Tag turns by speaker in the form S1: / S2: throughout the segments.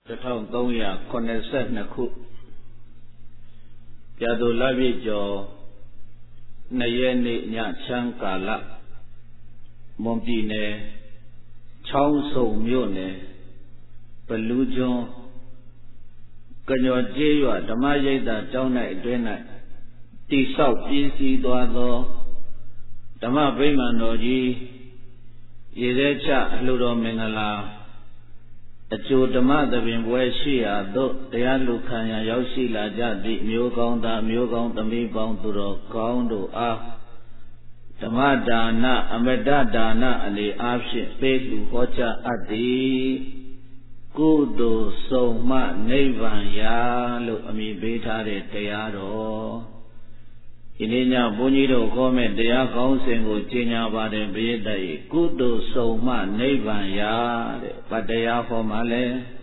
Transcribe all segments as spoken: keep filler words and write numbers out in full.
S1: တစ်ထောင်သုံးရာခုနှစ်ဆယ့်နှစ်ခုပြာသူလပြည့်ကျော်နှစ်ရက်နေ့ညချမ်းကာလမွန်ပြည်နယ်ချောင်းဆုံမြို့နယ်ဘလူးကျွန်းကညော်ကျေးရွာဓမ္မရိပ်သာကျောင်း၌အတွင်း၌တိဆောက်ပြည်စည်းသွားသောဓမ္မဗိမာန်တော်ကြီးရေထဲချအလှတော်မင်္ဂလာအကျိုးဓမ္မသဘင်ပွဲရှိရာသို့တရားလူခံရရောက်ရှိလာကြသည့်မျိုးကောင်းသားမျိုးကောင်းသမီးပေါင်းသူတော်ကောင်းတို့အားဓမ္မဒါနအမတဒါနအနေအားဖြင့်ပေးလူဟောကြားအပ်သည်ကုသိုလ်ဆုံးမနိဗ္ဗာန်ရာလို့အမည်ပေးထားတဲ့တရားတော်ဒီနေ့ညဘုန်းကြီးတို့ခေါ်မဲ့တရားကောင်းစဉ်ကိုကျင့်ကြပါတယ်ဘိယတည်းကုသိုလ်ဆုံးမနိဗ္ဗာန်ရာတဲ့ဗတ်တရားဟောမှာလဲ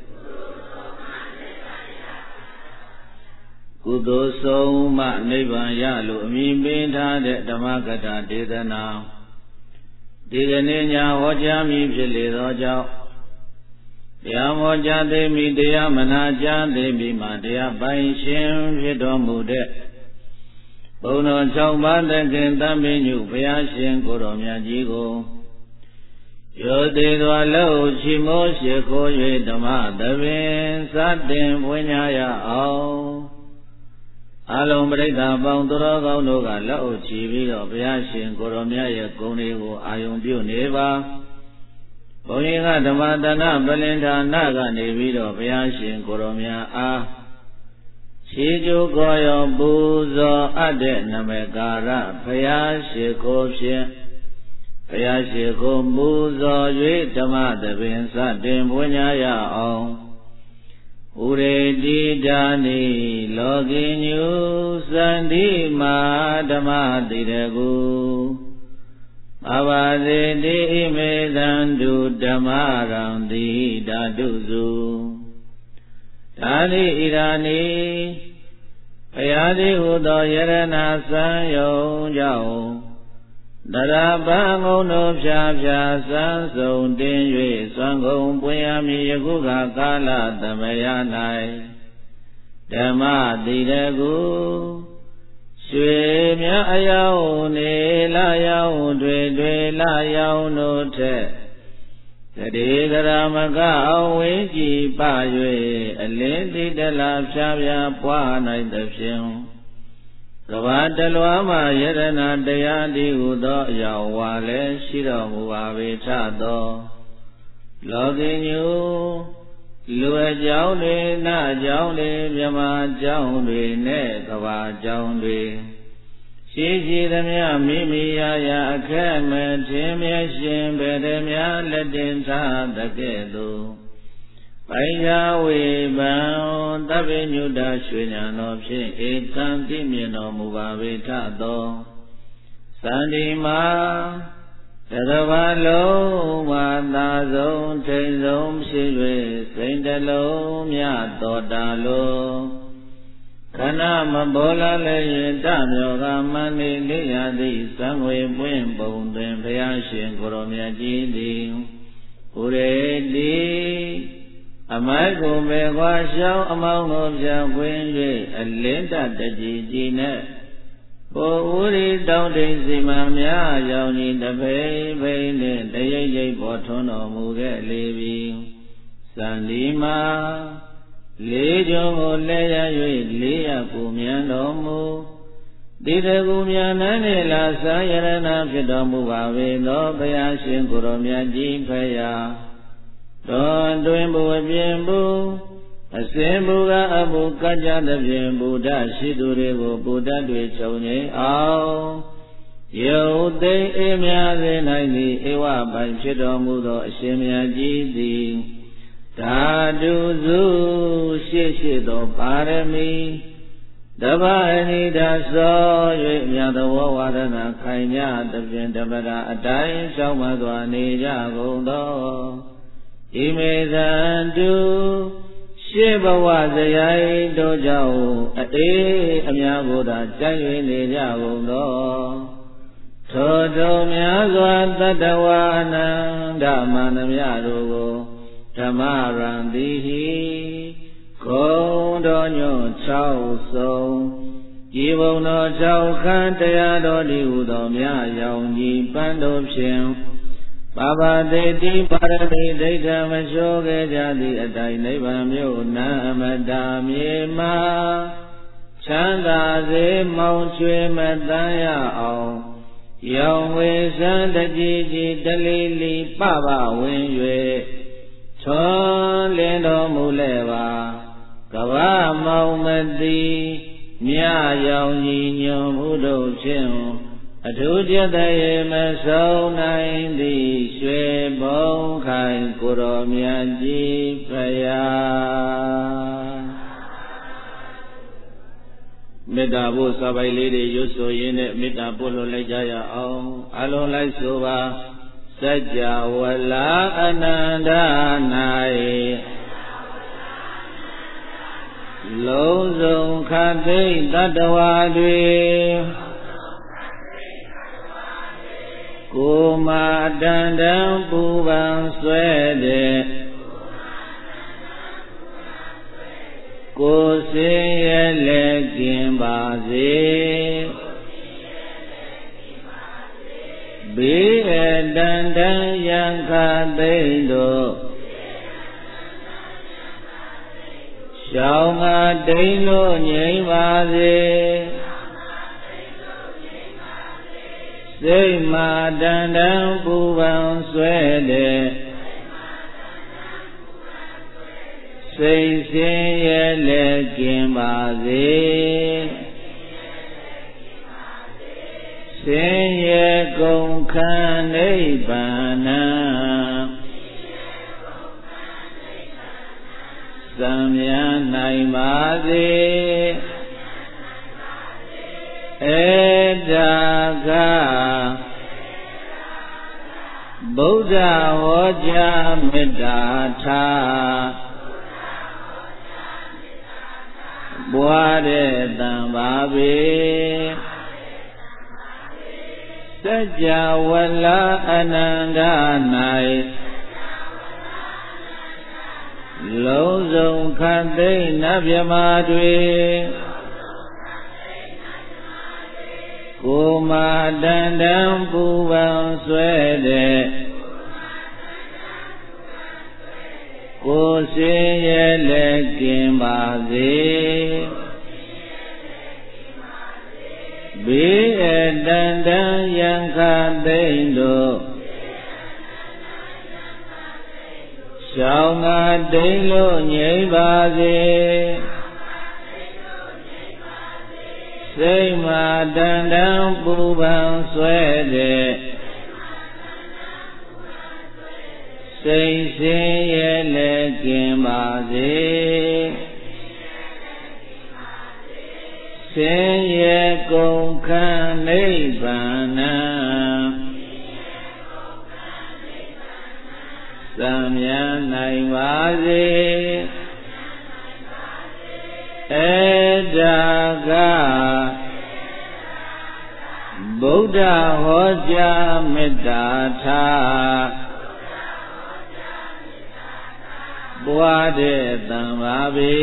S1: ကုသိုလ်ဆုံးမနိဗ္ဗာန်ရလို့အမည်ပေးထားတဲ့ဓမ္မကထာဒေသနာဒီကနေ့ညဟောကြားမည်ဖြစ်လေသောကြောင့်တရားဟောကြားသိမိတရားမနာကြားသိမိမှာတရားပိုင်ရှင်ဖြစ်တော်မူတဲ့ဘုံတော်၆ပါးတခင်တမင်းညုဘုရားရှင်ကိုတော်မြတ်ကြီးကိုယောသေးသောလို့ချီမိုးရှိခိုး၍ဓမ္မသဘင်စတင်ပွင့်ညာရအောင်အလုံးပရိသတ်ပေါင်းသူတော်ကောင်းတို့ကလက်အုပ်ချီပြီးတော့ဘုရားရှင်ကိုတော်မြတ်ရဲ့ဂုဏ်တွေကိုအာယုံပြုနေပါဘုန်းကြီးကဓမ္မတဏပလင်ဌာနကနေပြီးတော့ဘုရားရှင်ကိုတော်မြတ်အားခြေကျိုးကိုရောပူဇော်အပ်တဲ့နမကာရဘုရားရှိခိုးဖြင့်ဘုရားရှိခိုးမူဇော်၍ဓမ္မသဘင်စတင်ပွင့်ညာရအောင်ဥရေတိဒါနိလောကိညုစန္တိမာဓမ္မတိရကုအဘာစေတိဣမေသန္တုဓမ္မရံတိဓာတုစုဒါနိဣရာနိဘုရားသည်ဟူသောယရဏစံယုံကြောင့်တရပံငုံတို့ဖြာဖြာစံစုံတင်၍စွမ်းကုန်ပွင့်ရမည်ယခုကကာလသမယ၌ဓမ္မတိရကုရွှေမြအယောင်နေလာယောင်တွေတွေလာယောင်တို့ထက်တတိကရမကအဝေကြည်ပ၍အလင်းတိတလာဖြာဖြာပွားနိုင်သဖြင့်ကဘာတလွားမှယရဏတရားဒီဟုသောအယောင်ဝါလည်းရှိတော်မူပါပေထသောလောကညုလူအကြောင်းတွေနအကြောင်းတွေမြမအကြောင်းတွေနဲ့ကဘာအကြောင်းတွေရှိရှိသမျှမိမိရာရာအခက်မထင်မြရှင်ဗေဒမြလက်တင်ထားတကဲ့သို့ပိုင်သာဝေဘံတပ္ပိညုတရွှေညာတော်ဖြင့်ဧကံတိမြင်တော်မူပါပေထသောသန္တိမာတကဘာလုံးမှာသာဆုံးထိန်ဆုံးဖြစ်၍စိတ်တလုံးမြတော်တာလုံးခဏမဘောလာလည်းရင်တမြောကမန္တိလေးရသည်သံဝေပွင့်ပုံတွင်ဘုရားရှင်ကိုရောမြတ်ကြီးသည်ဥရေတိအမိုက်ကိုမေခွာရှောင်းအမောင်းကိုပြခွင်း၍အလင်းတတကြီးကြီးနဲ့ဘိုလ်ဥရိတောင်းတိစီမံများရောင်ကြီးတပိပိနှင့်တရိပ်ရိပ်ပေါ်ထွန်းတော်မူခဲ့လေပြီစန္ဒီမာလေးကျုံကိုလဲရ၍လေးရကိုမြန်တော်မူတိတကူမြန်နှင့်နေလာသာယရဏဖြစ်တော်မူပါပေသောဘုရားရှင်ကိုရောမြတ်ကြီးဖရာတော်တွင်ဘုအပြင်ဘုအစဉ်ဘုကအဘုကကြသဖြင့်ဘုဒ္ဓရှိသူတွေကိုဘုဒ္ဓတွေခြုံငိအောင်ယုတ်သိအေးများစေနိုင်သည့်ဧဝပိုင်ဖြစ်တော်မူသောအရှင်မြတ်ကြီးသည်ဓာတုစုရှိရှိသောပါရမီတပ္ပအနိဒာသော၍မြတ်သောဝါဒနာခိုင်မြသဖြင့်တပ္ပရာအတိုင်းရှောင်းမစွာနေကြကုန်သောဣမေသန္တုရှေးဘဝဇယိတို့ကြောင့်အေးအများကိုသာကြံ့၍နေကြကုန်သောထိုထိုများစွာတတ္တဝါအနန္တမန္တမြတို့ကိုဓမ္မရံတိဟိတော်ညွတ်၆ဆုံးဤဘုံတော်၆ခန့်တရားတော်ဒီဟုသောမြတ်ရောင်ကြီးပန်းတော်ဖြင့်ပါပတိတိပါရမီဒိဋ္ဌမလျှောခဲ့ကြသည့်အတိုင်းနိဗ္ဗာန်မြို့နာအမတာမြေမှာချမ်းသာစေမောင်ချွေမတန်းရအောင်ရောင်ဝေစံတကြည်ကြည်တလီလီပပဝင်၍ထွန်းလင်းတော်မူလဲပါကဗ္ဗမောင်မတိမြရောင်ကြီးညွန်မှုတို့ဖြင့်အထူးจิตတရေမဆုံးနိုင်သည်ရွှေဘုံခိုင်ကိုတော်မြတ်ကြီးဖရာမေတ္တာဖို့စာပိုက်လေးတွေရွတ်ဆိုရင်းနဲ့မေတ္တာပို့လို့လိုက်ကြရအောင်အလုံးလိုက်ဆိုပါစัจ java လာအနန္တ၌လုံးစုံခတ်သိမ့်တတ္တဝါတွေကိုမာတန်တံပူပန်ဆွဲတဲ့ကိုစင်ရဲ့လက်ကျင်ပါစေဘေးအတန်တန်ရံခသိမ့်တို့ရှောင်းငါတိန်လို့ငြိမ်ပါစေစိတ်မာတန်တန်ပူပန်ဆွဲတဲ့စိတ်စင်ရဲ့လက်ကျင်ပါစေစင်ရဲ့ကုန်ခန်းနိဗ္ဗာန်သံမြတ်နိုင်ပါစေဧတာကဗုဒ္ဓဟောကြားမေတ္တာထားဘွားတဲ့တံပါပေစัจ java လာအနန္တ၌လုံးစုံခတ်သိမ့်နတ်မြမာတွေကိုမာတန်တံပူပန်ဆွဲတဲ့ကိုစင်ရဲ့လက်ကင်ပါစေဘေးအတန်တန်ရံခသိမ့်တို့ရှောင်းငါတိန်လို့ငြိမ်ပါစေစိတ်မာတန်တန်ပူပန်ဆွဲတဲ့စိတ်စင်ရဲ့လက်ကင်ပါစေစင်ရဲ့ကုန်ခန်းနိဗ္ဗာန်သံမြတ်နိုင်ပါစေဧတာကဗုဒ္ဓဟောကြားမေတ္တာထားဘွားတဲ့တံပါပေ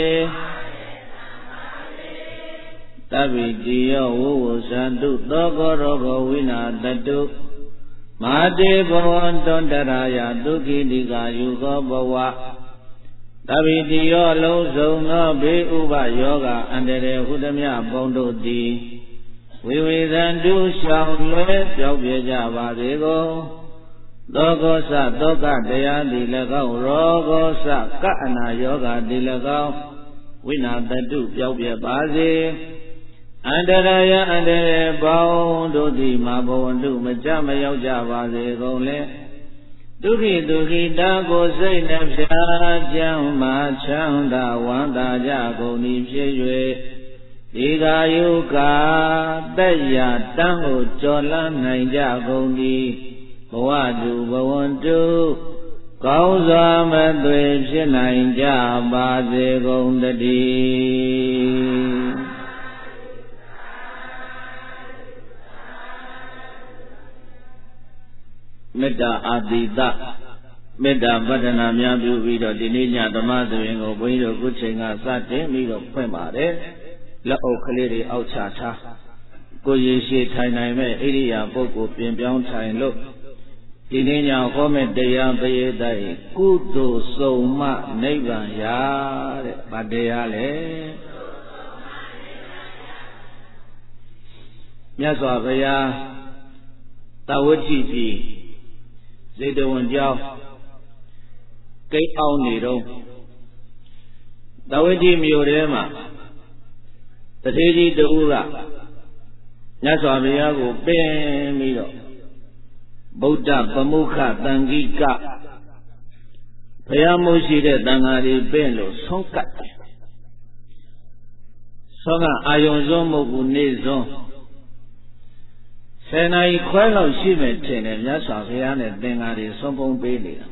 S1: တဗ္ဗိတိယောဝဝသန္တုသောကောရောဂဝိနာတတုမာတေဘဝံတွန္တရာယဒုက္ခိတိကာယုခောဘဝတဗ္ဗိတိယောလုံးစုံသောဘေးဥပယောဂအန္တရာယ်ဟုသမျှပေါင်းတို့သည်ဝိဝေသန္တုရှောင်လွဲပြောက်ပြကြပါစေကုန်သောကောသသောကတရားသည်၎င်းရောဂောသကအနာယောဂသည်၎င်းဝိနာတတုပြောက်ပြပါစေအန္တရာယအန္တရာယ်ပေါင်းတို့သည်မဘဝန္တုမကြမရောက်ကြပါစေကုန်လေဒုက္ခိဒုက္ခိတာကိုစိတ်နှဖျားချမ်းမာချမ်းသာဝမ်းသာကြကုန်သည်ဖြစ်၍ဒီကာယုကာတက်ရတန်းကိုကြော်လန်းနိုင်ကြကုန်သည်ဘဝတုဘဝန္တုကောင်းစွာမသွေဖြစ်နိုင်ကြပါစေကုန်တည်းမေတ္တာအာတိတမေတ္တာပတ္ထနာများပြုပြီးတော့ဒီနေ့ညဓမ္မသဘင်ကိုဘုန်းကြီးတို့ခုချိန်ကစတင်ပြီးတော့ဖွင့်ပါတယ်လက်အုပ်ကလေးတွေအောက်ချထားကိုရရှိထိုင်နိုင်မဲ့ဣရိယာပုဂ္ဂိုလ်ပြင်ပြောင်းထိုင်လို့ဒီနေ့ညဟောမဲ့တရားပရိသတ်ကုသိုလ်စုံမနိဗ္ဗာန်ရတဲ့ဗတ်တရားလေမြတ်စွာဘုရားတဝဋ္ဌိပြည်ဇေတဝန်ကျောင်းကိတ်အောင်နေတော့တဝဋ္ဌိမြို့ထဲမှာတတိကြီးတူကမြတ်စွာဘုရားကိုပင်ပြီးတော့ဗုဒ္ဓပမုခတန်ခိကဘုရားမိုးရှိတဲ့တန်ဃာတွေပင်လို့ဆုံးကတ်တယ်ဆုံးကအာယုံစွန်းမဟုတ်ဘူးနေစွန်းဆယ်နာရီခွဲလောက်ရှိမယ်ထင်တယ်မြတ်စွာဘုရားနဲ့သင်္ဃာတွေဆုံးပုံပေးနေတာ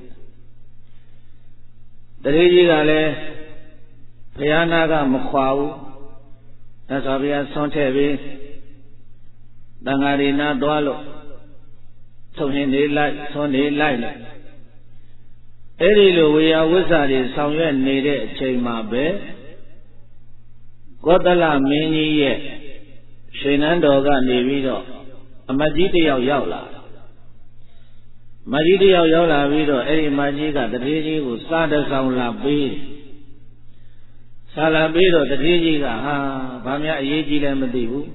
S1: တတိကြီးကလည်းဘုရားနာကမခွာဘူးမြတ်စွာဘုရားဆုံးထည့်ပြီးသံဃာတွေနာသွားလို့ဆုံးရင်နေလိုက်ဆုံးနေလိုက်လေအဲ့ဒီလိုဝေယဝိဇ္ဇာတွေဆောင်ရွက်နေတဲ့အချိန်မှာပဲကောသလမင်းကြီးရဲ့ရှင်နန်းတော်ကနေပြီးတော့အမကြီးတယောက်ရောက်လာမကြီးတယောက်ရောက်လာပြီးတော့အဲ့ဒီမကြီးကတတိကြီးကိုစားတဆောင်လာပေးစားလာပြီးတော့တတိကြီးကဟာဘာများအရေးကြီးလဲမသိဘူး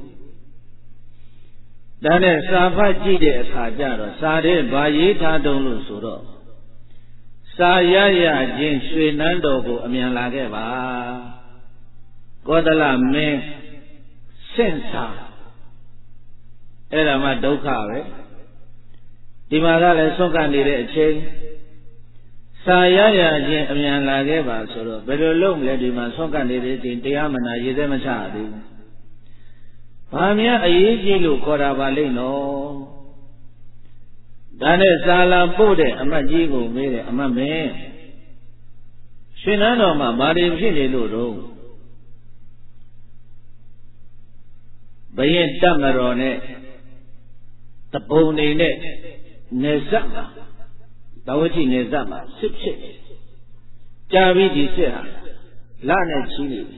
S1: ဒါနဲ့စာဖတ်ကြည့်တဲ့အခါကျတော့စာတဲ့ဘာရေးထားတုံးလို့ဆိုတော့စာရရချင်းရွှေနန်းတော်ကိုအမြန်လာခဲ့ပါကောသလမင်းစင့်စာအဲ့ဒါမှဒုက္ခပဲဒီမှာကလည်းဆွန့်ကပ်နေတဲ့အချိန်စာရရချင်းအမြန်လာခဲ့ပါဆိုတော့ဘယ်လိုလုပ်မလဲဒီမှာဆွန့်ကပ်နေတဲ့အချိန်တရားမနာရည်စဲမချသေးဘူးဘာများအရေးကြီးလို့ခေါ်တာပါလိမ့်နော်ဒါနဲ့စာလာပို့တဲ့အမတ်ကြီးကိုမေးတယ်အမတ်မင်းရှင်နန်းတော်မှာဘာတွေဖြစ်နေလို့တော့ဘယင်တတ်မတော်နဲ့တပုံနေနဲ့နေဇတ်မှာတဝဋ္ဌိနေဇတ်မှာစစ်ဖြစ်ကြာပြီးဒီစစ်ဟာလနဲ့ချီးနေပြီ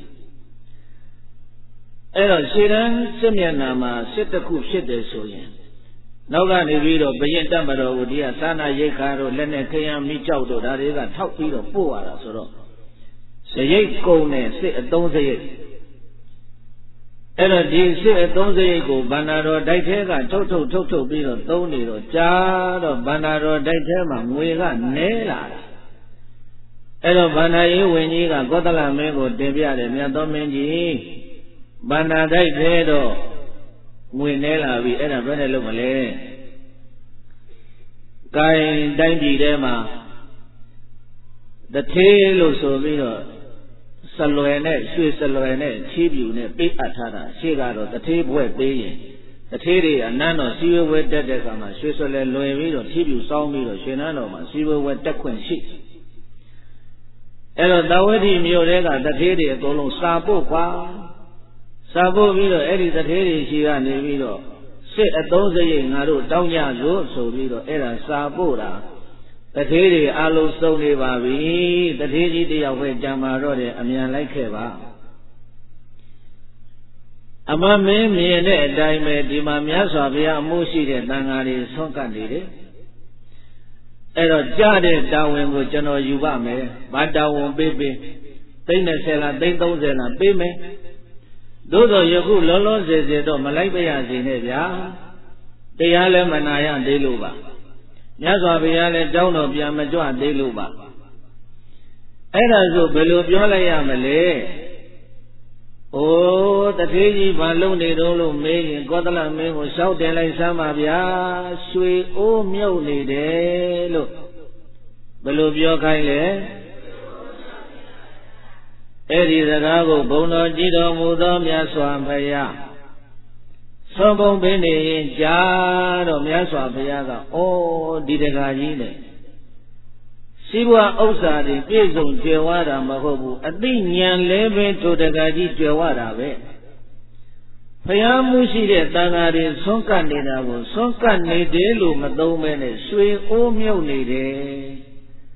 S1: အဲ့တော့ရှေ့တန်းစစ်မျက်နှာမှာစစ်တစ်ခုဖြစ်တယ်ဆိုရင်နောက်ကနေပြီးတော့ဘယင်တတ်မတော်ကိုဒီကသာနာရိတ်ခါတို့လက်နဲ့ခရမ်းမိကြောက်တို့ဒါတွေကထောက်ပြီးတော့ပို့ရတာဆိုတော့စရိတ်ကုံနဲ့စစ်အသုံးစရိတ်အဲ့တော့ဒီစစ်အသုံးစရိတ်ကိုဗန္နာတော်တိုက်ထဲကထုတ်ထုတ်ထုတ်ထုတ်ပြီးတော့သုံးနေတော့ကြားတော့ဗန္နာတော်တိုက်ထဲမှာငွေကနဲလာတယ်အဲ့တော့ဗန္နာရေးဝင်ကြီးကကောသလမင်းကိုတင်ပြတယ်မြတ်သောမင်းကြီးဗန္နာတိုက်ထဲတော့ငွေနဲလာပြီအဲ့ဒါဘယ်နဲ့လုပ်မလဲကိုင်တိုင်းပြည်ထဲမှာတထေးလို့ဆိုပြီးတော့ဆလွယ်နဲ့ရွှေဆလွယ်နဲ့ချီးပြူနဲ့ပေးအပ်ထားတာရှေ့ကတော့တထေးဘွဲ့ပေးရင်တထေးတွေအနန်းတော်စီဝဲဝဲတက်တဲ့အခါမှာရွှေဆလွယ်လွယ်ပြီးတော့ချီးပြူစောင်းပြီးတော့ရွှေနန်းတော်မှာစီဝဲဝဲတက်ခွင့်ရှိအဲ့တော့တဝဋ္ဌိမြို့တဲကတထေးတွေအကုန်လုံးစာပို့ကွာစာပို့ပြီးတော့အဲ့ဒီတထေးတွေရှိကနေပြီးတော့စစ်အသုံးစရိတ်ငါတို့တောင်းကြလို့ဆိုပြီးတော့အဲ့ဒါစာပို့တာတထေးတွေအလုံးစုံနေပါပြီတထေးကြီးတယောက်ပဲကြံပါတော့တယ်အမြန်လိုက်ခဲ့ပါအမမင်းမြင်တဲ့အတိုင်းပဲဒီမှာမြတ်စွာဘုရားအမှုရှိတဲ့တန်ဃာတွေဆွန့်ကပ်နေတယ်အဲ့တော့ကြားတဲ့တာဝန်ကိုကျွန်တော်ယူပါမယ်ဘာတာဝန်ပေးပေးသိန်း၂၀လားသိန်း၃၀လားပေးမယ်သို့သောယခုလောလောဆယ်ဆယ်တော့မလိုက်ပါရစေနဲ့ဗျာတရားလည်းမနာရသေးလို့ပါမြတ်စွာဘုရားလည်းတောင်းတော်ပြန်မကြွသေးလို့ပါအဲ့ဒါဆိုဘယ်လိုပြောလိုက်ရမလဲအိုးတထေးကြီးဘာလုံးနေတော့လို့မေးရင်ကောသလမင်းကိုရှောက်တင်လိုက်စမ်းပါဗျာရွှေအိုးမြုပ်နေတယ်လို့ဘယ်လိုပြောခိုင်းလဲအဲ့ဒီစကားကိုဘုံတော်ကြည်တော်မူသောမြတ်စွာဘုရားဆုံးပုံပေးနေရင်ကြားတော့မြတ်စွာဘုရားကဩဒီတကာကြီးနဲ့စီးပွားဥစ္စာတွေပြည့်စုံကြွယ်ဝတာမဟုတ်ဘူးအသိဉာဏ်လည်းပဲထိုတကာကြီးကြွယ်ဝတာပဲဘုရားမှုရှိတဲ့တန်ဃာတွေဆုံးကပ်နေတာကိုဆုံးကပ်နေတယ်လို့မသုံးမဲနဲ့ရွှေအိုးမြုပ်နေတယ်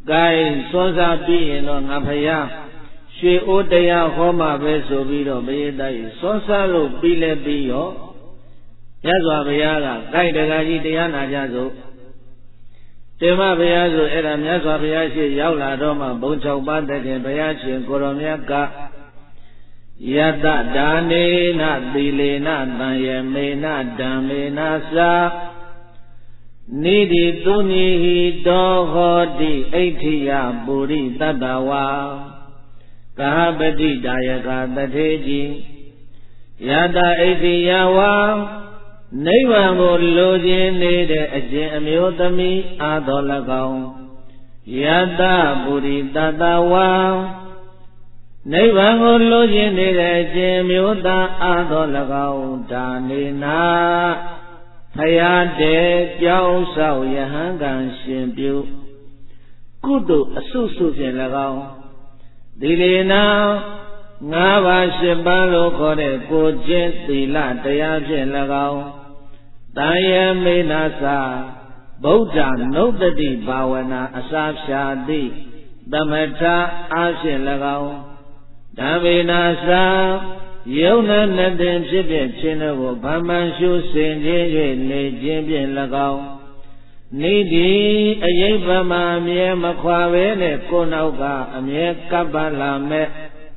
S1: gain sosa pi no ngà phaya Shwe ô taya hó mà bé so bi do bế tay sosa lo pi le pi yo Yat Swa Bụyā ka gain daga ji taya na ja so Tema Bụyā so era Yat Swa Bụyā shi yauk la do ma bông chau ba tat khin Bụyāရှင်ကိုရောမြတ်က Yatta Dhanena Thilena Tanyamena Dhammena Sa Nidhi Tunihi Dohoti Aithiya Puri Tattawa Kahapati Dayaka Tatheji Yatta Aithiya Wa Nibbān ko lo chin nede a chin a myo thami ā thoa ၎င်း Yatta Puri Tattawa Nibbān ko lo chin nede a chin a myo tha ā thoa ၎င်း Dhanena Phaya te Pyaung Sauk Yahan Kan Shin Pyu Kudo a su su phìn ၎င်း Thilena ngā ba shit pa lo khaw de ko chin thīla taya phìn ၎င်း Tanyamena Sa Buddha Nuttati Bhavana Asa Phya Ti Tamatha Ā phìn ၎င်း Dhammena Sa Yona Nathin phit phit chin do ko bhan man shu sin chin yue ne chin phìn ၎င်း Nidhi a yait bhan ma a mye ma khwa bē ne ko nauk ka a mye kap pa la met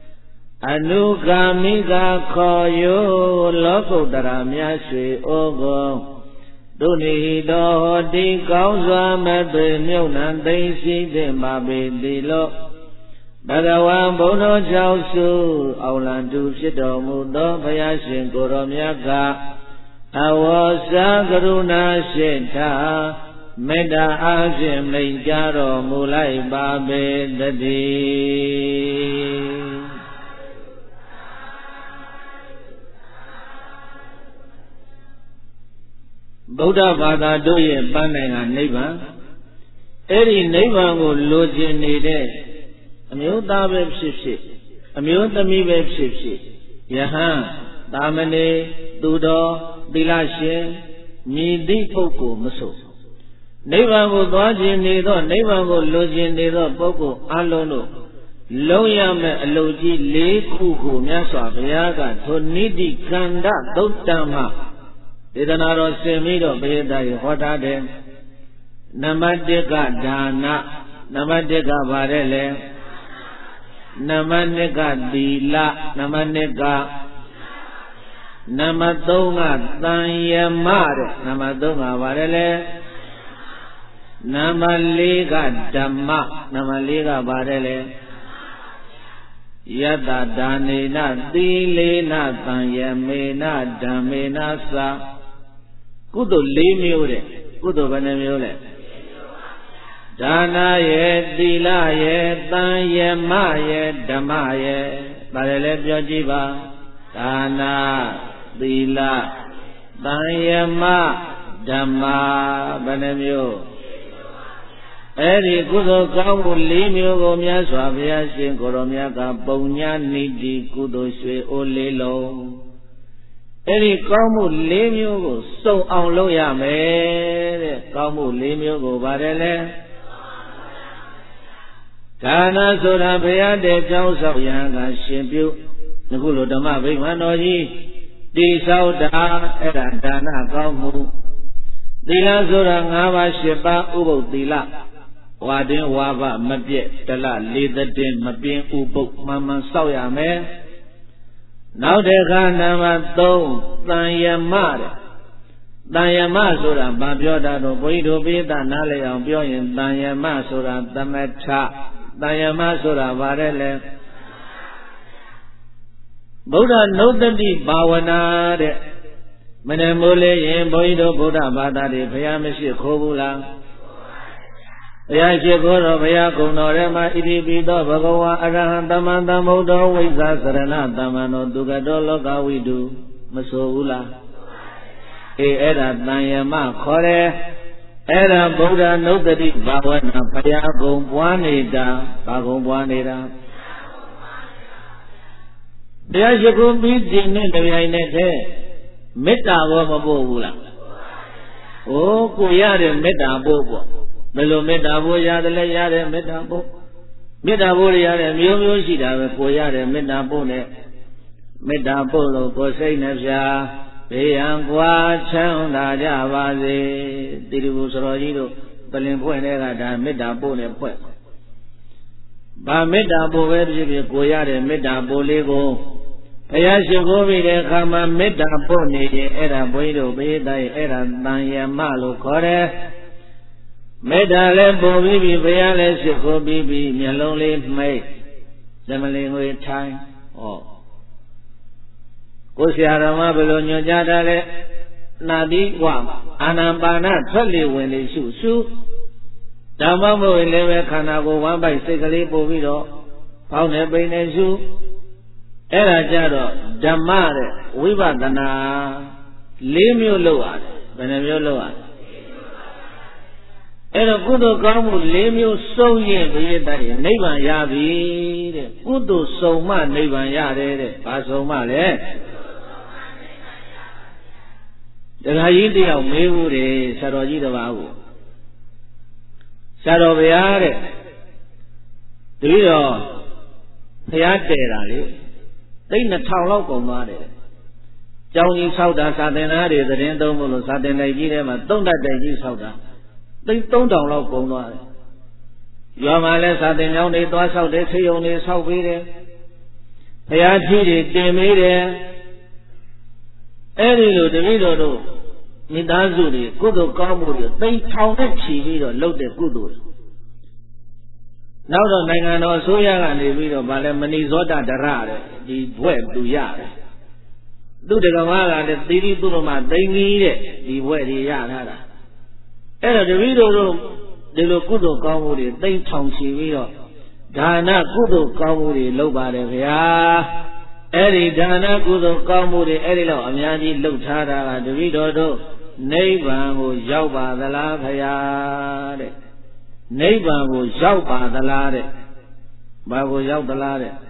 S1: Anugāmika khaw yo Lokuttara mya shwe ô ko Tunihi Dohoti kaung swa mat thwe myuat nan thian si thင့်paပေတိလော Bhagavan Buddha Chau Su Aung Lan Tu phitတော်မူသောဘုရားရှင်ကိုရောမြတ်ကအဝေါစာကရုဏာရှိတာမေတ္တာအားဖြင့်မိန့်ကြားတော်မူလိုက်ပါပေတည်း ဗုဒ္ဓဘာသာတို့ရဲ့ပန်းနိုင်ကနိဗ္ဗာန်အဲ့ဒီနိဗ္ဗာန်ကိုလိုချင်နေတဲ့အမျိုးသားပဲဖြစ်ဖြစ်အမျိုးသမီးပဲဖြစ်ဖြစ်ယဟန်သာမဏေသူတော်သီလရှင်မြည်သည့်ပုဂ္ဂိုလ်မဆိုနိဗ္ဗာန်ကိုသွားခြင်းနေသောနိဗ္ဗာန်ကိုလိုချင်နေသောပုဂ္ဂိုလ်အလုံးတို့လုံးရမယ့်အလုပ်ကြီး၄ခုကိုမြတ်စွာဘုရားကထိုနိတိကန္တသုတ်တံမှာဒေသနာတော်ဆင်ပြီးတော့ဘုရားသားဟောထားတယ်နံပါတ်၁ကဒါနနံပါတ်၁ကဗါတဲ့လေနံပါတ်၂ကသီလနံပါတ်၂ကနံပါတ်၃ကသံယမတဲ့နံပါတ်၃ကဗါတဲ့လေနံပါတ်၄ကဓမ္မနံပါတ်၄ကဗါတဲ့လေယတ္တဒါနေနသီလေနသံယမေနဓမ္မေနသာကုသိုလ်၄မျိုးတဲ့ကုသိုလ်ဘယ်နှမျိုးလဲဒါနရဲ့သီလရဲ့သံယမရဲ့ဓမ္မရဲ့ဒါလည်းလည်းပြောကြည့်ပါဒါနသီလသံယမဓမ္မဘယ်နှမျိုးအဲ့ဒီကုသိုလ်ကောင်းမှု၄မျိုးကိုမြတ်စွာဘုရားရှင်ကိုရောမြတ်ကပုံညာနိတိကုသိုလ်ရွှေအိုးလေးလုံးအဲ့ဒီကောင်းမှု၄မျိုးကိုစုံအောင်လုပ်ရမယ်တဲ့ကောင်းမှု၄မျိုးကိုပါတယ်လေဒါနဆိုတာဘုရားတည်းကြောင်းဆောက်ရန်ကရှင်ပြုအခုလိုဓမ္မဗိမာန်တော်ကြီးတိဆောက်တာအဲ့ဒါဒါနကောင်းမှုသီလဆိုတာ၅ပါး၈ပါးဥပုသ်သီလဝါတင်းဝါဘမပြည့်တလလေးသက်တင်မပြင်းဥပုပ်မှန်မှန်စောက်ရမယ်နောက်တစ်ခါနံပါတ်၃သံယမတဲ့သံယမဆိုတာဘာပြောတာတော့ဘုန်းကြီးတို့ပိဋကနားလည်အောင်ပြောရင်သံယမဆိုတာသမထသံယမဆိုတာဘာလဲလဲဗုဒ္ဓနုတ္တိဘာဝနာတဲ့မနေ့မိုးလေးရင်ဘုန်းကြီးတို့ဗုဒ္ဓဘာသာတွေဘုရားမရှိခိုးဘူးလားဘုရားရှိခိုးတော်ဘုရားကုံတော်ထဲမှာဣတိပိသောဘဂဝါအရဟံသမ္မာသမ္ဗုဒ္ဓဝိဇ္ဇာစရဏသမ္မာနောသူကတောလောကဝိတုမဆိုဘူးလားအေးအဲ့ဒါတန်ယမခေါ်တယ်အဲ့ဒါဗုဒ္ဓနုတ္တိဘာဝနာဘုရားကုံပွားနေတာဘာကုံပွားနေတာဘုရားရှိခိုးပြီးဒီနေ့တပြိုင်နက်တည်းမေတ္တာဘောမပို့ဘူးလား။အိုးကိုရတဲ့မေတ္တာပို့ပေါ့ဘယ်လိုမေတ္တာပို့ရတယ်လဲရတယ်မေတ္တာပို့မေတ္တာပို့ရတယ်မျိုးမျိုးရှိတာပဲကိုရတယ်မေတ္တာပို့နဲ့မေတ္တာပို့လို့ကိုယ်စိတ်နှပြဘေးရန်ကွာချမ်းသာကြပါစေတိရိပုဆိုတော်ကြီးတို့ပလင်ဖွဲ့တဲ့ကဒါမေတ္တာပို့နဲ့ဖွဲ့ဘာမေတ္တာပို့ပဲဖြစ်ဖြစ်ကိုရတဲ့မေတ္တာပို့လေးကိုဘုရားရှိခိုးပြီးတဲ့အခါမှာမေတ္တာပို့နေရင်အဲ့ဒါဘုန်းကြီးတို့ဘေးတိုင်းအဲ့ဒါတန်ယမလို့ခေါ်တယ်မေတ္တာလည်းပို့ပြီးပြီဘုရားလည်းရှိခိုးပြီးပြီမျက်လုံးလေးမိတ်သမလင်ငွေထိုင်ဩကိုဆရာတော်မဘယ်လိုညွှန်ကြားတာလဲနာတိဝအာနာပါနထွက်လေဝင်လေရှုရှုဓမ္မမဟုတ်လည်းပဲခန္ဓာကိုယ်ဝမ်းပိုက်စိတ်ကလေးပို့ပြီးတော့ဖောင်းနေပိန်နေရှုအဲ့ဒါကြတော့ဓမ္မတဲ့ဝိပဿနာလေးမျိုးလုပ်ရတယ်ဘယ်နှမျိုးလုပ်ရလဲအဲ့တော့ကုသိုလ်ကောင်းမှုလေးမျိုးစုံရင်ဘုရားတည်းနိဗ္ဗာန်ရပြီတဲ့ကုသိုလ်စုံမှနိဗ္ဗာန်ရတယ်တဲ့ဘာစုံမှလဲတရားကြီးတယောက်မေးဘူးတယ်ဆရာတော်ကြီးတစ်ပါးကိုဆရာတော်ဗျာတဲ့တပည့်တော်ဘုရားတည်တာလေသိန်းနှစ်ထောင်လောက်ကုန်သွားတယ်ကျောင်းကြီးဆောက်တာစာသင်သားတွေသတင်းသုံးဖို့လို့စာသင်တိုက်ကြီးထဲမှာသုံးတတ်တိုက်ကြီးဆောက်တာသိန်းသုံးထောင်လောက်ကုန်သွားတယ်ရွာမှာလည်းစာသင်ကျောင်းတွေသွားဆောက်တယ်ဆေးရုံတွေဆောက်ပေးတယ်ဘုရားကြီးတွေတင်ပေးတယ်အဲ့ဒီလိုတပည့်တော်တို့မိသားစုတွေကုသိုလ်ကောင်းမှုတွေသိန်းထောင်နဲ့ချီပြီးတော့လုပ်တဲ့ကုသိုလ်နောက်တော့နိုင်ငံတော်အစိုးရကနေပြီးတော့ဗာလဲမဏိဇောတဒရတဲ့ဒီဘွဲ့သူရတယ်သူတက္ကမကလည်းသီရိပုရမသိန်းကြီးတဲ့ဒီဘွဲ့တွေရထားတာအဲ့တော့တပည့်တော်တို့ဒီလိုကုသိုလ်ကောင်းမှုတွေသိန်းထောင်ချီပြီးတော့ဒါနကုသိုလ်ကောင်းမှုတွေလုပ်ပါတယ်ဗျာအဲ့ဒီဒါနကုသိုလ်ကောင်းမှုတွေအဲ့ဒီတော့အများကြီးလုပ်ထားတာကတပည့်တော်တို့နိဗ္ဗာန်ကိုရောက်ပါသလားခရားတဲ့နိဗ္ဗာန်ကိုရောက်ပါသလားတဲ့ဘာကိုရောက်သလားတဲ့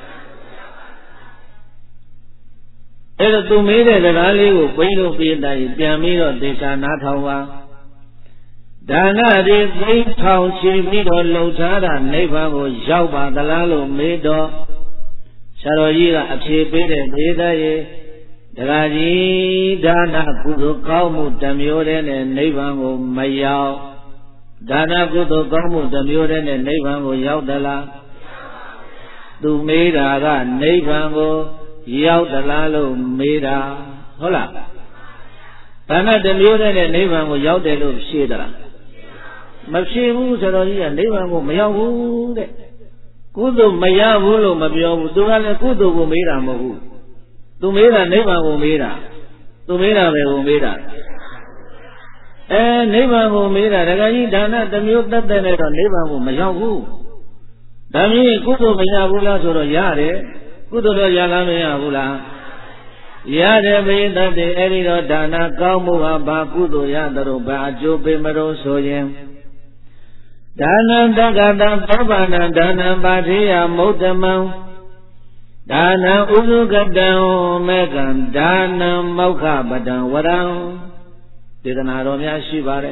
S1: အဲ့တော့သူမေးတဲ့စကားလေးကိုဘိန်းတို့ပြေးတိုင်းပြန်ပြီးတော့သေချာနားထောင်ပါဒါနတွေသိထောင်ချီပြီးတော့လှုပ်ထားတာနိဗ္ဗာန်ကိုရောက်ပါသလားလို့မေးတော့ဆရာတော်ကြီးကအဖြေပေးတဲ့မေးတဲ့ရေတခါကြီးဒါနကုသိုလ်ကောင်းမှုတစ်မျိုးတည်းနဲ့နိဗ္ဗာန်ကိုမရောက်ဒါနကုသိုလ်ကောင်းမှုတစ်မျိုးတည်းနဲ့နိဗ္ဗာန်ကိုရောက်သလားသူမေးတာကနိဗ္ဗာန်ကိုရောက်သလားလို့မေးတာဟုတ်လားဒါနတစ်မျိုးတည်းနဲ့နိဗ္ဗာန်ကိုရောက်တယ်လို့ဖြေသလားမဖြေဘူးဆရာတော်ကြီးကနိဗ္ဗာန်ကိုမရောက်ဘူးတဲ့ကုသိုလ်မရဘူးလို့မပြောဘူးသူကလည်းကုသိုလ်ကိုမေးတာမဟုတ်ဘူးသူမေးတာနိဗ္ဗာန်ကိုမေးတာသူမေးတာပဲကိုမေးတာအဲနိဗ္ဗာန်ကိုမေးတာဒကာကြီးဒါနတစ်မျိုးတတ်တဲ့နဲ့တော့နိဗ္ဗာန်ကိုမရောက်ဘူးဒါမျိုးကုသိုလ်မရဘူးလားဆိုတော့ရတယ်ကုသိုလ်တော့ရလားမရဘူးလားရတယ်ဘိသတ်တယ်အဲ့ဒီတော့ဒါနကောင်းမှုဟာဘာကုသိုလ်ရသလိုဘာအကျိုးပေးမလို့ဆိုရင်ဒါနံတက္ကတံသောဘာနံဒါနံပါတိယမုဒ္ဓမံဒါနံဥစုကတံမေကံဒါနံမောက္ခပတံဝရံဒေသနာတော်များရှိပါတယ်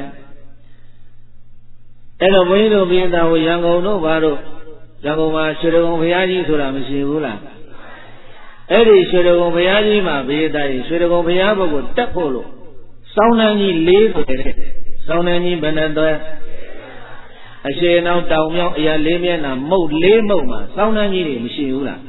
S1: အဲ့တော့ဘုန်းကြီးတို့ပြည်သားကိုရန်ကုန်တို့ဘာတို့ရန်ကုန်မှာရွှေဒဂုံဘုရားကြီးဆိုတာမရှိဘူးလားအဲ့ဒီရွှေဒဂုံဘုရားကြီးမှာပြည်သားကြီးရွှေဒဂုံဘုရားဘုတ်ကိုတက်ဖို့လို့စောင်းနှန်းကြီးလေးဆိုတဲ့စောင်းနှန်းကြီးဘယ်နဲ့တော့အရှိန်အောင်တောင်မြောက်အရာလေးမျက်နှာမုတ်လေးမုတ်မှာစောင်းနှန်းကြီးတွေမရှိဘူးလား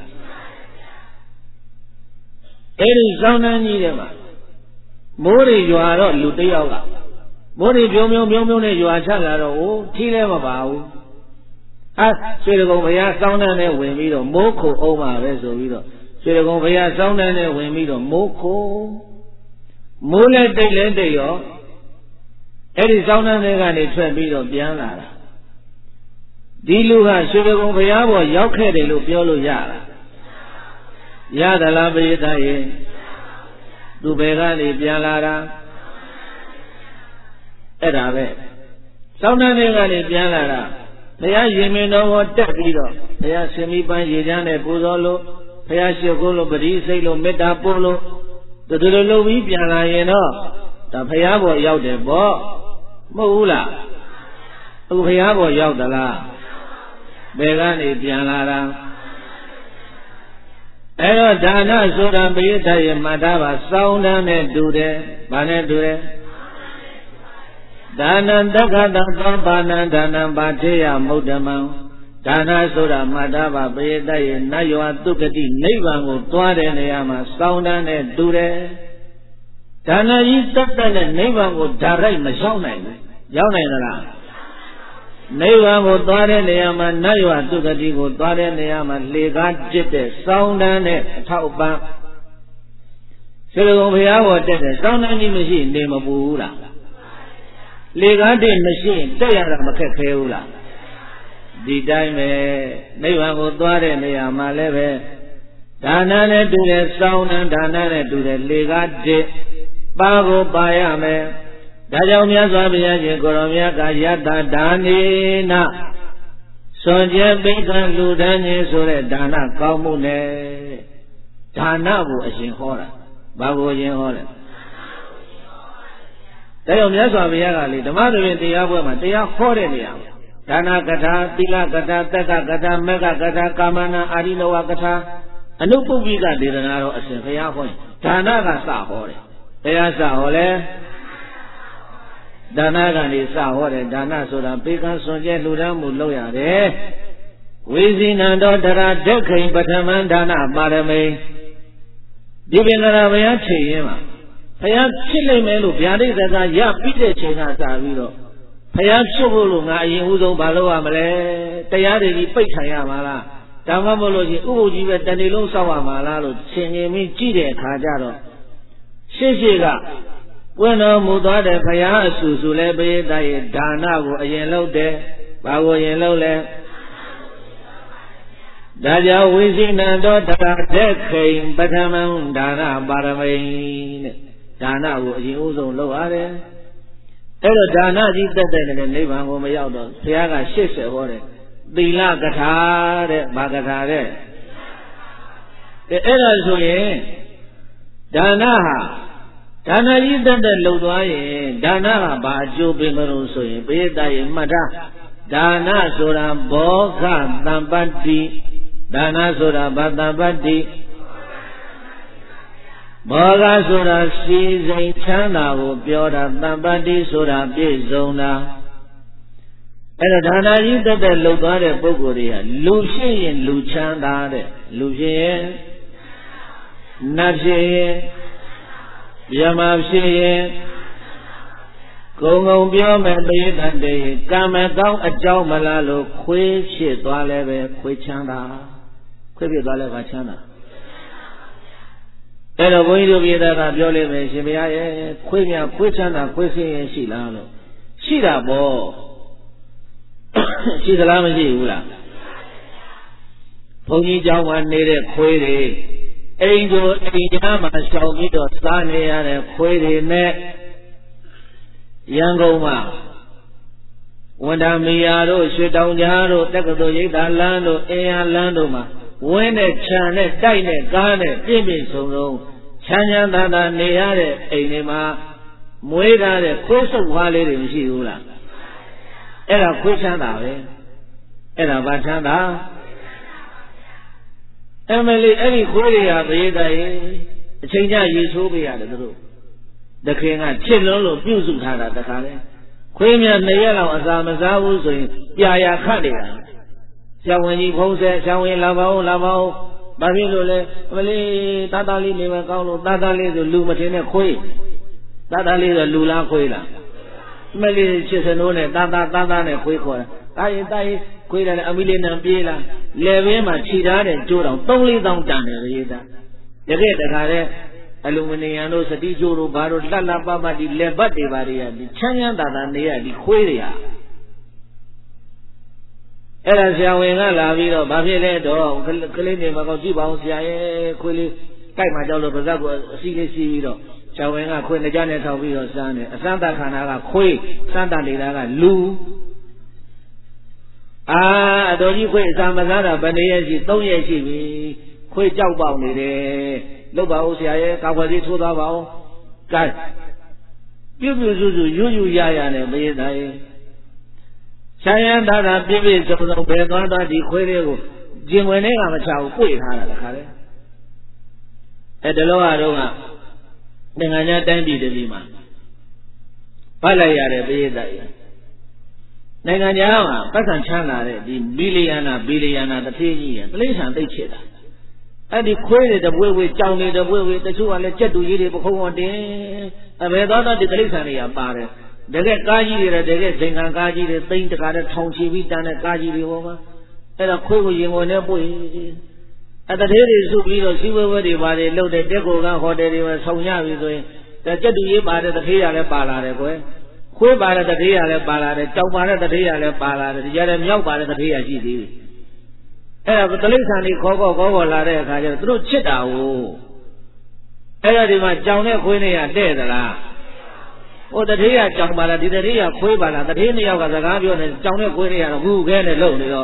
S1: အဲ့ဒီစောင်းနှန်းကြီးတွေမှာမိုးတွေရွာတော့လူတယောက်ကမိုးတွေပြုံးပြုံးပြုံးပြုံးနဲ့ရွာချလာတော့ဟိုထီးလည်းမပါဘူးဟာရွှေဒဂုံဘုရားစောင်းနှန်းနဲ့ဝင်ပြီးတော့မိုးခိုအောင်ပါပဲဆိုပြီးတော့ရွှေဒဂုံဘုရားစောင်းနှန်းနဲ့ဝင်ပြီးတော့မိုးခိုမိုးလည်းတိတ်လည်းတိတ်ရောအဲ့ဒီစောင်းနှန်းတွေကနေထွက်ပြီးတော့ပြန်လာတာဒီလူကရွှေဒဂုံဘုရားပေါ်ရောက်ခဲ့တယ်လို့ပြောလို့ရလားရသလားပိဋကရေသူဘယ်ကနေပြန်လာတာအဲ့ဒါပဲစောင်းနှန်းတွေကနေပြန်လာတာဘုရားရင်မင်းတော်ကိုတက်ပြီးတော့ဘုရားရှင်မိပန်းရေချမ်းနဲ့ပူဇော်လို့ဘုရားရှိခိုးလို့ပတိစိတ်လို့မေတ္တာပို့လို့ဒီလိုလုပ်ပြီးပြန်လာရင်တော့ဒါဘုရားပေါ်ရောက်တယ်ပေါ့မဟုတ်ဘူးလားဥဖျားပေါ်ရောက်သလားဘယ်ကနေပြန်လာတာအဲ့တော့ဒါနဆိုတာပရိသတ်ရဲ့မှတ်သားပါစောင်းတန်းနဲ့တူတယ်။ဘာနဲ့တူတယ်။ဒါနံတက္ခတံသောပါဏံဒါနံပါထေယမုဒ္ဓမံဒါနဆိုတာမှတ်သားပါပရိသတ်ရဲ့နတ်ရွာတုဂတိနိဗ္ဗာန်ကိုတွားတဲ့နေရာမှာစောင်းတန်းနဲ့တူတယ်။ဒါနကြီးတက်တက်နဲ့နိဗ္ဗာန်ကိုဓာတ်ရိုက်မရောက်နိုင်ဘူး။ရောက်နိုင်သလား။နိဗ္ဗာန်ကိုသွားတဲ့နေရာမှာနတ်ရွာသုဂတိကိုသွားတဲ့နေရာမှာလေကားကျစ်တဲ့စောင်းတန်းတဲ့အထောက်ပံ့စေတကုံဘုရားပေါ်တက်တဲ့စောင်းတန်းကြီးမရှိနေမပူဘူးလားလေကားတည်းမရှိတက်ရတာမခက်ခဲဘူးလားဒီတိုင်းပဲနိဗ္ဗာန်ကိုသွားတဲ့နေရာမှာလည်းပဲဒါနနဲ့တူတဲ့စောင်းတန်းဒါနနဲ့တူတဲ့လေကားတည်းပါကိုပါရမယ်ဒါကြောင့်မြတ်စွာဘုရားရှင်ကိုရောမြတ်ကယတ္တဒါနေနစွန်ကျဲပိဋကလူဒန်းခြင်းဆိုတဲ့ဒါနကောင်းမှုနဲ့ဒါနကိုအရှင်ဟောတာဘာကိုအရှင်ဟောလဲဒါကြောင့်မြတ်စွာဘုရားကလေဓမ္မသဘင်တရားပွဲမှာတရားဟောတဲ့နေရာဒါနကထာသီလကထာတက္ကကထာမေဃကထာကာမနာအာရိနဝကထာအနုပုပ္ပိကဒေသနာတော်အရှင်ဘုရားဟောရင်ဒါနကစဟောတယ်တရားစဟောလဲဒါနကနေစဟောတယ်ဒါနဆိုတာပေကံစွန်ကျဲလှူဒန်းမှုလုပ်ရတယ်ဝိဇိနံတော်တရာဒက်ခိပထမံဒါနပါရမိဒီပင်ကရာဘုရားဖြည့်ရင်းမှာဘုရားဖြစ်လိမ့်မယ်လို့ဗျာဒိတ်ကရပြီးတဲ့ချိန်ကစပြီးတော့ဘုရားဖြစ်ဖို့လို့ငါအရင်ဦးဆုံးမလုပ်ရမလဲတရားတွေကြီးပိတ်ထိုင်ရမှာလားဒါမှမဟုတ်လို့ရှိရင်ဥပုပ်ကြီးပဲတဏီလုံးစောက်ရမှာလားလို့ဆင်ခြင်ပြီးကြည့်တဲ့အခါကျတော့ရှေ့ရှေ့ကဝိနောမူသွားတဲ့ဘုရားအဆူဆူလဲပရိသတ်ရဲ့ဒါနကိုအရင်လုပ်တယ်။ဘာကိုအရင်လုပ်လဲ။ဒါကြောင့်ဝိဇိနံတော်တရာတဲ့ခိန်ပထမံဒါနပါရမိတဲ့ဒါနကိုအရင်ဦးဆုံးလုပ်ရတယ်။အဲ့တော့ဒါနကြီးတက်တဲ့နဲ့နိဗ္ဗာန်ကိုမရောက်တော့ဘုရားကရှေ့ဆက်ဟောတယ်။သီလကထာတဲ့ဘာကထာတဲ့။အဲ့ဒါဆိုရင်ဒါနဟာဒါနကြီးတက်တဲ့လှုပ်သွားရင်ဒါနကဘာအကျိုးပေးမလို့ဆိုရင်ပိဋကရဲ့မှတ်ထားဒါနဆိုတာဘောဂတံပတ္တိဒါနဆိုတာဘာတံပတ္တိဘောဂဆိုတာစီစိမ်ချမ်းသာကိုပြောတာတံပတ္တိဆိုတာပြည့်စုံတာအဲ့တော့ဒါနကြီးတက်တဲ့လှုပ်သွားတဲ့ပုဂ္ဂိုလ်တွေကလူဖြစ်ရင်လူချမ်းသာတဲ့လူဖြစ်ရင်နတ်ဖြစ်ရင်ယမဖြစ်ရင်ကုံကုံပြောမယ်ပရိသတ်တွေကံမကောင်းအကြောင်းမလားလို့ခွေးဖြစ်သွားလဲပဲခွေးချမ်းသာခွေးဖြစ်သွားလဲဘာချမ်းသာအဲ့တော့ဘုန်းကြီးတို့ပြည်သားကပြောလိမ့်မယ်ရှင်ဘုရားရဲ့ခွေးများခွေးချမ်းသာခွေးစင်းရင်ရှိလားလို့ရှိတာပေါ့ရှိသလားမရှိဘူးလားဘုန်းကြီးเจ้าမှာနေတဲ့ခွေးတွေအိမ်တို့အိမ်သားမှာရှောင်ပြီးတော့စားနေရတဲ့ခွေးတွေနဲ့ရန်ကုန်မှာဝန်တာမီယာတို့ရွှေတောင်ကြားတို့တက္ကသိုလ်ရိပ်သာလမ်းတို့အင်းရလမ်းတို့မှာဝင်းနဲ့ခြံနဲ့တိုက်နဲ့ကားနဲ့ပြည့်ပြည့်စုံစုံချမ်းချမ်းသာသာနေရတဲ့အိမ်တွေမှာမွေးထားတဲ့ခွေးစုပ်ွားလေးတွေမရှိဘူးလားအဲ့ဒါခွေးချမ်းသာပဲအဲ့ဒါဘာချမ်းသာအမလီအဲ့ဒီခွေးတွေကပရိသတ်ရေအချိန်ကျရေဆိုးပေးရတယ်သူတို့တခင်ကချစ်လုံးလို့ပြုစုထားတာတခါလဲခွေးများနှစ်ရက်လောက်အစာမစားဘူးဆိုရင်ပြာရာခတ်နေတာဆရာဝန်ကြီးဖုံးဆဲဆရာဝန်လာပါဦးလာပါဦးဘာဖြစ်လို့လဲအမလီသားသားလေးနေမကောင်းလို့သားသားလေးဆိုလူမထင်နဲ့ခွေးသားသားလေးဆိုလူလားခွေးလားအမလီချစ်စနိုးနဲ့သားသားသားသားနဲ့ခွေးခေါ်တာတာရင်တာရင်ခွေးတယ်အမီလေးနံပြေးလာလေဘင်းမှာခြိထားတဲ့ကြိုးတောင်သုံးလေးတောင်တန်တယ်ရေးသားတကယ်တခါတဲ့အလူမီနီယံတို့စတိကြိုးတို့ဘာတို့လှလှပပဒီလက်ဘတ်တွေပါတွေကဒီချမ်းချမ်းသာသာနေရဒီခွေးတွေဟာအဲ့ဒါဆရာဝန်ကလာပြီးတော့ဘာဖြစ်လဲတော့ကလေးနေမကောင်းကြည့်ပါအောင်ဆရာရဲ့ခွေးလေးကြိုက်မှကြောက်လို့ပါဇက်ကိုအစီလေးစီးပြီးတော့ဆရာဝန်ကခွေးနှစ်ကြနဲ့ထောက်ပြီးတော့စမ်းတယ်အစမ်းတခန္ဓာကခွေးစမ်းတနေတာကလူအာအတော်ကြီးခွေးအစာမစားတာဘယ်နည်းရဲ့ရှိသုံးရက်ရှိပြီခွေးကြောက်ပေါက်နေတယ်လုပ်ပါဦးဆရာရဲ့ကာကွယ်ဆေးထိုးသွားပါဦးကဲပြုတ်ပြုတ်စုစုရွရွရရနဲ့မရသားရဲ့ Saya dah pilih sebelum berdoa di kuil jiwane nggak macam kuil hal kali. Ada loa doa dengannya tadi delima. Palaya ada beda ya. Dengannya apa? Pasang cana ada di biliana biliana tertinggi ya. Tulisan tercela. Adi kuil itu buat jauh itu buat itu cuma le jatuh jadi bukan deh. Tapi doa di tulisan ni apa ada? Dekat kaji dia, dekat dengan kaji dia, tinggi dekat thongsi bidan kaji dia apa? Ada kuih yang mana pun. Ada hari subuh itu siapa beri bari, lalu dia dekoran hotel dia saunya itu. Jadi dia bari terhiri ada pala ada kuih. Kuih bari terhiri ada pala ada, jauh bari terhiri ada pala ada, jadi miau bari terhiri aja dia. Ada tulisan ni kau kau lari kaji, terus cedau. Ada di mana jauh ni kuih ni ada dah. Oh, tadi ya jauh bala, di tadi ya kuih bala, tadi ni yang kata kami orang jauh ni kuih ni yang bukan ni loh ni loh.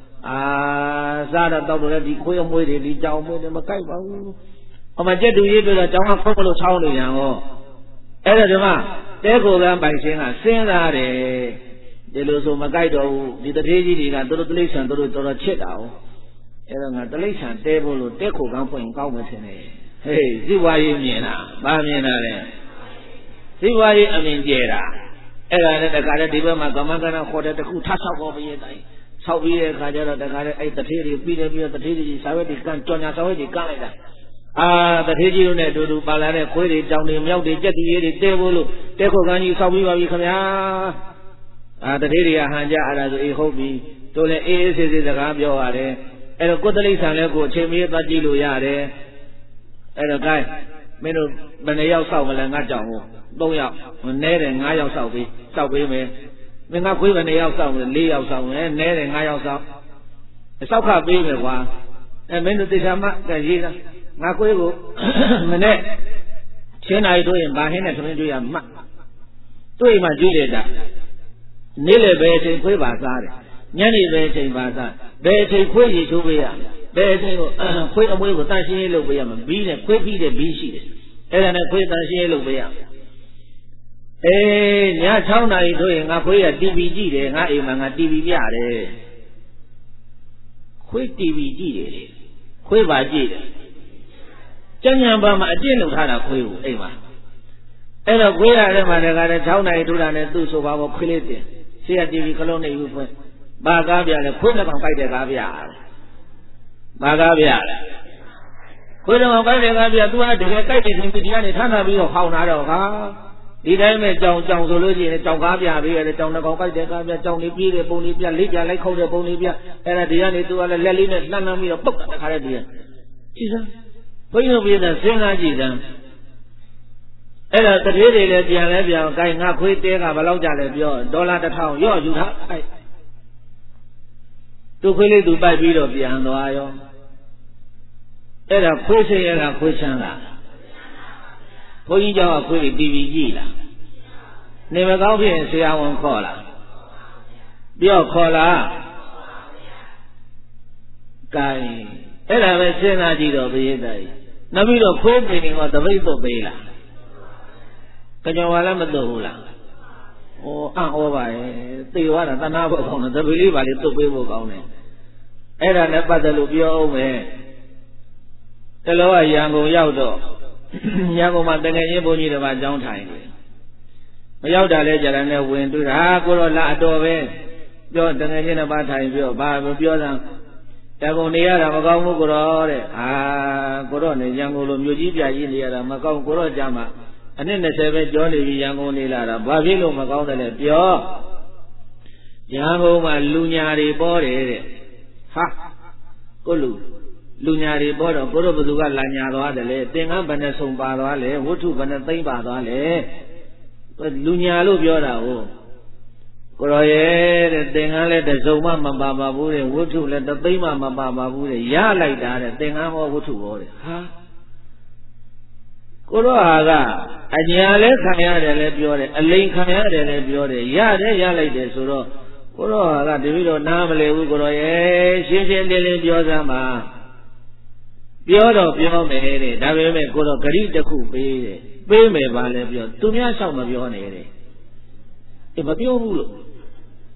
S1: Ah, sana tahu tu di kuih muih ni, di jauh muih ni makai bau. Amat jadi duit tu lah jauh aku perlu tahu ni yang oh. Ada tu mah, teko kan baik sih sing dah deh. Jadi so makai tu, di tadi ni kan terus tulisan terus terus cek tahu. Ada kan tulisan teko lu teko kan pun kau macam ni. Hei, siapa yang ni na, apa ni na le? Siapa yang amin jera? Era ni dekat ada di mana kaman kana kode tu kutas aku punya tay. Sawi ni kajar dekat ada ay terhiri, pilih pilih terhiri, sawi di kan, contohnya sawi di kan ada. Ah terhiri tu ni dulu bala ni koi di jauh ni miau di jadi di tebulu, teko kan ni sawi bawi kami ah. Ah terhiri ah hanya ada tu ihobi, tu le eh sesi dekat biar ada. Era kau tadi sana kau cemil tadi lu ya ada. Era kai, menu mana yang sawi malah ngajau. Đâu dạo, né để ngã dạo sầu vì sầu vì mẹ, mình ngã quý bên này dạo sầu, lý dạo sầu, né để ngã dạo sầu, sau khi bị mẹ qua, em mình được xem mắt cái gì đó, ngã quý của mình nè, trên này tôi em ba hết này tôi em mắt, tôi mà duy lệ đã, nếu là về thì quý bà ra đấy, nhớ đi về thì bà ra, về thì quý gì chú bây giờ, về thì quý ông ấy của ta xin lỗi bây giờ mà bí này quý bí để bí gì đấy, cái này quý ta xin lỗi bây giờ. Ê, nhà sau này thôi, ngã khuấy là tivi gì đấy, ngã em mà ngã tivi bia đấy, khuấy tivi gì đấy, khuấy bà gì đấy, chẳng hạn bà mà trên lục thà là khuấy u, em mà, em là khuấy là em mà cái cái sau này tôi là này tôi số bao khuấy lên tiền, xe tivi cái lô này u khuấy, bà cá bia này khuấy là bằng cái cá bia, bà cá bia này, khuấy là bằng cái cá bia, tôi nói cái cái gì thì cái này thằng nào bây giờ khâu nào đâu cả. Đi đây mẹ chồng chồng rồi lấy gì này chồng cá bia bây giờ chồng nó có cái gì cá bia chồng đi bia để bông đi bia lấy bia lấy khâu để bông đi bia cái là đi ra này tôi là lấy lấy này năm năm rồi bốc cả cái gì chứ sao bây giờ bây giờ xem là gì đó cái là tự nhiên là bia lấy bia cái ngã khuấy té cả và lâu dài là bia đô la một thau yo dù tháo tôi khuấy lấy tôi bay bia rồi bia ăn đồ ai yo cái là khuấy xe là khuấy sang là bố gì cho khuấy tivi gì là nếu mà có việc sẽ ăn khó là biểu khó là cái cái là về xem là gì đó bây giờ đây nó bị đồ khuấy thì mình có tập đi tổ bê là cái nhau là mất đồ là ô ăn ô vậy tiêu quá là ta nào bảo không là tập đi vào đi tổ bê bảo không này cái là nó bắt đầu lúc biểu ông ấy cái lối ai ăn cũng giàu đó nhà của mình từng ngày như bao nhiêu là bà cháu thay mà giàu đã lấy giờ này quên tôi đã cô rồi lạ đồ về cho từng ngày như là bà thay biểu bà biểu rằng cha con này là mà con cô đó đấy à cô đó này nhà cô luôn nhiều gì bây giờ này là mà con cô đó chăm à anh ấy sẽ về chỗ này vì nhà cô này là bà biết luôn mà con này là biểu nhà cô mà lu nhà đi bỏ đấy ha cô lu lu nhà đi bỏ đó cô đó bây giờ là nhà đó đấy tiền ăn bên này sống bà đó đấy vật thu bên này tây bà đó đấy lu nhà lu biểu đâu cô rồi tiền ăn lấy để sống mà mà bà bà bố đấy vật thu lấy để tây mà mà bà bà bố đấy giá lại đã đấy tiền ăn mà vật thu đấy ha cô đó à cả anh nhà lấy khai nhà đấy lấy biểu đấy anh lấy khai nhà đấy lấy biểu đấy giá đấy giá lại đấy số đó cô đó à cả đi bây giờ nam lấy cô rồi xin xin đi lấy biểu ra mà biểu đó biểu mẹ đấy, đã về mẹ cô đó cái gì cũng bê đấy, bê mẹ bà lấy biểu, tụi mình sao mà biểu này đấy, em mà biểu luôn,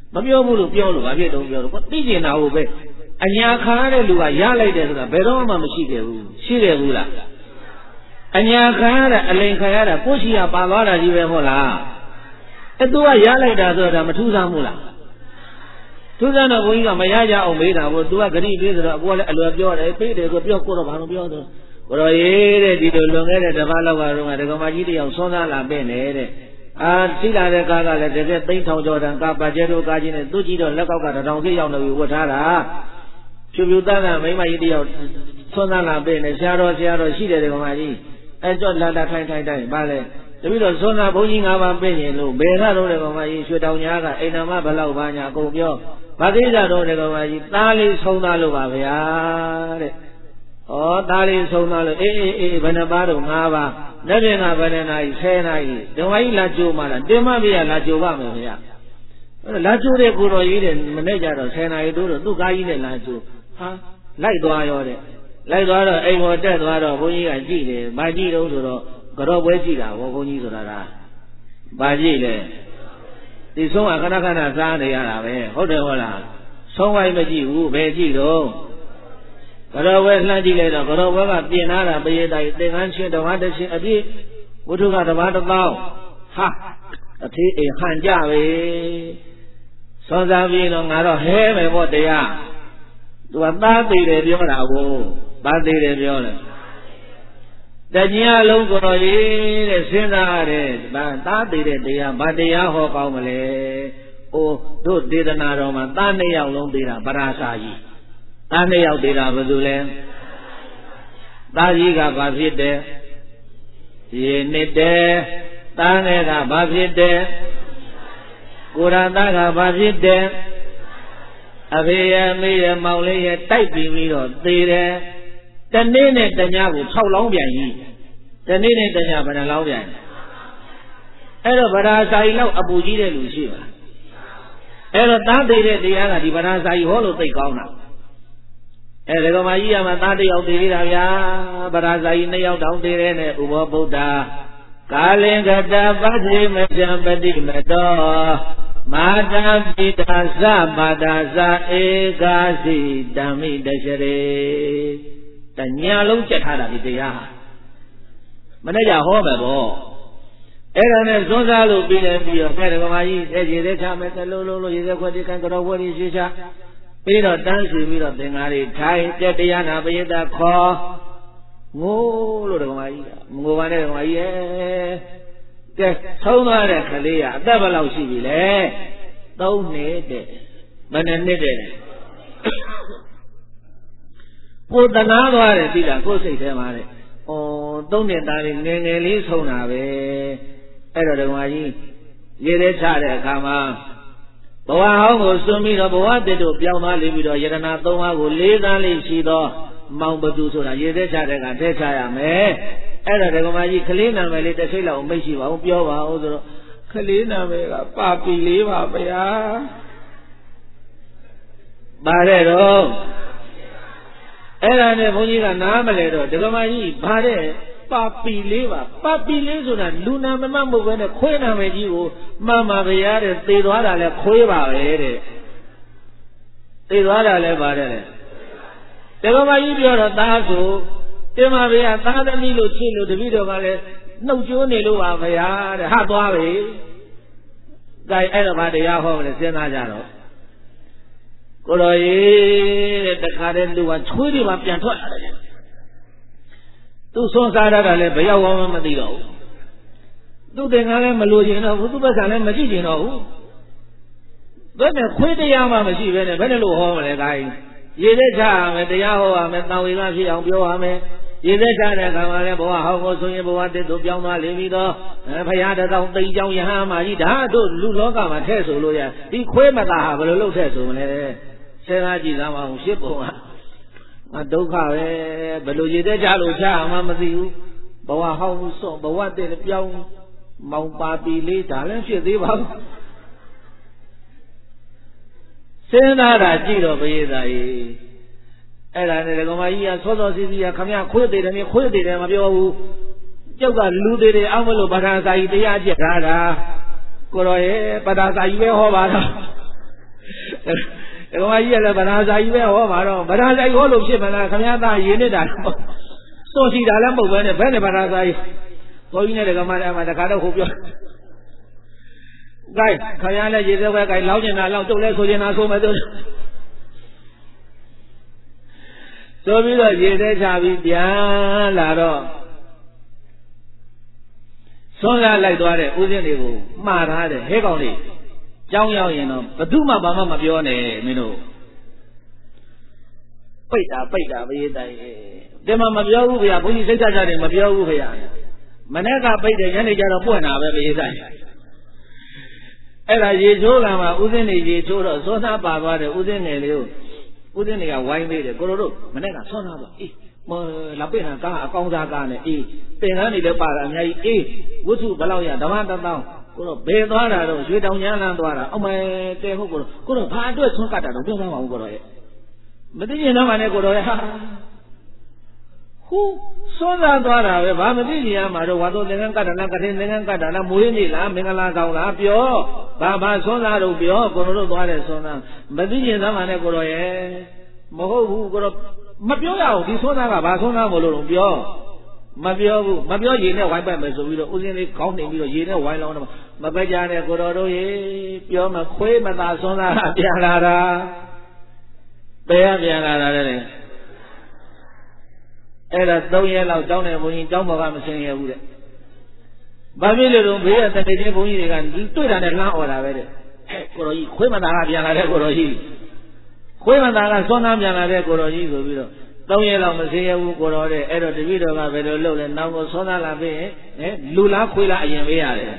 S1: မပြောဘူးလို့ပြောလို့ဘာဖြစ်တော့ပြောလို့သိကျင်တာဟုတ်ပဲအညာခံရတဲ့လူကရလိုက်တယ်ဆိုတာဘယ်တော့မှမရှိခဲ့ဘူးရှိတယ်ဘူးလားအညာခံရတဲ့အလိန်ခံရတာကိုရှိရပါသွားတာကြီးပဲဟုတ်လားအဲသူကရလိုက်တာဆိုတာမထူးဆန်းဘူးလားထူးဆန်းတော့ဘုန်းကြီးကမရကြအောင်မေးတာဘို့သူကဂရိပေးဆိုတော့အပေါ်လည်းအလွယ်ပြောတယ်ပေးတယ်ကိုပြောကိုတော့ဘာလို့ပြောတော့ကိုတော့ရေးတဲ့ဒီလိုလွန်ခဲ့တဲ့တစ်ပတ်လောက်ကတော့ဒကမကြီးတယောက်ဆွမ်းသားလာပဲ့နေတဲ့အာသိလာတဲ့ကားကလည်းတကယ်သိန်းထောင်ကျော်တန်ကားပါကျဲတို့ကားကြီးနဲ့သူ့ကြည့်တော့လက်ကောက်ကတောင်စိရောက်နေပြီဝတ်ထားတာဖြူဖြူသားကမိမကြီးတယောက်ဆွမ်းသားလာပဲ့နေဆရာတော်ဆရာတော်ရှိတယ်ဒကမကြီးအဲကြောလာလာထိုင်ထိုင်တိုင်းပါလေတပည့်တော်ဆွမ်းသားဘုန်းကြီးငါးပါးပဲ့ရင်လို့ဘယ်ကတော့ဒကမကြီးရွှေတောင်ညာကအိမ်နာမဘလောက်ပါညာအကုန်ပြောဘာကိစ္စတော့ဒကမကြီးသားလေးဆုံးသားလို့ပါဗျာတဲ့ဩသားလေးဆုံးသားလို့အေးအေးအေးဘယ်နှပါတော့ငါးပါးလက်ပြင်ကဘယ်နှနာရီဆယ်နာရီဒဝိုင်းလာကြိုးမှလားတင်မပြရလာကြိုးပါမယ်ဗျာလာကြိုးတဲ့ကိုတော်ကြီးတဲ့မနေ့ကျတော့ဆယ်နာရီတိုးတော့သူ့ကားကြီးနဲ့လာကြိုးဟာလိုက်သွားရောတဲ့လိုက်သွားတော့အိမ်ပေါ်တက်သွားတော့ဘုန်းကြီးကကြည့်တယ်မကြည့်တော့ဆိုတော့ကတော့ပွဲကြည့်တာဘောဘုန်းကြီးဆိုတာကဘာကြည့်လဲဒီဆုံးကခဏခဏစားနေရတာပဲဟုတ်တယ်ဟုတ်လားဆုံးဝိုင်းမကြည့်ဘူးဘယ်ကြည့်တော့ကတော့ဝဲလှမ်းကြည့်လိုက်တော့ကတော့ဝဲကပြင်လာတာပရိသတ်သင်္ကန်းချင်းဓမ္မတချင်းအပြည့်ဝိထုကဓမ္မတစ်ပေါင်းဟာအသေးအိမ်ဟန်ကြပဲစောစားပြီးတော့ငါတော့ဟဲမယ်ပေါ့တရားသူကသားသေးတယ်ပြောတာကိုသားသေးတယ်ပြောတယ်တကြီးအလုံးကိုတော်ရေးတဲ့စဉ်းစားရတဲ့ဒါသားသေးတဲ့တရားဘာတရားဟောကောင်းမလဲအိုးတို့ဒေသနာတော်မှာသားနှစ်ယောက်လုံးသေးတာပရာစာကြီးသားနှစ်ယောက်သေးတာဘယ်သူလဲသားကြီးကဘာဖြစ်တယ်ရေနှစ်တယ်သားငယ်ကဘာဖြစ်တယ်ကိုရသားကဘာဖြစ်တယ်အဖေရမေရမောင်လေးရတိုက်ပြီးပြီးတော့သေးတယ်တနေ့နဲ့တညကို၆လောင်းပြန်ကြီးတနေ့နဲ့တညဘယ်နှလောင်းပြန်အဲ့တော့ဗရာစာကြီးလောက်အပူကြီးတဲ့လူရှိပါအဲ့တော့သားသေးတဲ့တရားကဒီဗရာစာကြီးဟောလို့သိကောင်းတာအဲ့ဒါကမကြီးရမှာသားတယောက်သေးသေးတာဗျာဗရာဇာကြီးနှစ်ယောက်တောင်သေးတယ်နဲ့ဥဘောဗုဒ္ဓကာလင်္ကတပတ္တိမကြံပတိမတောမာတာပိတာသပါတာသဧကာစီဓမ္မိတရှရေတညာလုံးကြက်ထားတာဒီတရားဟာမနေ့ကဟောမယ်ဗောအဲ့ဒါနဲ့ဇွန်းစားလို့ပြီးတယ်ပြီးတော့အဲ့ဒါကမကြီးအဲ့ဒီသေးချမယ်သလုံးလုံးလို့ရေစက်ခွက်ဒီကံကြောဝဲဒီရှိချပြီးတော့တန်းစီပြီးတော့သင်္ဃာတွေထိုင်ကြက်တရားနာပရိသတ်ခေါ်ငိုးလို့ဓမ္မကြီးကငိုပါနဲ့ဓမ္မကြီးရဲ့ကဲဆုံးသွားတဲ့ကလေးကအသက်ဘယ်လောက်ရှိပြီလဲသုံးနှစ်တဲ့မနဲ့နှစ်တဲ့ကိုတနာသွားတယ်သိလားကိုယ်စိတ်ထဲမှာတဲ့ဩသုံးနှစ်သားလေးငယ်ငယ်လေးဆုံးတာပဲအဲ့တော့ဓမ္မကြီးရေထဲချတဲ့အခါမှာဘဝဟောင်းကိုစွန့်ပြီးတော့ဘဝတည်တို့ပြောင်းသွားလိမ့်ပြီးတော့ယရဏသုံးပါးကိုလေးသားလေးရှိသောမောင်ဘသူဆိုတာရေသက်ချတဲ့ကထဲချရမယ်အဲ့ဒါဒကမကြီးကလေးနာမည်လေးတစ်စိတ်လောက်မိတ်ရှိပါဦးပြောပါဦးဆိုတော့ကလေးနာမည်ကပါပီလေးပါဗျာပါတဲ့တော့အဲ့ဒါနဲ့ဘုန်းကြီးကနားမလဲတော့ဒကမကြီးဗါတဲ့ပါပီလေးပါပါပီလေးဆိုတာလူနာမမမဟုတ်ဘဲနဲ့ခွေးနာမည်ကြီးကိုမှန်ပါဗျာတဲ့သေသွားတာလဲခွေးပါပဲတဲ့သေသွားတာလဲပါတယ်လေတက္ကမကြီးပြောတော့သားဆိုတင်ပါဗျာသားသမီးလို့ချစ်လို့တပည့်တော်ကလည်းနှုတ်ကြိုးနေလို့ပါဗျာတဲ့ဟာသွားပြီဒါအဲ့တော့ဗာတရားဟောမလဲစဉ်းစားကြတော့ကိုတော်ကြီးတဲ့တခါတည်းလူကချွေးတွေပါပြန်ထွက်လာတယ်သူဆွန်စားရတာလည်းဘယ်ရောက်မှမသိတော့ဘူးသူတင်ကလည်းမလိုချင်တော့ဘူးသူ့ဘက်ကလည်းမကြည့်ချင်တော့ဘူးဘယ်နဲ့ခွေးတရားမှမရှိပဲနဲ့ဘယ်နဲ့လို့ဟောမလဲဒါကြီးရေသက်ချရမယ်တရားဟောရမယ်တန်ဝေကဖြစ်အောင်ပြောရမယ်ရေသက်ချတဲ့အခါမှာလည်းဘဝဟောင်းကိုဆိုရင်ဘဝတည်းတို့ပြောင်းသွားလိမ့်ပြီးတော့ဘုရားတသောသိကြောင်းယဟန်မာကြီးဒါတို့လူလောကမှာထဲ့ဆိုလို့ရဒီခွေးမသာဟာဘယ်လိုလုပ်ထဲ့ဆိုမလဲစဉ်းစားကြည့်သားမအောင်ရှစ်ပုံကငါဒုက္ခပဲဘယ်လိုရေသက်ချလို့ချမှမသိဘူးဘဝဟောင်းစွန့်ဘဝတည်းပြောင်းမောင်ပါပီလေးဒါလည်းဖြစ်သေးပါဘူးစဉ်းစားတာကြည့်တော့ဘုရားသားကြီးအဲ့ဒါနဲ့ကမကြီးကစောစောစီးစီးကခမရခွေးသေးတယ်ခွေးသေးတယ်မပြောဘူးကြောက်ကလူသေးတယ်အောက်မလို့ပဋ္ဌာစာကြီးတရားကျက်ထားတာကိုတော်ရဲ့ပဋ္ဌာစာကြီးပဲဟောပါတော့
S2: ဒီကောင်ကြီးကလည်းဗနာစာကြီးပဲဟောပါတော့ဗနာစာကြီးဟောလို့ဖြစ်မလားခမည်းသားရေးနေတာစောစီတာလည်းမဟုတ်ပဲနဲ့ဘယ်နဲ့ဗနာစာကြီးဘုန်းကြီးနဲ့တကမအမှတခါတော့ဟိုပြောကဲခမည်းလည်းရေသေးပဲကဲလောက်ကျင်တာလောက်တုတ်လဲဆိုကျင်တာဆိုမယ်သူဆိုပြီးတော့ရေသေးချပြီးပြန်လာတော့ဆွမ်းလာလိုက်သွားတဲ့ဦးဇင်းတွေကိုမှားထားတယ်ဟဲကောင်လေးကြောင်းရောက်ရင်တော့ဘသူမှဘာမှမပြောနဲ့မင်းတို့ပိတ်တာပိတ်တာဘေးတိုင်တယ်မမပြောဘူးဗျာဘုန်းကြီးစိတ်ချကြတယ်မပြောဘူးခင်ဗျာမနေ့ကပိတ်တယ်ညနေကျတော့ပွင့်တာပဲဘေးတိုင်အဲ့ဒါရေချိုးကမှာဦးဇင်းတွေရေချိုးတော့စောသားပါသွားတယ်ဦးဇင်းငယ်လေးကိုဦးဇင်းတွေကဝိုင်းပေးတယ်ကိုလိုတို့မနေ့ကဆောသားပါအေးမလာပိတ်တာကားအကောင်းစားကားနဲ့အေးသင်္ကန်းတွေလည်းပါတာအများကြီးအေးဝတ္ထုဘလောက်ရဓမ္မတသောကိုတော့ဘယ်သွားတာတော့ရွှေတောင်ညာလန်းသွားတာအမေတဲဟုတ်ကိုတော့ကိုတော့ဘာအတွက်ဆွန်းကတ်တာတော့ပြောသားပါဘူးကိုတော့ရဲ့မသိရင်တော့မှလည်းကိုတော့ရဲ့ဟာဟူဆွန်းသားသွားတာပဲဘာမသိရင်မှာတော့ဝါတော့သင်္ကန်းကတ်တာလားကထင်းသင်္ကန်းကတ်တာလားမွေးနေလားမင်္ဂလာဆောင်လားပြောဘာဘာဆွန်းသားတော့ပြောကိုတို့သွားတယ်ဆွန်းသားမသိရင်တော့မှလည်းကိုတော့ရဲ့မဟုတ်ဘူးကိုတော့မပြောရဘူးဒီဆွန်းသားကဘာဆွန်းသားမလို့တော့ပြောမပြောဘူးမပြောရေနဲ့ဝိုင်းပတ်မယ်ဆိုပြီးတော့ဦးစင်းလေးခေါင်းနေပြီးတော့ရေနဲ့ဝိုင်းလောင်းတော့မပက်ကြနဲ့ကိုတော်တို့ရေပြောမခွေးမသာဆွန်းသားပြန်လာတာဘယ်ပြန်လာတာလဲအဲ့ဒါသုံးရက်လောက်တောင်းတယ်ဘုန်းကြီးတောင်းပေါ်ကမဆင်းရဘူးတဲ့ဘာဖြစ်လို့တော့ဘေးကတတိချင်းဘုန်းကြီးတွေကတွေ့တာနဲ့လှမ်းអော်တာပဲတဲ့ဟဲ့ကိုတော်ကြီးခွေးမသာကပြန်လာတဲ့ကိုတော်ကြီးခွေးမသာကဆွန်းသားပြန်လာတဲ့ကိုတော်ကြီးဆိုပြီးတော့သုံးရက်လောက်မစေရဘူးကိုတော်တဲ့အဲ့တော့တပည့်တော်ကဘယ်လိုလုပ်လဲနောက်ကိုဆွမ်းသားလာပြီးဟဲ့လူလားခွေးလားအရင်ပေးရတယ်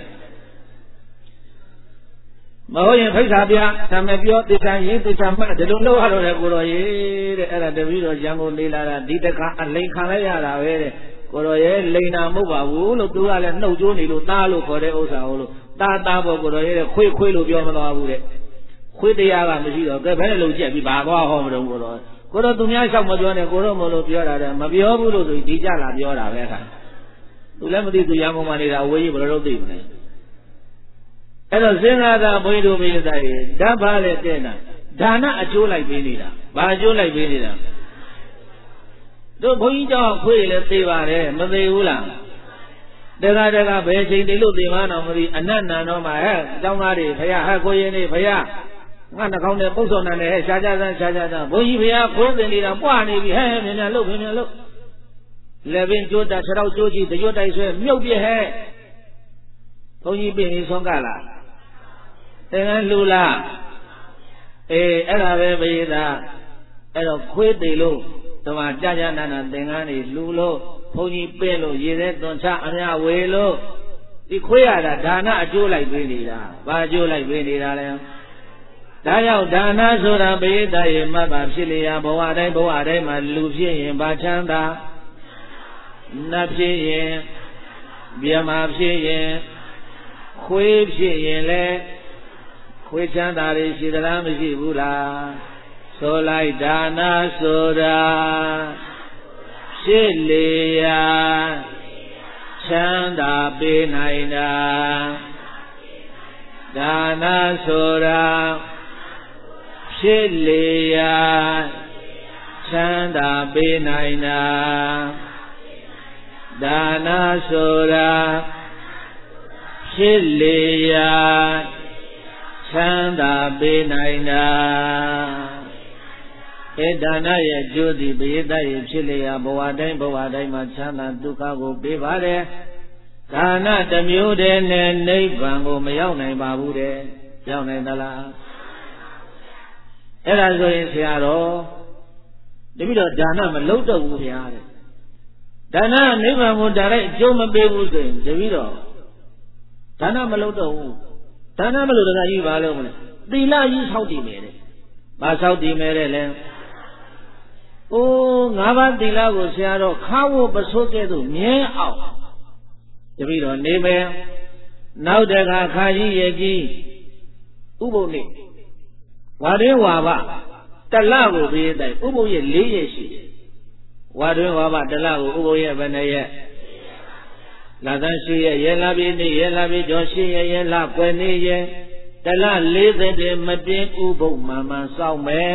S2: မဟုတ်ရင်ဖိတ်စာပြဒါမဲ့ပြောတေချာရင်းတေချာမှတ်ဒီလိုလုပ်ရတော့လေကိုတော်ရေးတဲ့အဲ့ဒါတပည့်တော်ရန်ကုန်နေလာတာဒီတခါအလိန်ခံလိုက်ရတာပဲတဲ့ကိုတော်ရဲ့လိန်နာမဟုတ်ပါဘူးလို့သူကလည်းနှုတ်ကြိုးနေလို့သားလို့ခေါ်တဲ့ဥစ္စာဟုတ်လို့သားသားပေါ်ကိုတော်ရဲ့ခွေးခွေးလို့ပြောမသွားဘူးတဲ့ခွေးတရားကမရှိတော့ကဲဘယ်နဲ့လို့ကြက်ပြီးဘာသွားဟောမလို့ကိုတော်ကိုတော့သူများလျှောက်မပြောနဲ့ကိုတော့မလို့ပြောတာတဲ့မပြောဘူးလို့ဆိုဒီကြလာပြောတာပဲခါသူလည်းမသိသူရန်ကုန်မှာနေတာဝေးကြီးဘယ်လိုလုပ်သိမလဲအဲ့တော့စဉ်းစားတာဘုန်းကြီးတို့မိသားရေဓာတ်ပါလေတဲ့နာဒါနအကျိုးလိုက်ပေးနေတာဘာအကျိုးလိုက်ပေးနေတာတို့ဘုန်းကြီးကြောင့်ခွေးလည်းသိပါတယ်မသိဘူးလားတခါတခါဘယ်ချိန်တိလို့သိမှန်းတော့မသိအနတ်နံတော့မှဟဲ့အကြောင်းသားတွေဖရာဟဲ့ကိုရင်နေဖရာငါနှကောင်းနဲ့ပုတ်စော်နံနဲ့ဟဲ့ရှားကြစမ်းရှားကြစမ်းဘုန်းကြီးဖရာခိုးတင်နေတာပွားနေပြီဟဲ့မြန်မြန်လှုပ်မြန်မြန်လှုပ်လက်ပင်ကျိုးတာခြေထောက်ကျိုးကြည့်တရွတ်တိုက်ဆွဲမြုပ်ပြဟဲ့ဘုန်းကြီးပြင်ပြီးဆုံးကလားသင်္ကန်းလှူလားအေးအဲ့ဒါပဲဘိသာအဲ့တော့ခွေးသေးလို့ဓမ္မကြာကြာနာနာသင်္ကန်းတွေလှူလို့ဘုန်းကြီးပင့်လို့ရေထဲသွန်ချအများဝေလို့ဒီခွေးရတာဒါနအကျိုးလိုက်ပေးနေတာဘာအကျိုးလိုက်ပေးနေတာလဲဒါကြောင့်ဒါနဆိုတာဘိသာရေမှတ်ပါဖြစ်လျာဘဝတိုင်းဘဝတိုင်းမှာလူဖြစ်ရင်ဘာချမ်းသာနတ်ဖြစ်ရင်မြမဖြစ်ရင်ခွေးဖြစ်ရင်လေခွေးချမ်းသာတွေရှိသလားမရှိဘူးလားဆိုလိုက်ဒါနဆိုတာဖြစ်လျာချမ်းသာပေးနိုင်တာဒါနဆိုတာဖြစ်လျာချမ်းသာပေးနိုင်တာဒါနဆိုတာဖြစ်လျာချမ်းသာပေးနိုင်တာအဲဒါနရဲ့ကျိုးသည်ပရိသတ်ရဲ့ဖြစ်လျာဘဝတိုင်းဘဝတိုင်းမှာချမ်းသာဒုက္ခကိုပေးပါတယ်ဒါနတစ်မျိုးတည်းနဲ့နိဗ္ဗာန်ကိုမရောက်နိုင်ပါဘူးတဲ့ရောက်နိုင်သလားအဲ့ဒါဆိုရင်ဆရာတော်တပည့်တော်ဒါနမလုပ်တော့ဘူးဗျာတဲ့ဒါနနိဗ္ဗာန်ကိုဒါလိုက်အကျိုးမပေးဘူးဆိုရင်တပည့်တော်ဒါနမလုပ်တော့ဘူးဒါနမလို့တခါကြီးပါလို့မလဲသီလကြီးဆောက်တည်မယ်တဲ့ဘာဆောက်တည်မယ်တဲ့လဲအိုးငါးပါးသီလကိုဆရာတော်ခါဝပစိုးကဲ့သို့မြဲအောင်တပည့်တော်နေမယ်နောက်တခါခါကြီးရဲ့ကြီးဥပုပ်နေ့ဝါတွင်ဝါဘတလကိုပေးတဲ့ဥပုပ်ရဲ့လေးရက်ရှိတယ်ဝါတွင်ဝါဘတလကိုဥပုပ်ရဲ့ဘယ်နှရက်လာသန်းရှိရဲ့ရဲလာပြီးနေ့ရဲလာပြီးကျော်ရှိရဲ့ရဲလာကွယ်နေရဲ့တလလေးသက်တည်းမပြင်းဥပုပ်မှန်မှန်စောင့်မယ်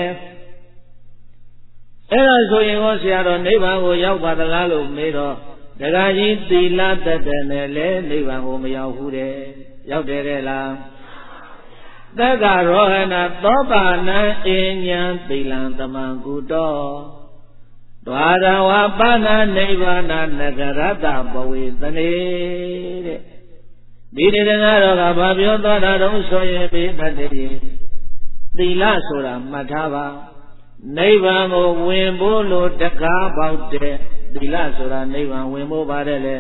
S2: အဲ့ဒါဆိုရင်ဟောဆရာတော်နိဗ္ဗာန်ကိုရောက်ပါသလားလို့မေးတော့ဒကာကြီးသီလတတ်တယ်နဲ့လေနိဗ္ဗာန်ကိုမရောက်ဘူးတဲ့ရောက်တယ်တဲ့လားသက္ကရောဟဏသောပါဏံအဉ္ဉံသီလံသမံကုတောဒွါရဝပါဏနိဗ္ဗာနနဂရတဘဝေသနေတဲ့ဒီတေသနာတော်ကဘာပြောသွားတာတုံးဆိုရင်ပြတတ်တယ်သီလဆိုတာမှတ်ထားပါနိဗ္ဗာန်ကိုဝင်ဖို့လို့တကားပေါက်တဲ့သီလဆိုတာနိဗ္ဗာန်ဝင်ဖို့ပါတယ်လေ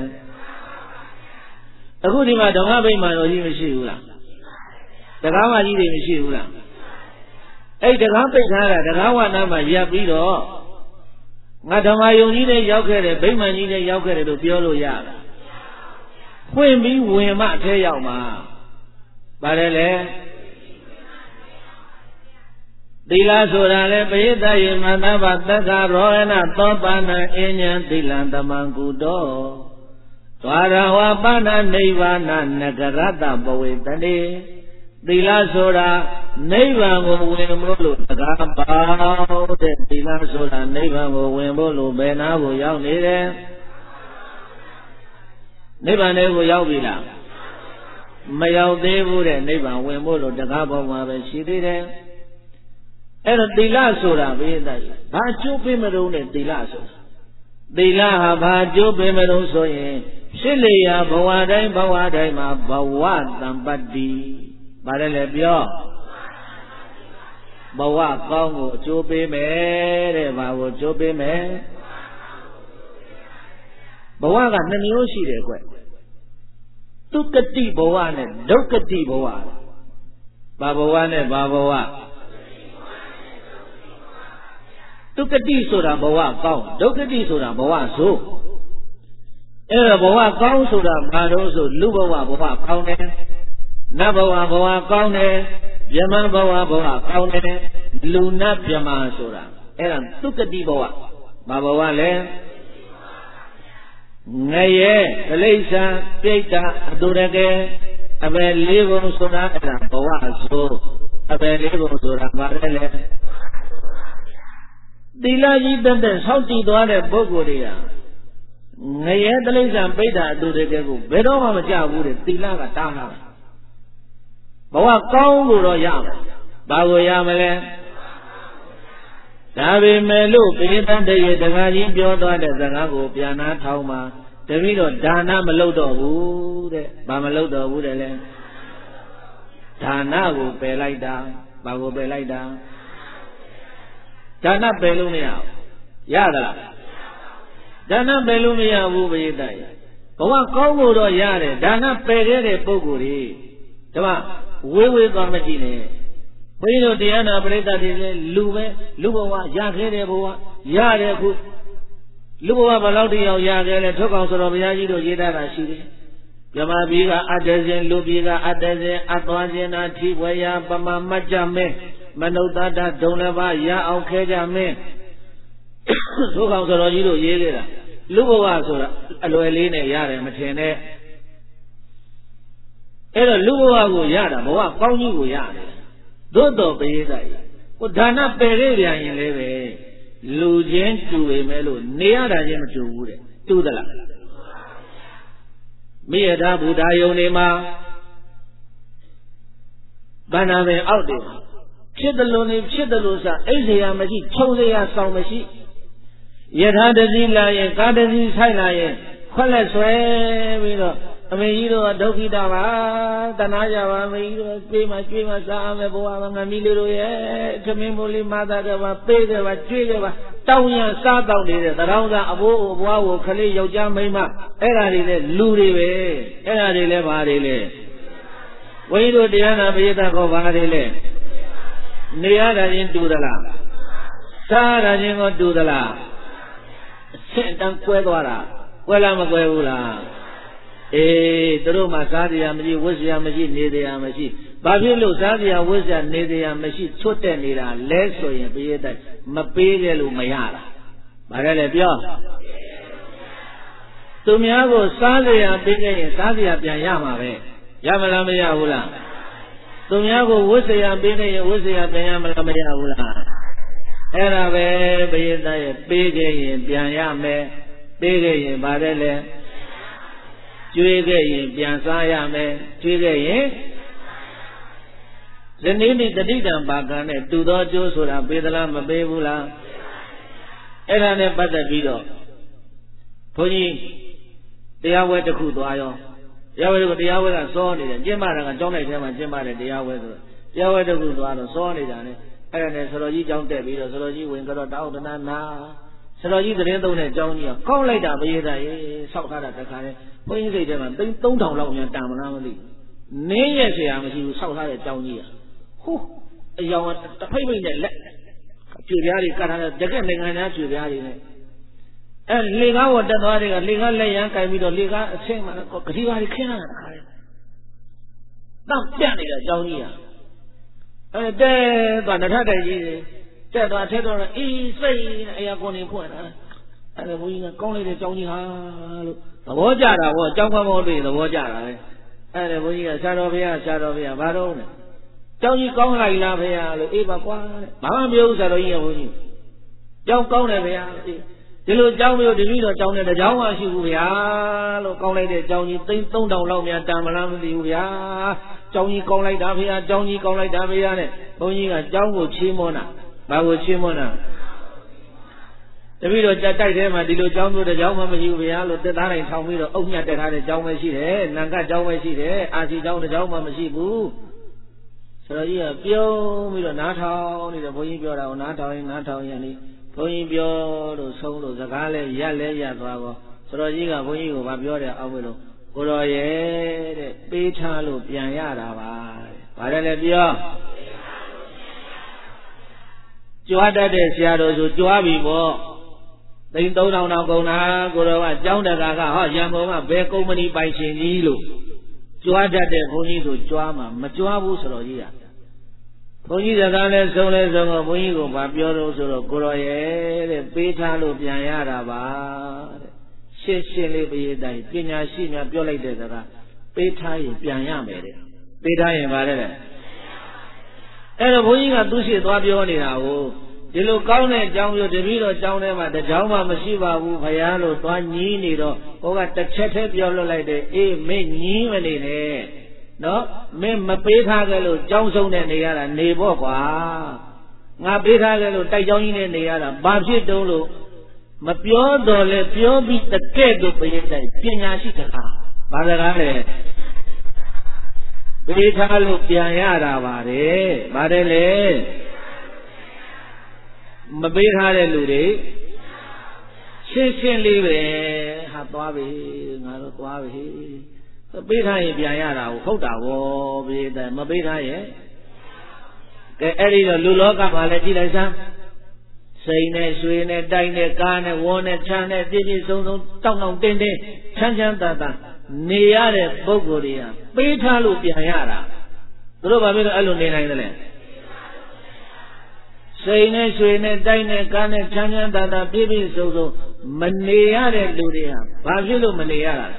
S2: အခုဒီမှာဓမ္မဗိမာန်တော်ကြီးမရှိဘူးလားတကားမကြီးတွေမရှိဘူးလားအဲ့တကားပိတ်ထားတာတကားဝနာမှာရပ်ပြီးတော့ငါဓမ္မယုံကြီးနဲ့ရောက်ခဲ့တယ်ဗိမာန်ကြီးနဲ့ရောက်ခဲ့တယ်လို့ပြောလို့ရတာဖွင့်ပြီးဝင်မှအထဲရောက်မှာပါတယ်လေသီလဆိုတာလေပရိသတ်ယေမန္တဘသက္ကရောဟဏသောပါဏံအဉ္ဉံသီလံသမံကုတောဒွါရဝပါဏနိဗ္ဗာနနဂရတဘဝေတတိသီလဆိုတာနိဗ္ဗာန်ကိုဝင်ဖို့လို့တကားပေါတဲ့သီလဆိုတာနိဗ္ဗာန်ကိုဝင်ဖို့လို့ဘယ်နာကိုရောက်နေတယ်နိဗ္ဗာန်ကိုရောက်ပြီလားမရောက်သေးဘူးတဲ့နိဗ္ဗာန်ဝင်ဖို့လို့တကားပေါမှာပဲရှိသေးတယ်အဲ့တော့သီလဆိုတာဘယ်သားကြီးဘာကျိုးပေးမလို့နဲ့သီလဆိုတာသီလဟာဘာကျိုးပေးမလို့ဆိုရင်ဖြစ်လေရာဘဝတိုင်းဘဝတိုင်းမှာဘဝတံပတ္တိပါတယ်လေပြောဘဝကောင်းကိုအကျိုးပေးမယ်တဲ့ဘာကိုအကျိုးပေးမယ်ဘဝကနှစ်မျိုးရှိတယ်ကွသူကတိဘဝနဲ့ဒုက္ခတိဘဝဘာဘဝနဲ့ဘာဘဝဒုက္ခတိဆိုတာဘဝကောင်းဒုက္ခတိဆိုတာဘဝဆိုးအဲ့တော့ဘဝကောင်းဆိုတာဘာလို့ဆိုလူဘဝဘဝကောင်းတယ်နတ်ဘဝဘဝကောင်းတယ်ဗျမဘဝဘဝကောင်းတယ်လူနတ်ဗျမဆိုတာအဲ့ဒါဒုက္ခတိဘဝဘာဘဝလဲငရဲကလိစ္ဆာပြိတ္တာအတုရကေအဘယ်လေးဘုံဆိုတာအဲ့ဒါဘဝဆိုးအဘယ်လေးဘုံဆိုတာဘာလဲလဲသီလကြီးတတ်တဲ့ဆောက်တည်သွားတဲ့ပုဂ္ဂိုလ်တွေကငရဲတလိစ္ဆာပိဋ္ဌာအတုတကယ်ကိုဘယ်တော့မှမကြဘူးတဲ့သီလကတားတာဘဝကောင်းလို့တော့ရမယ်ဘာကိုရမလဲဒါပေမဲ့လို့ပိဋကတရေတခါချင်းပြောသွားတဲ့စကားကိုပြန်နာထောင်းမှာတပည့်တော့ဒါနမလုပ်တော့ဘူးတဲ့ဘာမလုပ်တော့ဘူးတဲ့လဲဒါနကိုပယ်လိုက်တာဘာကိုပယ်လိုက်တာဒါနပယ်လို့မရဘူးရသလားဒါနပယ်လို့မရဘူးပိဋကရေဘဝကောင်းလို့တော့ရတယ်ဒါနပယ်ခဲ့တဲ့ပုဂ္ဂိုလ်တွေဓမ္မဝေးဝေးသွားမကြည့်နဲ့ဘုန်းကြီးတို့တရားနာပရိသတ်တွေလည်းလူပဲလူဘဝရခဲ့တဲ့ဘဝရတယ်ခုလူဘဝဘယ်လောက်တည်းအောင်ရခဲ့လဲထုတ်ကောင်ဆိုတော်ဘုရားကြီးတို့ရေးထားတာရှိတယ်ဗြဟ္မာပြည်ကအတ္တဇင်လူပြည်ကအတ္တဇင်အသွားခြင်းနာထိဝေယပမမတ်ကြမင်းမနုဿတဒုံလည်းပါရအောင်ခဲကြမင်းထုတ်ကောင်ဆိုတော်ကြီးတို့ရေးခဲ့တာလူဘဝဆိုတာအလွယ်လေးနဲ့ရတယ်မထင်နဲ့အဲ့တော့လူဘဝကိုရတာဘဝကောင်းကြီးကိုရတယ်သို့တော်ပိဋကရေကိုဒါနပယ်ရပြန်ရင်လည်းပဲလူချင်းတူပေမဲ့လို့နေရတာချင်းမတူဘူးတဲ့တူသလားမိယထာဘုဒ္ဓယုံနေမှာဗန္နာပင်အောက်တယ်ဖြစ်တယ်လို့နေဖြစ်တယ်လို့စအိတ်เสียမရှိခြုံเสียဆောင်မရှိယထာတတိလာရင်ကာတတိဆိုင်လာရင်ခွက်လက်ဆွဲပြီးတော့အမေကြီးတို့ကဒုက္ခိတပါတနာကြပါအမေကြီးတို့ကျွေးမှကျွေးမှစားမယ်ဘဝမှာငါမီးလေးတို့ရဲ့သမင်းမိုးလေးမသားကြပါပေးကြပါကျွေးကြပါတောင်းရန်စားတောက်နေတဲ့သရောင်းသားအဘိုးအဘွားကိုခလေးယောက်ျားမိန်းမအဲ့ဓာတွေလည်းလူတွေပဲအဲ့ဓာတွေလည်းဘာတွေလဲဝိတို့တရားနာပရိသတ်ကောဘာတွေလဲနေရတာချင်းတူသလားစားရတာချင်းကိုတူသလားအဆင့်တန်းကွဲသွားတာကွဲလားမကွဲဘူးလားအေးသူတို့မှစားတရားမရှိဝတ်စရာမရှိနေတရားမရှိဘာဖြစ်လို့စားတရားဝတ်စရာနေတရားမရှိချွတ်တက်နေတာလဲဆိုရင်ပရိသတ်မပေးကြလို့မရတာဘာလဲလဲပြောသူများကိုစားစရာပေးခဲ့ရင်စားစရာပြန်ရမှာပဲရမလားမရဘူးလားသူများကိုဝတ်စရာပေးခဲ့ရင်ဝတ်စရာပြန်ရမလားမရဘူးလားအဲ့ဒါပဲပရိသတ်ရဲ့ပေးခဲ့ရင်ပြန်ရမယ်ပေးခဲ့ရင်ဗါတယ်လေကျွေးခဲ့ရင်ပြန်စားရမယ်ကျွေးခဲ့ရင်ဇနီးနိတတိတံပါကံနဲ့တူသောကျိုးဆိုတာပေးသလားမပေးဘူးလားအဲ့ဒါနဲ့ပတ်သက်ပြီးတော့ဘုန်းကြီးတရားဝဲတစ်ခုသွားရောတရားဝဲကတရားဝဲကစောနေတယ်ကျင့်မတာကကျောင်းလိုက်ထဲမှာကျင့်မတယ်တရားဝဲဆိုတော့တရားဝဲတစ်ခုသွားတော့စောနေတာနဲ့အဲ့ဒါနဲ့ဆရာကြီးကျောင်းတက်ပြီးတော့ဆရာကြီးဝင်ကြတော့တောက်တနာနာဆရာကြီးသတင်းသုံးတဲ့ကျောင်းကြီးကကောက်လိုက်တာပရိသတ်ရေဆောက်ထားတာတခါလေဘုန်းကြီးစိတ်ထဲမှာသိန်းသုံးထောင်လောက်များတန်မလားမသိဘူးနင်းရဲ့ဆရာမရှိဘူးဆောက်ထားတဲ့ကျောင်းကြီးကဟိုးအယောင်တဖိတ်ဖိတ်နဲ့လက်ကျွေပြားတွေကတ်ထားတဲ့တကက်နိုင်ငံသားကျွေပြားတွေနဲ့အဲလေကားဝတ်တက်သွားတွေကလေကားလက်ရန်ကင်ပြီးတော့လေကားအချင်းမှကတိပါးတွေခင်းလာတာတခါလေတောက်ပြတ်နေတဲ့ကျောင်းကြီးကအဲတဲသွားနထတိုင်ကြီးတွေတက်သွားထက်တော့အေးစိတ်အရာကုန်နေဖွင့်တာအဲဘုန်းကြီးကကောင်းလိုက်တဲ့ကျောင်းကြီးဟာလို့သဘောကျတာပေါ့ကျောင်းကောင်းကောင်းတွေ့သဘောကျတာပဲအဲဘုန်းကြီးကဆရာတော်ဘုရားဆရာတော်ဘုရားဘာတော့လဲကျောင်းကြီးကောင်းလိုက်လားဘုရားလို့အေးပါကွာဘာမှမပြောဘူးဆရာတော်ကြီးကဘုန်းကြီးကျောင်းကောင်းတယ်ဘုရားအေးဒီလိုကျောင်းမျိုးတတိတော်ကျောင်းနဲ့တကြောင်းမှရှိဘူးဗျာလို့ကောင်းလိုက်တဲ့ကျောင်းကြီးသိန်းသုံးထောင်လောက်များတန်မလားမသိဘူးဗျာကျောင်းကြီးကောင်းလိုက်တာဗျာကျောင်းကြီးကောင်းလိုက်တာဗျာနဲ့ဘုန်းကြီးကကျောင်းကိုချီးမွမ်းတာဘာကိုချီးမွမ်းတာတတိတော်ကြတိုက်ထဲမှာဒီလိုကျောင်းမျိုးတကြောင်းမှမရှိဘူးဗျာလို့တက်သားတိုင်းထောင်ပြီးတော့အုပ်မြတ်တက်ထားတဲ့ကျောင်းပဲရှိတယ်နံကတ်ကျောင်းပဲရှိတယ်အာစီကျောင်းတကြောင်းမှမရှိဘူးဆိုတော့ကြီးကပြုံးပြီးတော့နားထောင်နေတယ်ဘုန်းကြီးပြောတာကိုနားထောင်ရင်နားထောင်ရင်လေဘုန်းကြီးပြောလို့ဆုံးလို့စကားလဲရက်လဲရက်သွားတော့ဆိုတော့ကြီးကဘုန်းကြီးကိုဗာပြောတယ်အောက်မလို့ကိုတော်ရဲ့တဲ့ပေးထားလို့ပြန်ရတာပါတဲ့ဗါတယ်လေပြောကြွားတတ်တဲ့ဆရာတော်ဆိုကြွားပြီပေါ့သိန်းသုံးထောင်တော့ကုန်တာကိုတော်ကကျောင်းတကာကဟောရန်ကုန်ကဘယ်ကုမ္ပဏီပိုင်ရှင်ကြီးလို့ကြွားတတ်တဲ့ဘုန်းကြီးဆိုကြွားမှာမကြွားဘူးဆိုတော့ကြီးကဘုန်းကြီးစကားလဲဆုံးလဲဆုံးတော့ဘုန်းကြီးကိုဗာပြောတော့ဆိုတော့ကိုတော်ရဲ့တဲ့ပေးထားလို့ပြန်ရတာပါတဲ့ရှင်းရှင်းလေးပရိသတ်ပညာရှိများပြောလိုက်တဲ့စကားပေးထားရင်ပြန်ရမယ်တဲ့ပေးထားရင်ဗါတဲ့အဲ့တော့ဘုန်းကြီးကသူ့ရှိသွားပြောနေတာကိုဒီလိုကောင်းတဲ့အကြောင်းမျိုးတပည့်တော်ကျောင်းထဲမှာတကြောင်မှမရှိပါဘူးဘုရားလို့သွားညီးနေတော့ဟိုကတစ်ချက်တည်းပြောလွတ်လိုက်တယ်အေးမင်းညီးမနေနဲ့နော်မင်းမပေးထားကြလို့ကြောင်းဆုံးနဲ့နေရတာနေပေါ့ကွာငါပေးထားကြလို့တိုက်ကြောင်းကြီးနဲ့နေရတာဘာဖြစ်တုံးလို့မပြောတော့လဲပြောပြီးတကဲ့သို့ပရိသတ်ပညာရှိတကားဘာစကားလဲပေးထားလို့ပြန်ရတာပါတယ်ဗါတယ်လေမပေးထားတဲ့လူတွေရှင်းရှင်းလေးပဲဟာသွားပြီငါတို့သွားပြီပေးထားရင်ပြန်ရတာကိုဟုတ်တာဗောပေးတယ်မပေးထားရင်ကဲအဲ့ဒီတော့လူလောကမှာလည်းကြည့်လိုက်စမ်းစိန်နဲ့ရွှေနဲ့တိုက်နဲ့ကားနဲ့ဝန်းနဲ့ချမ်းနဲ့ပြည့်ပြည့်စုံစုံတောက်တောက်တင်းတင်းချမ်းချမ်းသာသာနေရတဲ့ပုဂ္ဂိုလ်တွေကပေးထားလို့ပြန်ရတာသူတို့ဘာဖြစ်လို့အဲ့လိုနေနိုင်တယ်လဲစိန်နဲ့ရွှေနဲ့တိုက်နဲ့ကားနဲ့ချမ်းချမ်းသာသာပြည့်ပြည့်စုံစုံမနေရတဲ့လူတွေဟာဘာဖြစ်လို့မနေရတာလဲ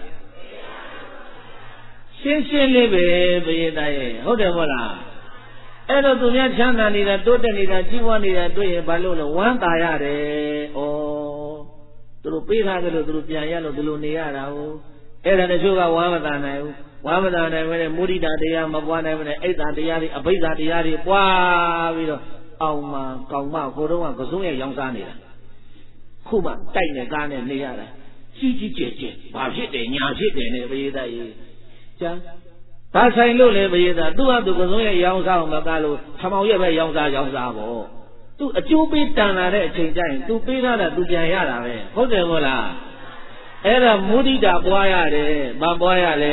S2: ရှင်းရှင်းလေးပဲဘုရားသားရဲ့ဟုတ်တယ်မဟုတ်လားအဲ့တော့သူများချမ်းသာနေတာတိုးတက်နေတာကြီးပွားနေတာတွေ့ရင်ဘာလို့လဲဝမ်းသာရတယ်ဩသူတို့ပေးထားကြလို့သူတို့ပြန်ရလို့သူတို့နေရတာဟုတ်အဲ့ဒါတချို့ကဝမ်းမသာနိုင်ဘူးဝမ်းမသာနိုင်ဘူးနဲ့မုဒိတာတရားမပွားနိုင်ဘူးနဲ့အိတ်သာတရားတွေအဘိဓါတရားတွေပွားပြီးတော့အောင်မကောင်းမကိုတော့ကစုံရဲ့ရောင်းစားနေတာခုမှတိုက်နေကားနဲ့နေရတာကြီးကြီးကျယ်ကျယ်ဘာဖြစ်တယ်ညာဖြစ်တယ်နဲ့ဘုရားသားကြီးကျမ်းဘာဆိုင်လို့လဲဘုရားသားသူ့ဟာသူကစုံရဲ့ရောင်းစားအောင်မကားလို့ထမောင်ရဲ့ပဲရောင်းစားရောင်းစားပေါ့သူအကျိုးပေးတန်လာတဲ့အချိန်ကျရင်သူပေးထားတာသူပြန်ရတာပဲဟုတ်တယ်မဟုတ်လားအဲ့ဒါမုဒိတာပွားရတယ်ဘာပွားရလဲ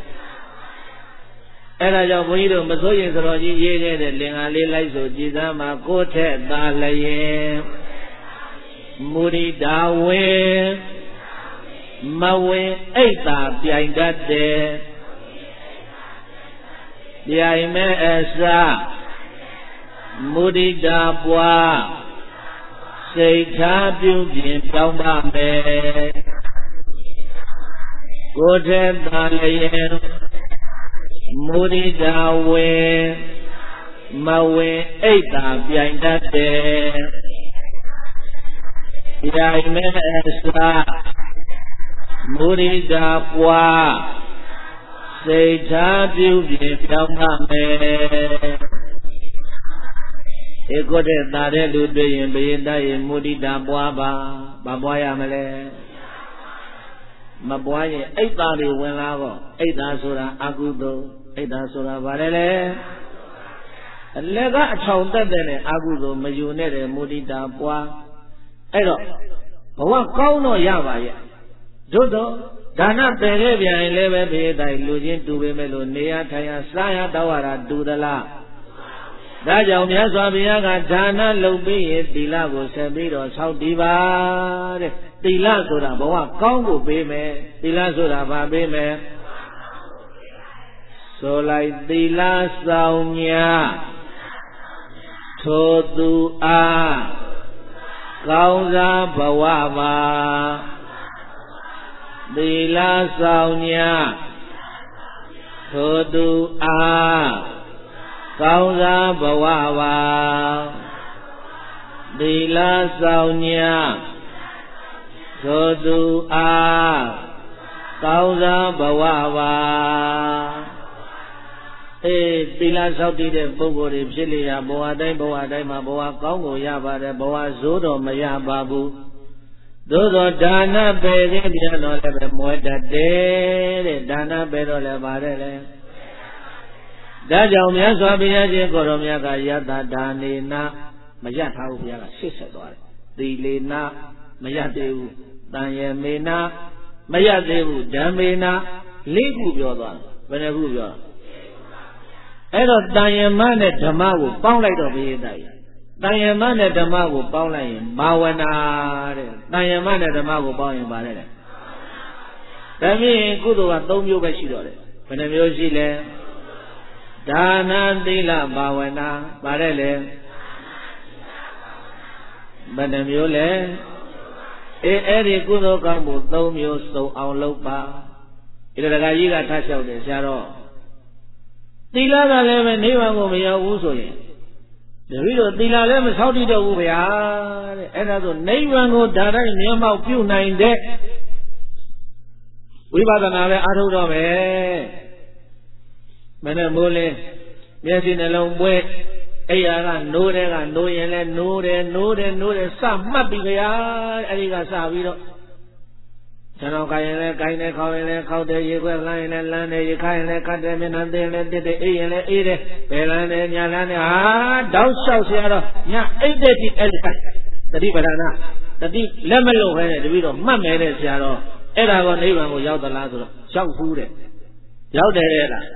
S2: အဲ့ဒါကြောင့်ဘုန်းကြီးတို့မစိုးရင်ဆိုတော်ကြီးရေးခဲ့တဲ့လင်္ကာလေးလိုက်ဆိုကြည်သားမှာကိုယ်ထက်သာလျင်မုဒိတာဝင်မဝင်အိတ်သာပြိုင်တတ်တယ်ပြိုင်မဲ့အစမုဒိတာပွားစိတ်ထားပြုပြင်ပြောင်းပါမယ်ကိုယ်ထက်သာလျင်မုဒိတာဝင်မဝင်အိတ်သာပြိုင်တတ်တယ်ပြိုင်မဲ့အစားမုဒိတာပွားစိတ်ထားပြုပြင်ပြောင်းပါမယ်ဧကောတဲ့တာတဲ့လူတွေ့ရင်ဘယင်တတ်ရင်မုဒိတာပွားပါဘာပွားရမလဲမပွားရင်အိတ်သားတွေဝင်လာတော့အိတ်သားဆိုတာအကုသိုလ်အိတ်သားဆိုတာဗါတယ်လေအလက်ကအချောင်တက်တဲ့နဲ့အကုသိုလ်မယူနဲ့တဲ့မုဒိတာပွားအဲ့တော့ဘဝကောင်းတော့ရပါရဲ့တို့တော့ဒါနပယ်ခဲ့ပြန်ရင်လည်းပဲဘေးတိုင်းလူချင်းတူပေမဲ့လို့နေရထိုင်ရစားရတောက်ရတာတူသလားဒါကြောင့်မြတ်စွာဘုရားကဒါနလုပ်ပြီးရင်သီလကိုဆက်ပြီးတော့ဆောက်တည်ပါတဲ့သီလဆိုတာဘဝကောင်းဖို့ပေးမယ်သီလဆိုတာဘာပေးမယ်ဆိုလိုက်သီလဆောင်ညာထိုသူအားကောင်းစားဘဝပါသီလဆောင်ညာထိုသူအားကောင်းစားဘဝပါသီလဆောင်ညာထိုသူအားကောင်းစားဘဝပါအေးသီလဆောက်တည်တဲ့ပုဂ္ဂိုလ်တွေဖြစ်လေရာဘဝတိုင်းဘဝတိုင်းမှာဘဝကောင်းကိုရပါတယ်ဘဝဇိုးတော်မရပါဘူးသို့သောဒါနပယ်ခြင်းပြန်တော့လည်းပဲမွဲတတ်တယ်တဲ့ဒါနပယ်တော့လည်းပါတယ်လေဒါကြောင့်မြတ်စွာဘုရားရှင်ကိုရောမြတ်ကယတဒါနေနာမရထားဘူးဘုရားကရှစ်ဆက်သွားတယ်သီလေနာမရသေးဘူးတန်ရမေနာမရသေးဘူးဓမ္မေနာလေးခုပြောသွားတယ်ဘယ်နှခုပြောအဲ့တော့တန်ရမနဲ့ဓမ္မကိုပေါင်းလိုက်တော့ဘုရားတိုက်တန်ရမနဲ့ဓမ္မကိုပေါင်းလိုက်ရင်ဘာဝနာတဲ့တန်ရမနဲ့ဓမ္မကိုပေါင်းရင်ပါတယ်လေဒါဖြင့်ကုသိုလ်ကသုံးမျိုးပဲရှိတော့တယ်ဘယ်နှမျိုးရှိလဲဒါနသီလဘာဝနာပါတယ်လေဘယ်နှမျိုးလဲအေးအဲ့ဒီကုသိုလ်ကောင်းမှုသုံးမျိုးစုံအောင်လုပ်ပါဒီတခါကြီးကထားလျှောက်တယ်ဆရာတော်သီလကလည်းပဲနိဗ္ဗာန်ကိုမရောက်ဘူးဆိုရင်တပည့်တော်သီလလည်းမဆောက်တည်တော့ဘူးဗျာတဲ့အဲ့ဒါဆိုနိဗ္ဗာန်ကိုဒါတိုင်းမျက်မှောက်ပြုနိုင်တဲ့ဝိပဿနာပဲအားထုတ်တော့မယ်မနဲ့မိုးလင်းမျက်စိနှလုံးပွဲအိယာကနိုးတယ်ကနိုးရင်လဲနိုးတယ်နိုးတယ်နိုးတယ်စမှတ်ပြီဗျာအဲ့ဒီကစပြီးတော့ခြေတော်ကိုင်ရင်လဲကိုင်တယ်ခေါင်းရင်လဲခေါက်တယ်ရေခွက်လမ်းရင်လဲလမ်းတယ်ရေခိုင်းရင်လဲခတ်တယ်မျက်နှာသိရင်လဲတစ်တယ်အေးရင်လဲအေးတယ်ဘယ်လမ်းတယ်ညာလမ်းတယ်ဟာတောက်လျှောက်ဆရာတော့ညအိတ်တဲ့ဒီအဲ့ဒီတတိပဒနာတတိလက်မလို့ခဲတယ်တပည့်တော့မှတ်မယ်တဲ့ဆရာတော့အဲ့ဒါကနိဗ္ဗာန်ကိုရောက်သလားဆိုတော့ရောက်ဘူးတဲ့ရောက်တယ်တဲ့လား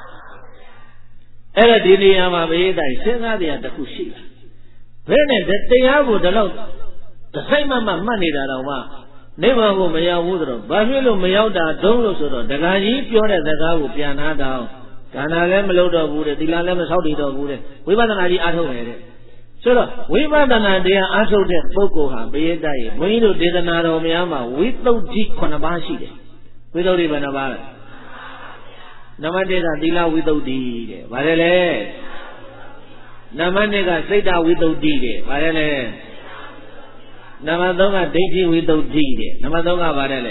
S2: အဲ့ဒါဒီနေရာမှာဘေးတိုင်းစဉ်းစားတရားတစ်ခုရှိလာဘယ်နဲ့တရားကိုဒီလောက်တစ်ဆိုင်မှမှမှတ်နေတာတော့မှနိဗ္ဗာန်ကိုမရောက်ဘူးဆိုတော့ဘာဖြစ်လို့မရောက်တာတုံးလို့ဆိုတော့ဒကာကြီးပြောတဲ့စကားကိုပြန်နာတော့ဒါနလည်းမလုပ်တော့ဘူးတဲ့သီလလည်းမဆောက်တည်တော့ဘူးတဲ့ဝိပဿနာကြီးအားထုတ်ရတဲ့ဆိုတော့ဝိပဿနာတရားအားထုတ်တဲ့ပုဂ္ဂိုလ်ဟာဘေးတိုင်းဘုန်းကြီးတို့ဒေသနာတော်များမှာဝိသုဒ္ဓိခုနှစ်ပါးရှိတယ်ဝိသုဒ္ဓိဘယ်နှပါးလဲနံပါတ်တစ်ကသီလဝိသုဒ္ဓိတဲ့ဗါတယ်လေနံပါတ်နှစ်ကစိတ်တဝိသုဒ္ဓိတဲ့ဗါတယ်လေနံပါတ်သုံးကဒိဋ္ဌိဝိသုဒ္ဓိတဲ့နံပါတ်သုံးကဗါတယ်လေ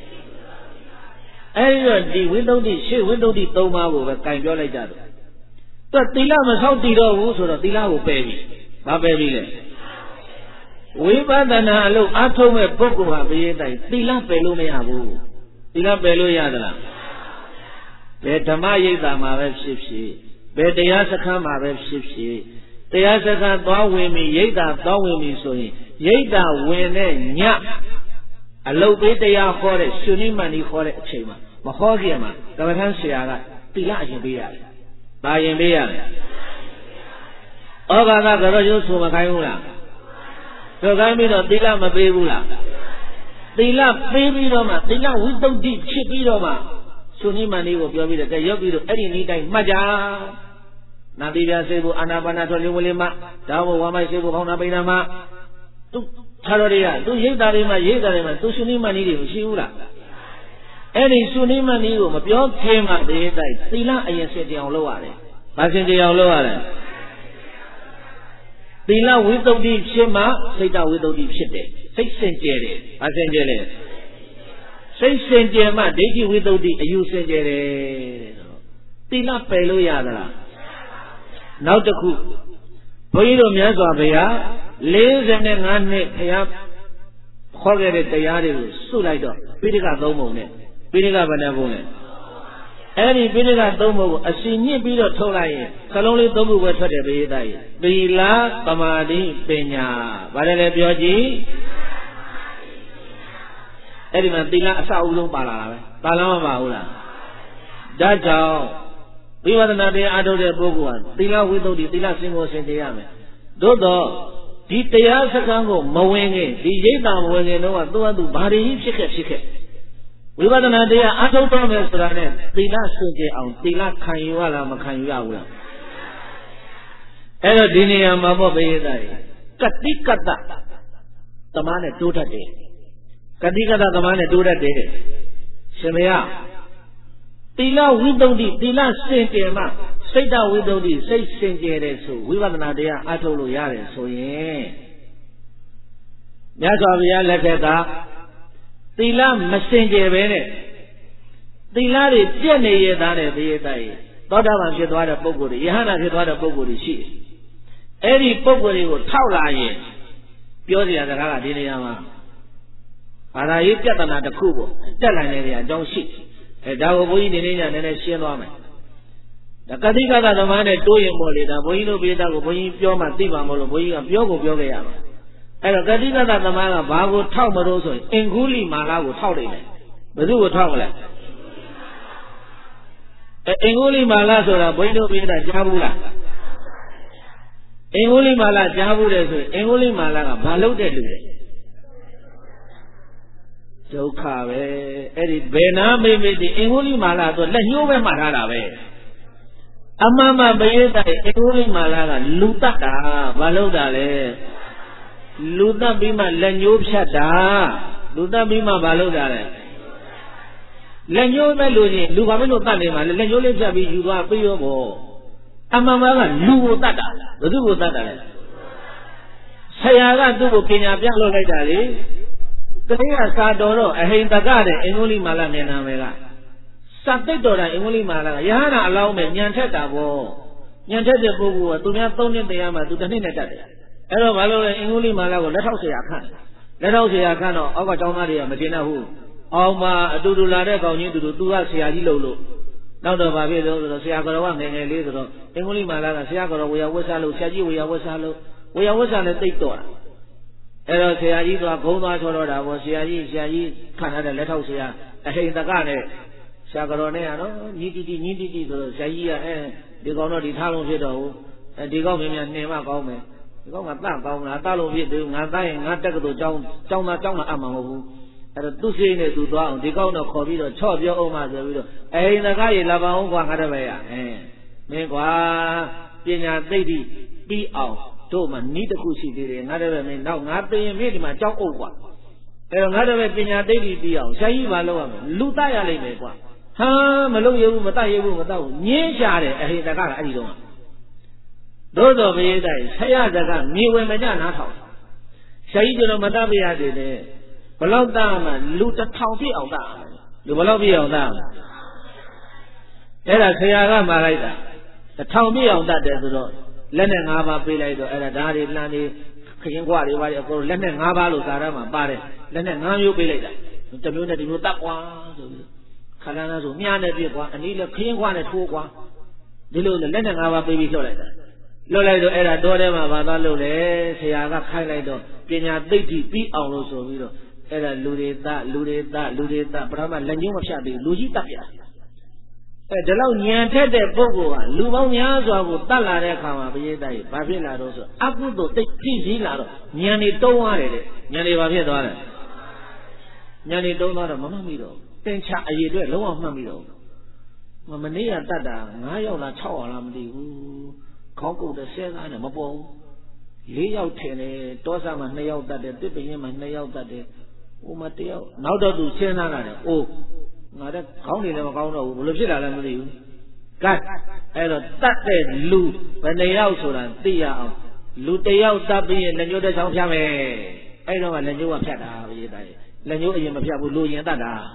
S2: အဲဒီတော့ဒီဝိသုဒ္ဓိရှေ့ဝိသုဒ္ဓိသုံးပါးကိုပဲကင်ပြောလိုက်ကြတယ်သူကသီလမဆောက်တည်တော့ဘူးဆိုတော့သီလကိုပယ်ပြီဘာပယ်ပြီလဲဝိပဿနာအလုပ်အားထုတ်မဲ့ပုဂ္ဂိုလ်ဟာဘယ်တိုင်းသီလပယ်လို့မရဘူးသီလပယ်လို့ရသလားဘယ်ဓမ္မရိပ်သာမှာပဲဖြစ်ဖြစ်ဘယ်တရားစခန်းမှာပဲဖြစ်ဖြစ်တရားစခန်းသွားဝင်ပြီရိပ်သာသွားဝင်ပြီဆိုရင်ရိပ်သာဝင်တဲ့ညအလုတ်ပေးတရားဟောတဲ့ရှင်နိမန္တိဟောတဲ့အချိန်မှာမဟောခင်မှာကမ္ဘာထမ်းဆရာကသီလအရင်ပေးရတယ်။ဘာရင်ပေးရလဲ။ဩဃာကကြောရုပ်ဆိုမခိုင်းဘူးလား။ဆိုခိုင်းပြီးတော့သီလမပေးဘူးလား။သီလပေးပြီးတော့မှသီလဝိသုဒ္ဓိဖြစ်ပြီးတော့မှရှင်နိမန္တိကိုပြောပြီးတော့ရောက်ပြီးတော့အဲ့ဒီနေ့တိုင်းမှတ်ကြ။နာတိပြစေဖို့အာနာပါနာထွက်လေးဝလေးမှဒါဘဝမိုက်စေဖို့ခေါင်းနာပိဏမသူခြားတော်တွေကသူရိတ်တာတွေမှာရိတ်တာတွေမှာသူရှင်နိမန္တိတွေမရှိဘူးလားအဲ့ဒီစုနိမတ်နည်းကိုမပြောခင်မှာတည်းတိုက်သီလအရင်စင်ကြအောင်လုပ်ရတယ်။ဘာစင်ကြအောင်လုပ်ရလဲ။သီလဝိသုဒ္ဓိဖြစ်မှစိတ်တဝိသုဒ္ဓိဖြစ်တယ်။စိတ်စင်ကြယ်တယ်။ဘာစင်ကြယ်လဲ။စိတ်စင်ကြယ်မှဒိဋ္ဌိဝိသုဒ္ဓိအယူစင်ကြယ်တယ်တဲ့။သီလပယ်လို့ရသလား။နောက်တစ်ခုဘုန်းကြီးတို့မြတ်စွာဘုရားလေးဆယ်ငါးနှစ်ဘုရားခေါ်ခဲ့တဲ့တရားတွေကိုစုလိုက်တော့ပိဋကသုံးပုံနဲ့ပိဋကဗဏ္ဍပုံနဲ့အဲ့ဒီပိဋကသုံးပုံကိုအစီညစ်ပြီးတော့ထုတ်လိုက်ရင်ခလုံးလေးသုံးခုပဲထွက်တယ်ပိဋကကြီးသီလသမာဓိပညာဗါတယ်လေပြောကြည့်အဲ့ဒီမှာသီလအစအဦးဆုံးပါလာတာပဲပါလားမပါဘူးလားဒါကြောင့်ဝိပဿနာတရားအားထုတ်တဲ့ပုဂ္ဂိုလ်ဟာသီလဝိသုဒ္ဓိသီလစင်ကိုစင်ကြရမယ်သို့တော့ဒီတရားစခန်းကိုမဝင်ခင်ဒီရိပ်သာမဝင်ခင်တော့သူ့အတူဘာတွေဖြစ်ခဲ့ဖြစ်ခဲ့ဝိပဿနာတရားအားထုတ်တော့မယ်ဆိုတာနဲ့သီလစင်ကြအောင်သီလခံယူရလားမခံယူရဘူးလားအဲ့တော့ဒီနေရာမှာပေါ့ဘေးသားတွေကတိကတ္တသမားနဲ့တိုးတတ်တယ်ကတိကတ္တသမားနဲ့တိုးတတ်တယ်ရှင်မရသီလဝိသုဒ္ဓိသီလစင်ကြယ်မှစိတ်တဝိသုဒ္ဓိစိတ်စင်ကြယ်တယ်ဆိုဝိပဿနာတရားအားထုတ်လို့ရတယ်ဆိုရင်မြတ်စွာဘုရားလက်ထက်ကသီလမစင်ကြယ်ပဲနဲ့သီလတွေပြည့်နေရသားတဲ့သေယတရေသောတာပန်ဖြစ်သွားတဲ့ပုဂ္ဂိုလ်တွေယဟန္တာဖြစ်သွားတဲ့ပုဂ္ဂိုလ်တွေရှိတယ်။အဲ့ဒီပုဂ္ဂိုလ်တွေကိုထောက်လာရင်ပြောစရာစကားကဒီနေရာမှာဘာသာရေးပြဿနာတစ်ခုပေါ့တက်လာနေတဲ့အကြောင်းရှိအဲဒါကိုဘုန်းကြီးနေနေညနည်းနည်းရှင်းသွားမယ်ဒါကတိကသသမားနဲ့တိုးရင်ပေါ့လေဒါဘုန်းကြီးတို့ပိဋကကိုဘုန်းကြီးပြောမှသိပါမလို့ဘုန်းကြီးကပြောကိုပြောခဲ့ရမှာအဲ့တော့ကတိကသသမားကဘာကိုထောက်မလို့ဆိုရင်အင်္ဂုလိမာလာကိုထောက်နေတယ်ဘယ်သူကိုထောက်မလဲအဲအင်္ဂုလိမာလာဆိုတာဘုန်းကြီးတို့ပိဋကကြားဘူးလားအင်္ဂုလိမာလာကြားဘူးတယ်ဆိုရင်အင်္ဂုလိမာလာကဘာလုပ်တဲ့လူလဲဒုက္ခပဲအဲ့ဒီဘယ်နာမိမိတိအင်္ဂုလိမာလာဆိုလက်ညှိုးပဲမှတ်ထားတာပဲအမှန်မှပရိသတ်အင်္ဂုလိမာလာကလူတတ်တာဘာလို့တာလဲလူတတ်ပြီးမှလက်ညှိုးဖြတ်တာလူတတ်ပြီးမှဘာလို့တာလဲလက်ညှိုးပဲလို့ချင်းလူဘာဖြစ်လို့တတ်နေမှာလဲလက်ညှိုးလေးဖြတ်ပြီးယူသွားပြီးရောပေါ့အမှန်မှကလူကိုတတ်တာဘယ်သူကိုတတ်တာလဲဆရာကသူ့ကိုပညာပြလို့လိုက်တာလေတတိယစာတော်တော့အဟိန္တကတဲ့အင်္ဂုလိမာလာမျက်နှာပဲကစတိတ်တော်တာအင်္ဂုလိမာလာကယဟနာအလောင်းမဲ့ညံထက်တာပေါ့ညံထက်တဲ့ပုဂ္ဂိုလ်ကသူများသုံးနှစ်တရားမှသူတစ်နှစ်နဲ့တတ်တယ်အဲ့တော့ဘာလို့လဲအင်္ဂုလိမာလာကိုလက်ထောက်ဆရာခန့်လက်ထောက်ဆရာခန့်တော့အောက်ကကျောင်းသားတွေကမတင်တော့ဘူးအောင်မှာအတူတူလာတဲ့ကောင်ကြီးတူတူသူကဆရာကြီးလို့လို့နောက်တော့ဘာဖြစ်လို့ဆိုတော့ဆရာတော်ကငယ်ငယ်လေးဆိုတော့အင်္ဂုလိမာလာကဆရာတော်ဝေယဝတ်စားလို့ဆရာကြီးဝေယဝတ်စားလို့ဝေယဝတ်စားနဲ့တိတ်တော့တာအဲ့တော့ဆရာကြီးကဂုံးသွားချောတော့တာပေါ့ဆရာကြီးဆရာကြီးခံထားတဲ့လက်ထောက်ဆရာအဟိန္တကနဲ့ဆရာတော်နဲ့ကတော့ညီတီတီညီတီတီဆိုတော့ဆရာကြီးကအဲဒီကောင်တော့ဒီထားလုံးဖြစ်တော့ဘူးအဲဒီကောင်မြင်မြန်နှင်မကောင်းမယ်ဒီကောင်ကတန့်ကောင်းလားတလို့ဖြစ်တယ်ငါသားရင်ငါတက်ကတူចောင်းចောင်းသားចောင်းသားအမှန်မဟုတ်ဘူးအဲ့တော့သူ့စိတ်နဲ့သူသွားအောင်ဒီကောင်တော့ခေါ်ပြီးတော့ချော့ပြောအောင်မှဆိုပြီးတော့အဟိန္တကရေလာပါအောင်ကွာငါတပည့်ရအဲမင်းကွာပညာသိတိပြီးအောင်တို့မှနီးတစ်ခုရှိသေးတယ်ငါတပည့်မင်းနောက်ငါသိရင်မင်းဒီမှာကြောက်အုပ်ကွာအဲ့တော့ငါတပည့်ပညာသိတိပြီးအောင်ဆရာကြီးမလုပ်ရမယ်လူတတ်ရလိမ့်မယ်ကွာဟာမလုပ်ရဘူးမတတ်ရဘူးမတတ်ဘူးညင်းရှာတယ်အဟိတကကအဲ့ဒီတော့သို့တော်ဘုရားတိုင်ဆရာတကမြေဝင်မကြနားထောင်ဆရာကြီးကျွန်တော်မတတ်ပြရသေးတယ်ဘလောက်တတ်မှလူတစ်ထောင်ပြည့်အောင်တတ်လူဘလောက်ပြည့်အောင်တတ်အဲ့ဒါဆရာကမှာလိုက်တာတစ်ထောင်ပြည့်အောင်တတ်တယ်ဆိုတော့လက်နဲ့၅ပါးပေးလိုက်တော့အဲ့ဒါဓာတ်တွေလှမ်းတွေခရင်ခွာတွေပါတွေအကုန်လက်နဲ့၅ပါးလို့သာရမှာပါတယ်လက်နဲ့၅မျိုးပေးလိုက်တာတစ်မျိုးနဲ့တစ်မျိုးတတ်ကွာဆိုပြီးခန္ဓာနာဆိုမြားနဲ့ပြည့်ကွာအနည်းလည်းခရင်ခွာနဲ့ထိုးကွာဒီလိုလက်နဲ့၅ပါးပေးပြီးလှုပ်လိုက်တာလှုပ်လိုက်တော့အဲ့ဒါတော်ထဲမှာဘာသာလုပ်လဲဆရာကခိုင်းလိုက်တော့ပညာသိတိပြီးအောင်လို့ဆိုပြီးတော့အဲ့ဒါလူတွေတလူတွေတလူတွေတပထမလက်ညှိုးမဖြတ်သေးလူကြီးတတ်ပြအဲဒီလောက်ညံထက်တဲ့ပုဂ္ဂိုလ်ကလူပေါင်းများစွာကိုတတ်လာတဲ့အခါမှာဘုရားတိုက်ဘာဖြစ်လာတော့ဆိုအကုသိုလ်တိတ်ဖြစ်ကြီးလာတော့ညံနေတုံးသွားတယ်တဲ့ညံနေဘာဖြစ်သွားလဲညံနေတုံးသွားတော့မမှတ်မိတော့တင်ချအရေးအတွက်လုံးဝမှတ်မိတော့မမနေ့ကတတ်တာ၅ယောက်လား၆ယောက်လားမသိဘူးခေါင်းကုတ်တဲ့ဆဲသားနဲ့မပေါ်ဘူး၄ယောက်ထင်တယ်တောဆာမှာ၂ယောက်တတ်တယ်တစ်ပင်းမှာ၂ယောက်တတ်တယ်ဟိုမှာတယောက်နောက်တော့သူစဉ်းစားလာတယ်အိုး ngài đó không đi đâu mà không đâu lúc xí là làm gì cái ai rồi tắt để lù bên này ao số là tì ao lù tì ao tắt bây giờ là nhớ để xong phía mẹ ai đó mà là nhớ mà phía đó bây giờ đây là nhớ gì mà phía bù lù gì tắt đó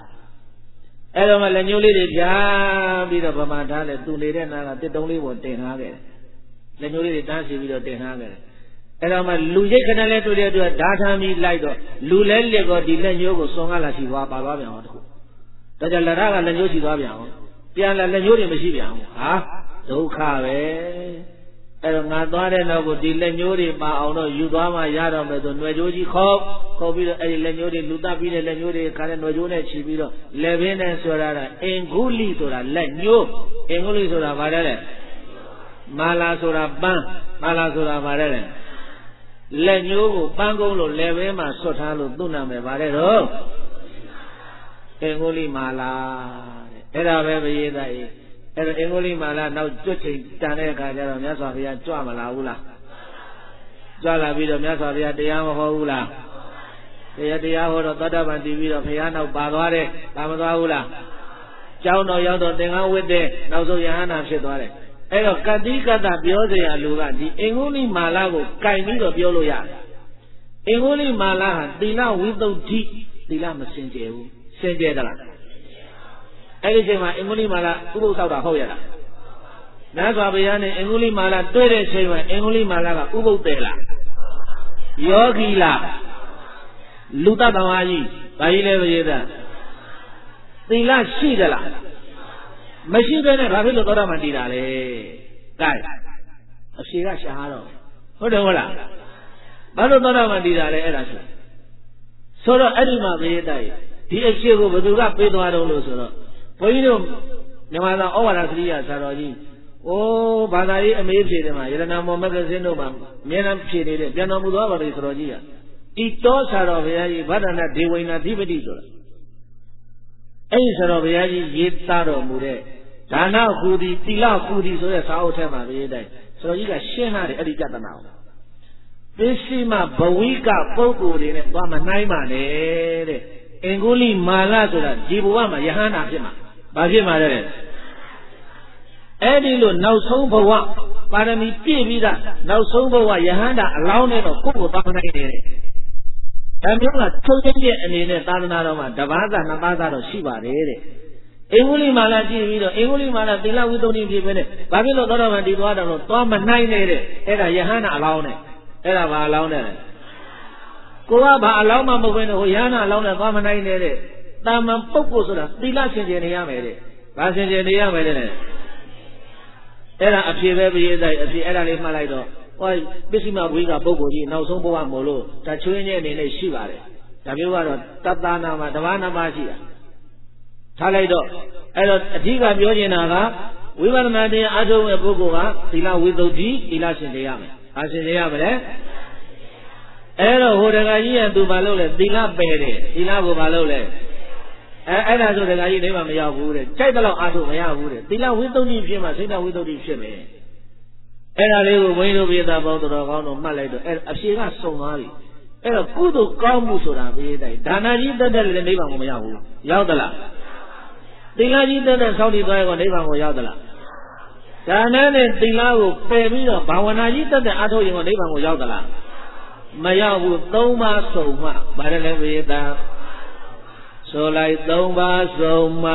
S2: ai đó mà là nhớ lấy để phía bây giờ bà thà là tu lấy để nào là tết đông lấy một tiền ha cái là nhớ lấy để ta xí bây giờ tiền ha cái ai đó mà lù dây cái này tôi để tôi đã tham mi lại đó lù lấy lấy cái đi lấy nhớ cái song là xí hoa bà bà nhau đó đó giờ là ra cái lấy nhớ xí hoa nhauပြန်လာလက်ညှိုးတွေမရှိပြန်ဘူးဟာဒုက္ခပဲအဲ့တော့ငါသွားတဲ့နောက်ကိုဒီလက်ညှိုးတွေပါအောင်တော့ယူသွားမှရတော့မယ်ဆိုຫນွယ်ကြိုးကြီးခေါက်ခေါက်ပြီးတော့အဲ့ဒီလက်ညှိုးတွေလူတက်ပြီးတဲ့လက်ညှိုးတွေခါတဲ့ຫນွယ်ကြိုးနဲ့ခြီးပြီးတော့လက်ဘင်းနဲ့ဆွဲရတာအင်္ဂုလိဆိုတာလက်ညှိုးအင်္ဂုလိဆိုတာဗါတဲ့လေမာလာဆိုတာပန်းမာလာဆိုတာဗါတဲ့လေလက်ညှိုးကိုပန်းကုန်းလို့လက်ဘင်းမှာဆွတ်ထားလို့သူ့နာမည်ဗါတဲ့တော့အင်္ဂုလိမာလာအဲ့ဒါပဲပရိသတ်ကြီးအဲ့တော့အင်္ဂုလိမာလာနောက်ကျွတ်ချိန်တန်တဲ့အခါကျတော့မြတ်စွာဘုရားကြွမလာဘူးလားကြွလာပြီးတော့မြတ်စွာဘုရားတရားမဟောဘူးလားတရားတရားဟောတော့သောတာပန်တည်ပြီးတော့ဘုရားနောက်ပါသွားတယ်ပါမသွားဘူးလားကျောင်းတော်ရောက်တော့သင်္ကန်းဝတ်တဲ့နောက်ဆုံးယဟန္တာဖြစ်သွားတယ်အဲ့တော့ကတိကတ္တပြောเสียရလူကဒီအင်္ဂုလိမာလာကိုကင်ပြီးတော့ပြောလို့ရတယ်အင်္ဂုလိမာလာဟာသီလဝိသုဒ္ဓိသီလမစင်ကြယ်ဘူးစင်ကြယ်သလားအဲ့ဒီချိန်မှာအင်္ဂုလိမာလာဥပုသ်ဆောက်တာဟုတ်ရလားမြတ်စွာဘုရားနဲ့အင်္ဂုလိမာလာတွေ့တဲ့ချိန်မှာအင်္ဂုလိမာလာကဥပုသ်တယ်လားယောဂီလားလူတ္တသမားကြီးဘာကြီးလဲပရိသတ်သီလရှိသလားမရှိဘဲနဲ့ဘာဖြစ်လို့သောတာပန်တည်တာလဲကဲအဖြေကရှားတော့ဟုတ်တယ်ဟုတ်လားဘာလို့သောတာပန်တည်တာလဲအဲ့ဒါဆိုဆိုတော့အဲ့ဒီမှာပရိသတ်ဒီအဖြေကိုဘယ်သူကပေးသွားတော့လို့ဆိုတော့ဘုန်းကြီးတို့မြန်မာသာဩဝါဒစရိယဆရာတော်ကြီးအိုးဘာသာရေးအမေးဖြေတယ်မှာယရဏမောမဂ္ဂဇင်းတို့မှာအများအားဖြေနေတဲ့ပြန်တော်မူသောပါတိဆရာတော်ကြီးကဤတောဆရာတော်ဘုရားကြီးဗဒ္ဒနာဒေဝိနာဓိပတိဆိုတာအဲ့ဒီဆရာတော်ဘုရားကြီးရေးသားတော်မူတဲ့ဒါနကူဒီတိလကူဒီဆိုတဲ့စာအုပ်ထဲမှာရေးတဲ့ဆရာတော်ကြီးကရှင်းလာတယ်အဲ့ဒီပြဿနာကိုပစ္စည်းမဘဝိကပုဂ္ဂိုလ်တွေနဲ့သွားမနှိုင်းပါနဲ့တဲ့အင်္ဂုလိမာလဆိုတာဒီဘဝမှာယဟန္တာဖြစ်မှာဘာဖြစ်မှာလဲအဲ့ဒီလိုနောက်ဆုံးဘဝပါရမီပြည့်ပြီးသားနောက်ဆုံးဘဝယဟန္တာအလောင်းနဲ့တော့ကိုယ့်ကိုသာနိုင်တယ်ဒါမျိုးကထုတ်ချင်းရဲ့အနေနဲ့သာသနာတော်မှာတပါးသာနှစ်ပါးသာတော့ရှိပါတယ်တဲ့အင်္ဂုလိမာလကြည့်ပြီးတော့အင်္ဂုလိမာလသီလဝိသုဒ္ဓိဖြစ်ပဲနဲ့ဘာဖြစ်လို့သောတာပန်တည်သွားတယ်လို့သွားမနိုင်နေတဲ့အဲ့ဒါယဟန္တာအလောင်းနဲ့အဲ့ဒါဘာအလောင်းနဲ့လဲကိုကဘာအလောင်းမှမဟုတ်ဘဲနဲ့ဟိုယဟန္တာအလောင်းနဲ့သွားမနိုင်နေတဲ့တာမန်ပုဂ္ဂိုလ်ဆိုတာသီလရှင်ကျင်နေရမယ်တဲ့ဘာရှင်ကျင်နေရမယ်တဲ့အဲ့ဒါအဖြေပဲပြည့်တဲ့အဖြေအဲ့ဒါလေးမှတ်လိုက်တော့ဟောပစ္စည်းမဝိကပုဂ္ဂိုလ်ကြီးနောက်ဆုံးဘဝမို့လို့တချွင်းရဲ့အနေနဲ့ရှိပါတယ်ဒါမျိုးကတော့တတ္တနာမှာတဘာနာမရှိတာထားလိုက်တော့အဲ့တော့အဓိကပြောချင်တာကဝိပဿနာတရားအထုတ်တဲ့ပုဂ္ဂိုလ်ကသီလဝိသုဒ္ဓိသီလရှင်ကျင်ရမယ်ဘာရှင်ကျင်ရမလဲအဲ့တော့ဟိုတခါကြီးကသူဘာလုပ်လဲသီလပယ်တယ်သီလကိုဘာလုပ်လဲအဲအဲ့ဒါဆိုတခါကြီးနေမှမရောက်ဘူးတဲ့ကြိုက်တဲ့လောက်အားထုတ်မရဘူးတဲ့သီလဝိသုဒ္ဓိဖြစ်မှစိတ်တဝိသုဒ္ဓိဖြစ်မယ်အဲ့ဒါလေးကိုဘုန်းကြီးတို့ပြည်သားပေါင်းတော်ကောင်းတို့မှတ်လိုက်တော့အဲ့အဖြေကစုံသွားပြီအဲ့တော့ကုသိုလ်ကောင်းမှုဆိုတာပြည်တိုင်းဒါနကြီးတက်တဲ့လည်းနိဗ္ဗာန်ကိုမရောက်ဘူးရောက်သလားသီလကြီးတက်တဲ့ဆောက်တည်သွားရောနိဗ္ဗာန်ကိုရောက်သလားဒါနနဲ့သီလကိုပယ်ပြီးတော့ဘာဝနာကြီးတက်တဲ့အားထုတ်ရင်ကိုနိဗ္ဗာန်ကိုရောက်သလားမရောက်ဘူးသုံးပါးစုံမှဗါတယ်လေပြည်သားဆိုလိုက်သုံးပါးစုံမှ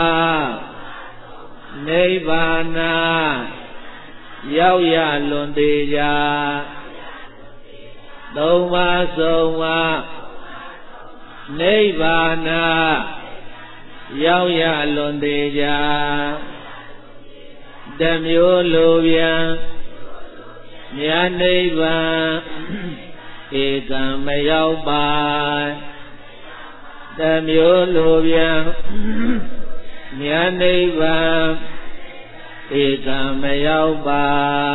S2: နိဗ္ဗာန်ရောက်ရလွန်သေးကြသုံးပါးစုံမှနိဗ္ဗာန်ရောက်ရလွန်သေးကြတမျိုးလိုပြန်မြတ်နိဗ္ဗာန်ဧကံမရောက်ပါတမျိုးလိုပြန်မြတ်နိဗ္ဗာန်ဧကံမရောက်ပါ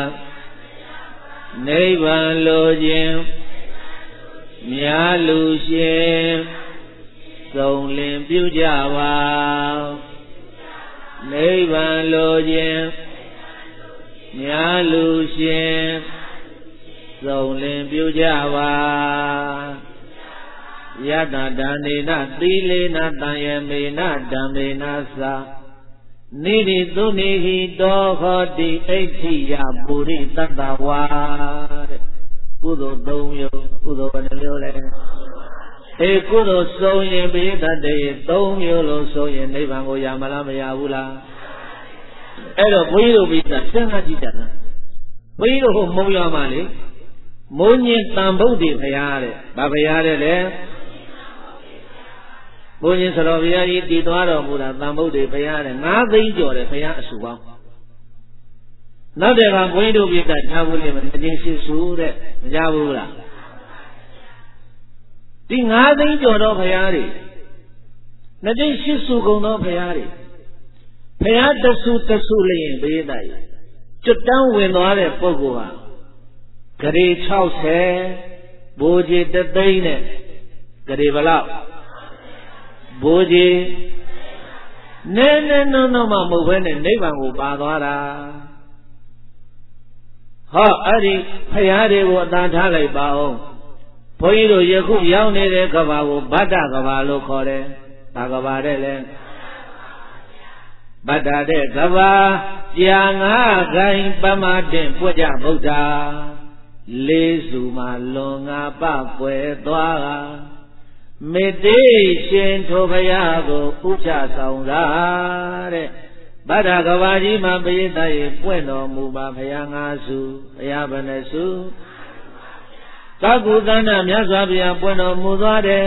S2: နိဗ္ဗာန်လိုခြင်းမြတ်လူရှင်သုံးလင်ပြုကြပါနိဗ္ဗာန်လိုခြင်းမြတ်လူရှင်သုံးလင်ပြုကြပါယတဒာနေနသီလေနတံယမေနဓမ္မေနသာနိရိသုနိဟိတောဟောတိအဋ္ဌိယပုရိသတ္တဝါတဲ့ကုသိုလ်သုံးမျိုးကုသိုလ်ဘယ်နှမျိုးလဲအေကုသိုလ်ဆုံးရင်ပိဋကတေသုံးမျိုးလုံးဆုံးရင်နိဗ္ဗာန်ကိုရမလားမရဘူးလားအဲ့တော့ဘုန်းကြီးတို့ပိဋကစဉ်းစားကြည့်ကြလားဘုန်းကြီးတို့ဟိုမုံရမှာလေမုံညင်တန်ဗုဒ္ဓေဘုရားတဲ့ဗာဘုရားတဲ့လေဘုန်းကြီးဆရာဘုရားကြီးတည်သွားတော်မူတာတန်ဗုဒ္ဓေဘုရားတဲ့ငါးသိန်းကျော်တဲ့ဘုရားအစုပေါင်းနောက်တဲ့ကဘုန်းကြီးတို့ပိဋကထားဘူးလေမတင်ရှိစုတဲ့မကြဘူးလားဒီငါးသိန်းကျော်သောဘုရားတွေနှစ်သိန်းရှိစုကုန်သောဘုရားတွေဘုရားတဆူတဆူလျင်ပိဋကကြီးကျွတ်တန်းဝင်သွားတဲ့ပုဂ္ဂိုလ်ဟာဂရေ၆၀ဘိုးကြီးတသိန်းနဲ့ဂရေဘလောက်ဘိုးကြီးနည်းနည်းနုံနုံမှမဟုတ်ဘဲနဲ့နိဗ္ဗာန်ကိုပါသွားတာဟောအဲ့ဒီဖရာတွေကိုအသာထားလိုက်ပါအောင်ဘုန်းကြီးတို့ယခုရောက်နေတဲ့ကဘာကိုဗတ္တကဘာလို့ခေါ်တယ်။ဘာကဘာတဲ့လဲဗတ္တတဲ့ကဘာကြာငါခိုင်ပမတင်ပွကြဗုဒ္ဓလေးစုမှာလွန်ငါပကွယ်သွားမေတ္တိရှင်ထိုဘုရားကိုဥချဆောင်တာတဲ့ဗတ္တကဘာကြီးမှာပိဋကရေပွင့်တော်မူပါဘုရားငါစုဘုရားဘယ်နှစုသကုသန္တမြတ်စွာဘုရားပွင့်တော်မူသွားတယ်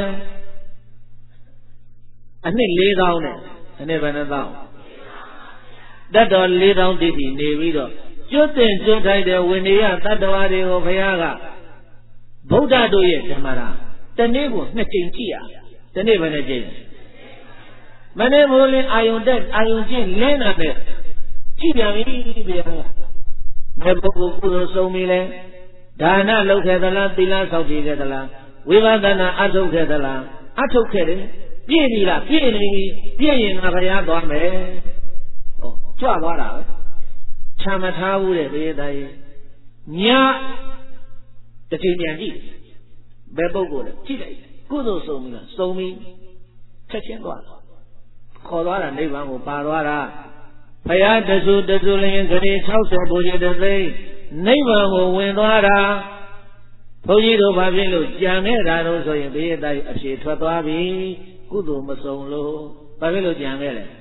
S2: အနှစ်လေးသောင်းနဲ့အနှစ်ဘယ်နှသောင်းတတ်တော်လေးသောင်းတိတိနေပြီးတော့ကျွတ်တင်ကျွတ်ထိုက်တဲ့ဝိနည်းတတ္တဝါတွေကိုဘုရားကဗုဒ္ဓတို့ရဲ့ဓမ္မရာတနေ့ကိုနှစ်ကြိမ်ကြည့်ရတနေ့ဘယ်နှကြိမ်မနေ့မိုးလင်းအာယုန်တက်အာယုန်ချင်းလင်းတာနဲ့ကြည့်ပြန်ပြီဘုရားဘယ်ပုဂ္ဂိုလ်ကုသိုလ်ဆုံးပြီလဲဒါနလုပ်ခဲ့သလားသီလဆောက်တည်ခဲ့သလားဝိပဿနာအထုတ်ခဲ့သလားအထုတ်ခဲ့တယ်ပြည့်ပြီလားပြည့်နေပြီပြည့်ရင်ငါဘုရားသွားမယ်ဟောကြွသွားတာပဲချမ်းမထားဘူးတဲ့ဘေးသားကြီးညာတစ်ချိန်ပြန်ကြည့်ဘယ်ပုဂ္ဂိုလ်လဲကြည့်လိုက်ကုသိုလ်ဆုံးပြီလားဆုံးပြီချက်ချင်းသွားခေါ်သွားတာနိဗ္ဗာန်ကိုပါသွားတာဘုရားတဆူတဆူလျင်ဂရေ၆၀ဘုရားတသိန်းနိဗ္ဗာန်ကိုဝင်သွားတာဘုန်းကြီးတို့ဘာဖြစ်လို့ကြံနေတာလို့ဆိုရင်ဘေးသားကြီးအဖြေထွက်သွားပြီကုသိုလ်မဆုံးလို့ဘာဖြစ်လို့ကြံခဲ့လဲ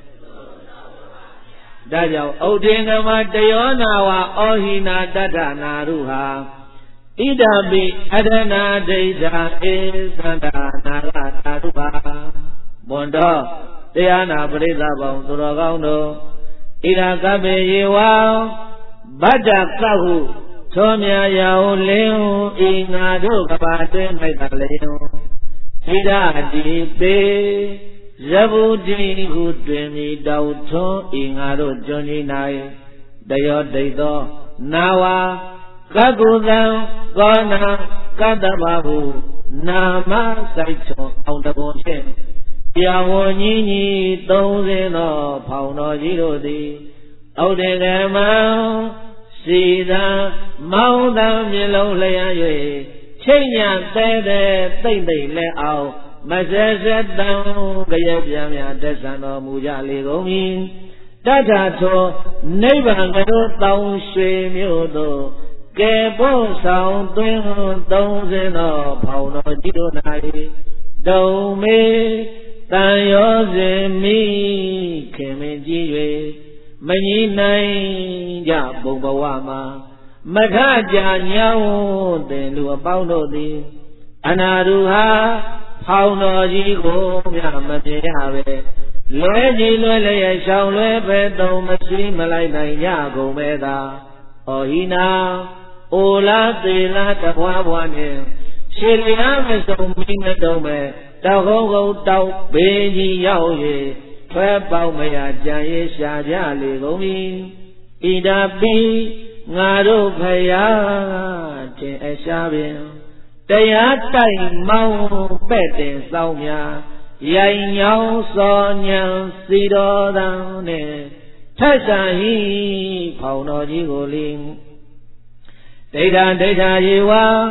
S2: ဒါကြောင့်ဩဒေငမတယောနာဝဩဟိနာတတ္ထနာရုဟာဣဒပိအဒနာဒိဋ္ဌာဧသန္တာနာရတာရုပါဘွန်တော်တရားနာပရိသတ်ပေါင်းသူတော်ကောင်းတို့ဣဒကပ္ပေယေဝဗတ္တကဟုသောမြာယဟုလင်းဤငါတို့ကဘာတွင်မိုက်ကလျင်ဣဒတိပေရဗုတိဟုတွင်မိတောက်ထွန်းဤငါတို့ကျွန်းကြီး၌တယောဒိတ်သောနာဝါကကုသံကောနာကတ္တဗဟုနာမစိုက်ချွန်အောင်တဘုံဖြင့်ပြောင်းဝညီညီသုံးစင်းသောဖောင်တော်ကြီးတို့သည်ဩဒေကမံစီသာမောင်းတံမျက်လုံးလျက်၍ချိန်ညာတဲတဲတိတ်တိတ်လဲအောင်မဆဲဆဲတံကြရပြန်များတက်ဆံတော်မူကြလေကုန်၏တထထောနိဗ္ဗာန်ကိုတောင်းရွှေမြို့သို့ကဲပို့ဆောင်သွင်းသုံးစင်းသောဖောင်တော်ကြီးတို့၌ဒုံမေတန်ရောစဉ်မိခင်မင်းကြီး၍မကြီးနိုင်ကြဘုံဘဝမှာမထကြညောင်းတင်လူအပေါင်းတို့သည်အနာရူဟာဖောင်တော်ကြီးကိုမြမပြေရပဲလွဲကြီးလွဲလျက်ရှောင်းလွဲပဲတုံမရှိမလိုက်နိုင်ကြကုန်ပဲသာဩဟိနာအိုလာသေးလားတဘွားဘွားနဲ့ရှေလျာမစုံမိမတုံးပဲတောက်ကုန်းကုန်းတောက်ဘေးကြီးရောက်၍ဆွဲပေါက်မရကြံရရှာကြလေကုန်ပြီဣဒပိငါတို့ဖယားတင်အရှားပင်တရားတိုက်မောင်းပဲ့တင်ဆောင်များရိုင်ညောင်းစောညံစီတော်တန်နဲ့ထက်ဆံဟိဖောင်တော်ကြီးကိုလင်းဒိဋ္ဌဒိဋ္ဌယေဝသ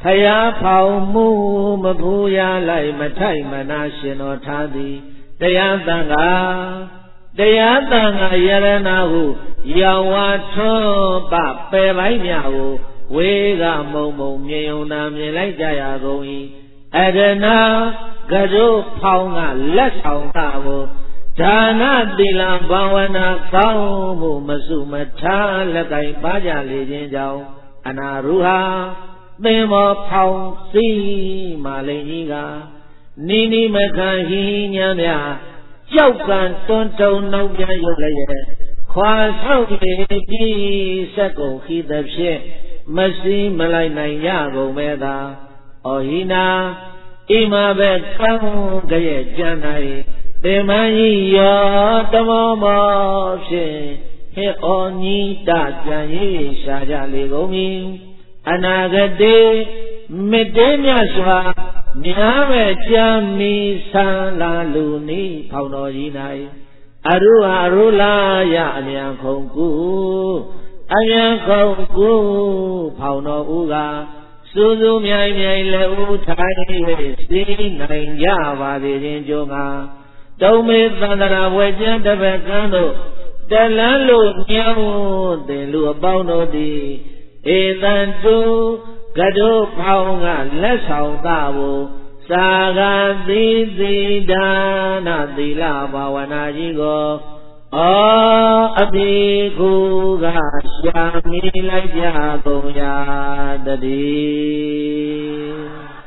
S2: ရားဖောင်မှုမဖူးရလိုက်မထိုက်မနာရှင်တော်ထားသည်တရားသံဃာတရားသံဃာယရဏဟုရောင်ဝါထွန်းပပယ်ပိုင်းများကိုဝေကမုံမုံမြင်ုံသာမြင်လိုက်ကြရကုန်၏အရဏကရုဖောင်းကလက်ဆောင်တာကိုဒါနသီလဘာဝနာကောင်းမှုမစုမထားလက်ကိုင်ပါကြလေခြင်းကြောင့်အနာရုဟာသင်္ဘောဖောင်းစီမာလိန်ကြီးကနီနီမခံဟီညံများကြောက်ကံတွန်းတုံနှုတ်ပြန်ရုပ်လည်းရဲ့ခွာဆောက်လေပြီးစက်ကုန်ခီသဖြင့်မစည်းမလိုက်နိုင်ရကုန်ပဲသာဩဟိနာဣမဘေကံကြရဲ့ကြံ၌တေမန်ဤယောတမောမောဖြင့်ဟေဩညီတကြံရေးရှာကြလေကုန်မည်အနာဂတေမေတ္တေမြတ်စွာများမဲ့ကြံမီဆံလာလူနီးဖောင်တော်ကြီး၌အရုဟာအရုလာယအမြန်ခုံကူအမြန်ခုံကူဖောင်တော်ဦးကစူးစူးမြိုင်မြိုင်လည်းဦးထိုင်၍စီးနိုင်ကြပါသေးခြင်းကြောင့်ငါတုံးမေသန္တရာဝေကျမ်းတစ်ပတ်ကန်းတို့တလန်းလို့ညောင်းတင်လူအပေါင်းတို့သည်ဧတံတုကတုဖောင်းကလက်ဆောင်သဖို့သာဂတိတိဒါနသီလဘာဝနာကြီးကိုဩအဘိခုကရှာမိလိုက်ကြကုန်ရာတည်း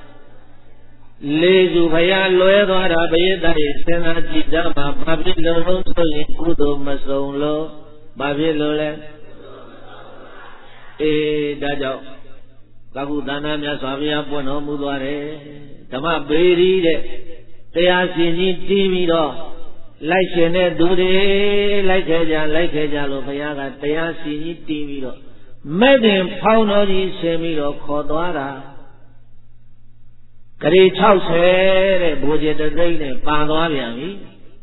S2: လေးစုဖယားလွဲသွားတာဘယတ္တရဲ့စဉ်းစားကြည့်ကြမှာဘာဖြစ်လို့လို့ဆိုရင်ကုသိုလ်မဆုံးလို့ဘာဖြစ်လို့လဲအေးဒါကြောင့်ကာကုသန္တာမြတ်စွာဘုရားပွင့်တော်မူသွားတယ်ဓမ္မပေရီတဲ့တရားရှင်ကြီးတီးပြီးတော့လိုက်ရှင်တဲ့သူတွေလိုက်ခဲ့ကြလိုက်ခဲ့ကြလို့ဘုရားကတရားရှင်ကြီးတီးပြီးတော့မဲ့တင်ဖောင်းတော်ကြီးရှင်ပြီးတော့ခေါ်သွားတာဂရေ၆၀တဲ့ဘိုးကျတသိန်းနဲ့ပန်သွားပြန်ပြီ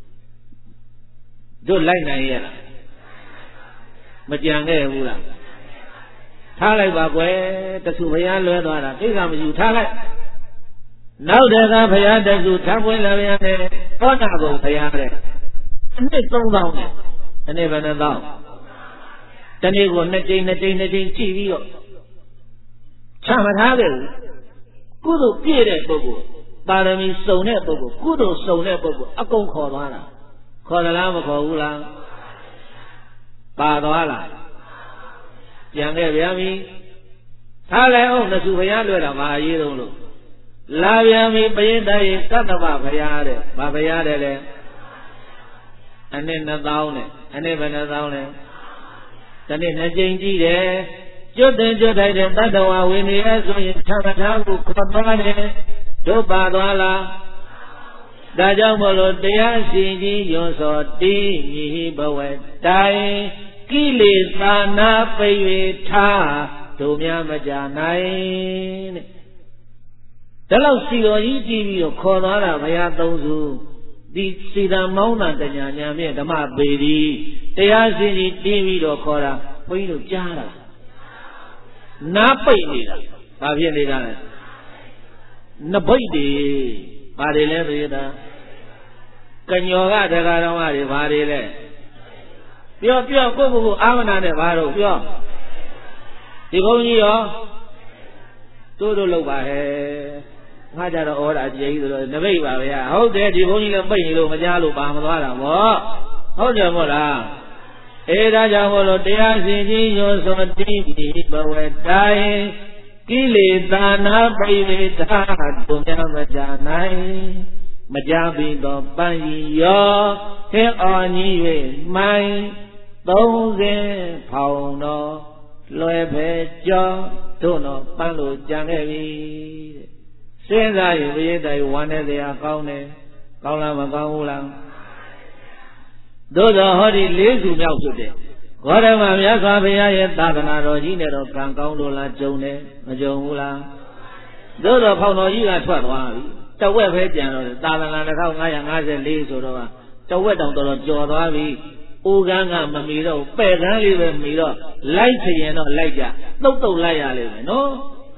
S2: တို့လိုက်နိုင်ရဲ့လားမကြံခဲ့ဘူးလားထားလိုက်ပါကွယ်တခုဘုရားလွဲသွားတာကိစ္စမရှိထားလိုက်နောက်တကဘုရားတခုထပ်ပွင့်လာပြန်တယ်ဟောတာကုန်ဘုရားတဲ့အနှစ်သုံးသောင်းနဲ့အနှစ်ဘယ်နှသောင်းတနေ့ကိုနှစ်ကြိမ်နှစ်ကြိမ်နှစ်ကြိမ်ကြည့်ပြီးတော့ချမထားခဲ့ဘူးကုသိုလ်ပြည့်တဲ့ပုဂ္ဂိုလ်ပါရမီစုံတဲ့ပုဂ္ဂိုလ်ကုသိုလ်စုံတဲ့ပုဂ္ဂိုလ်အကုန်ခေါ်သွားတာခေါ်သလားမခေါ်ဘူးလားပါသွားလားပြန်ခဲ့ပြန်ပြီထားလိုက်အောင်နှစ်ခုဘုရားလွယ်တာမအရေးဆုံးလို့လာပြန်ပြီပရိသတ်ရဲ့သတ္တဗဘုရားတဲ့ဗဘုရားတဲ့လေအနှစ်နှစ်သောင်းနဲ့အနှစ်ဘယ်နှသောင်းလဲတနေ့နှစ်ကြိမ်ကြည့်တယ်ကျွတ်တင်ကျွတ်ထိုက်တဲ့တတ္တဝဝိနည်းဆိုရင်ထမထားကိုခေါ်သွားတယ်တို့ပါသွားလားဒါကြောင့်မို့လို့တရားစီကြီးယွန်စောတိမိဘဝတိုင်ကိလေသာနာပိ၍ထားတို့များမကြနိုင်တဲ့ဒါလောက်စီတော်ကြီးကြည့်ပြီးတော့ခေါ်သွားတာဘုရားသုံးစုဒီစီတံမောင်းတာတညာညာမြင့်ဓမ္မပေရီတရားစီကြီးတင်းပြီးတော့ခေါ်တာဘုန်းကြီးတို့ကြားတာနားပိတ်နေတာဘာဖြစ်နေတာလဲနဘိတ်တွေဘာတွေလဲပြေတာကညောကတက္ကရာတော်တွေဘာတွေလဲပြောပြောကိုယ့်ကိုယ်ကိုအာမနာနဲ့ဘာလို့ပြောဒီဘုန်းကြီးရောတို့တို့လောက်ပါဟဲ့ငါကြတော့ဩတာကြည်ဆိုတော့နဘိတ်ပါဗျာဟုတ်တယ်ဒီဘုန်းကြီးလည်းပိတ်နေလို့မကြားလို့ပါမသွားတာဗောဟုတ်တယ်မို့လားအေးဒါကြောင့်မို့လို့တရားရှင်ကြီးရောစောတိပိဘဝတိုင်ကိလေသာနာပိဝေသာတို့များမကြနိုင်မကြပြီးတော့ပန်းကြီးရောဟဲ့အော်ကြီး၍မိုင်းသုံးစင်ဖောင်တော်လွယ်ဖဲကြောတို့တော့ပန်းလို့ကြံခဲ့ပြီတဲ့စဉ်းစားရင်ဘုရားတိုင်ဝမ်းနဲ့တရားကောင်းတယ်ကောင်းလားမကောင်းဘူးလားသို့သောဟောဒီလေးစုမြောက်ဖြစ်တဲ့ဂေါရမမြတ်စွာဘုရားရဲ့သာသနာတော်ကြီးနဲ့တော့ကံကောင်းလို့လားကြုံတယ်မကြုံဘူးလားသို့သောဖောင်တော်ကြီးကထွက်သွားပြီတဝက်ပဲကြံတော့တယ်သာသနာတစ်ထောင်ငါးရာငါးဆယ်လေးဆိုတော့တဝက်တောင်တော်တော်ကျော်သွားပြီအိုကန်းကမမီတော့ပဲ့ကန်းလေးပဲမီတော့လိုက်ချင်တော့လိုက်ကြသုတ်တုတ်လိုက်ရလိမ့်မယ်နော်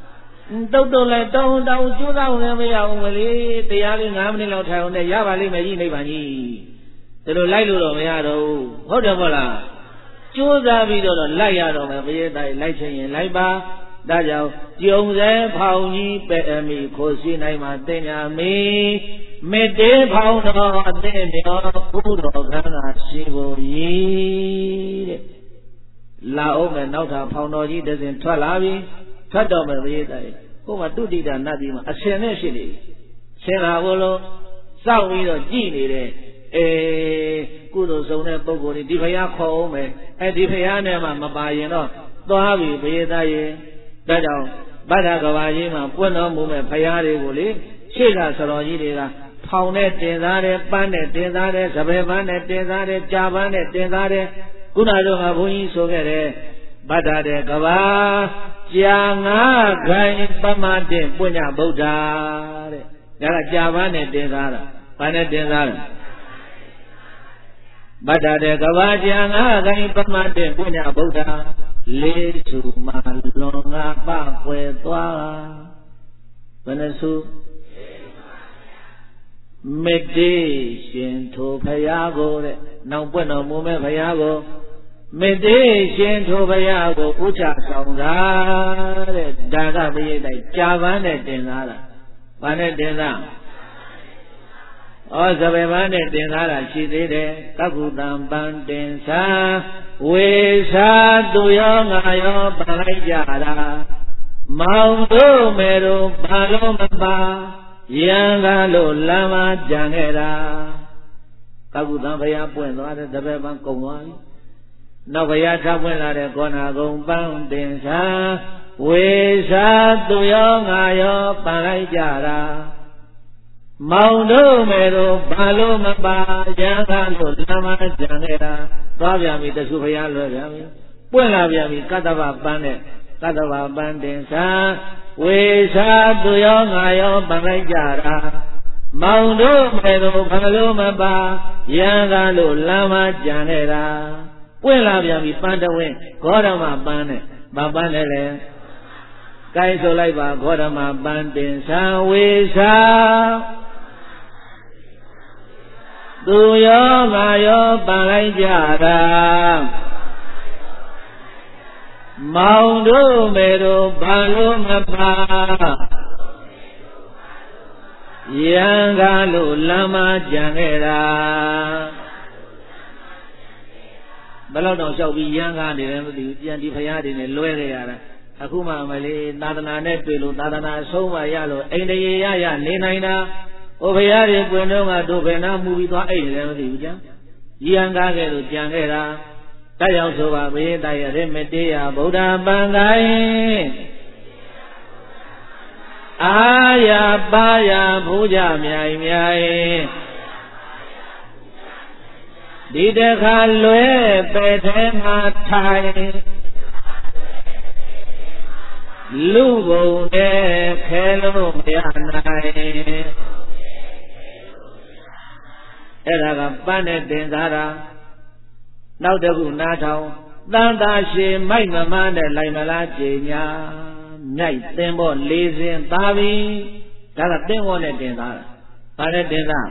S2: တုတ်တုတ်လိုက်တောင်းတောင်းကျိုးသားဝင်မရအောင်မလေးတရားလေး၅မိနစ်လောက်ထိုင်အောင်နဲ့ရပါလိမ့်မယ်ကြီးနိဗ္ဗာန်ကြီးဒါလိုလိုက်လို့တော့မရတော့ဘူးဟုတ်တယ်မဟုတ်လားကျိုးစားပြီးတော့လိုက်ရတော့မယ်ဘုရားတိုင်လိုက်ချင်ရင်လိုက်ပါဒါကြောင့်ကြုံစဲဖောင်ကြီးပဲ့အမိခိုးရှိနိုင်မှာတင်ညာမီမေတ္တေဖောင်တော်အသင့်တော်ကုတော်ခန္ဓာရှိဖို့ရည်တဲ့လာအောင်မယ်နောက်ထပ်ဖောင်တော်ကြီးတစ်စင်ထွက်လာပြီထွက်တော်မယ်ဘုရားတိုင်ဟိုမှာတုတိတာနတ်ပြည်မှာအရှင်နဲ့ဖြစ်နေပြီရှင်လာဘုလို့စောင့်ပြီးတော့ကြည်နေတဲ့အဲကုသိုလ်ဆောင်တဲ့ပုဂ္ဂိုလ်တွေဒီဘုရားခေါ်အောင်မယ်အဲဒီဘုရားနဲ့မှမပါရင်တော့သွားပြီဘုရားတိုင်ဒါကြောင့်ဗဒ္ဒကဘာကြီးမှာပွင့်တော်မူမဲ့ဘုရားတွေကိုလေရှေ့ကဆတော်ကြီးတွေကဖောင်နဲ့တင်သားတယ်ပန်းနဲ့တင်သားတယ်စပယ်ပန်းနဲ့တင်သားတယ်ကြာပန်းနဲ့တင်သားတယ်ခုနကတော့ဘုန်းကြီးဆိုခဲ့တယ်ဗဒ္ဒတဲ့ကဘာကြာငါခိုင်ပမတင်ပွင့်ညဗုဒ္ဓတဲ့ဒါကကြာပန်းနဲ့တင်သားတာပန်းနဲ့တင်သားတယ်ဗဒ္ဒတဲ့ကဘာကြာငါခိုင်ပမတင်ပွင့်ညဗုဒ္ဓလေးစုမှလွန်ငါပကွယ်သွားဘယ်နှစုမေတ္တေရှင်ထိုဖရာကိုတဲ့နောက်ပွင့်တော်မူမဲ့ဖရာကိုမေတ္တေရှင်ထိုဖရာကိုဥချဆောင်တာတဲ့ဒါကပရိသတ်ကြာပန်းနဲ့တင်သားတာဘာနဲ့တင်သားဩစပယ်ပန်းနဲ့တင်သားတာရှိသေးတယ်ကကုတံပန်းတင်စာဝေစာသူရောငါရောပန်လိုက်ကြတာမောင်တို့မေတို့ဘာလို့မပါရံကားလို့လမ်းမကြံခဲ့တာကကုသံဘုရားပွင့်သွားတဲ့တပည့်ပန်းကုံသွားပြီနောက်ဘုရားထားပွင့်လာတဲ့ကောနာကုံပန်းတင်စာဝေစာသူရောငါရောပန်လိုက်ကြတာမောင်တို့မေတို့ဘာလို့မပါရံကားလို့လမ်းမကြံခဲ့တာသွားပြန်ပြီတဆူဘုရားလွယ်ပြန်ပြီပွင့်လာပြန်ပြီကတ္တဗပန်းနဲ့ကတ္တဗပန်းတင်စာဝေစာသူရောငါရောပန်လိုက်ကြတာမောင်တို့မေတို့ဘာလို့မပါရံကားလို့လမ်းမကြံခဲ့တာပွင့်လာပြန်ပြီပန်းတဝင်းဂေါရမပန်းနဲ့ဗပန်းနဲ့လေကိုင်းဆိုလိုက်ပါဂေါရမပန်းတင်စာဝေစာသူရောငါရောပန်လိုက်ကြတာမောင်တို့မေတို့ဘာလို့မပါရံကားလို့လမ်းမကြံခဲ့တာဘယ်တော့တော့လျှောက်ပြီးရံကားနေတယ်မသိဘူးပြန်ဒီဖရားတွေနဲ့လွဲခဲ့ရတာအခုမှမလေးသာသနာနဲ့တွေ့လို့သာသနာအဆုံးမရလို့အိန္ဒိယရရနေနိုင်တာဟိုဘုရားတွေပွင့်တော့ကတို့ဘယ်နာမှုပြီးသွားအိတ်တယ်မသိဘူးကြာရံကားခဲ့လို့ကြံခဲ့တာတက်ရောက်ဆိုပါဘေးတရရမတေယဗုဒ္ဓပံကိုင်းအာရပါရဘုရားမြိုင်မြိုင်ဒီတခါလွဲပဲ့ထဲမှာထိုင်လူဘုံနဲ့ခဲလို့မရနိုင်အဲ့ဒါကပန်းနဲ့တင်စားတာနောက်တစ်ခုနားထောင်တန်တာရှိမိုက်မမနဲ့လိုက်မလားကြည်ညာမြိုက်သင်္ဘောလေးစင်းသားပြီဒါကသင်္ဘောနဲ့တင်သားတာဘာနဲ့တင်သား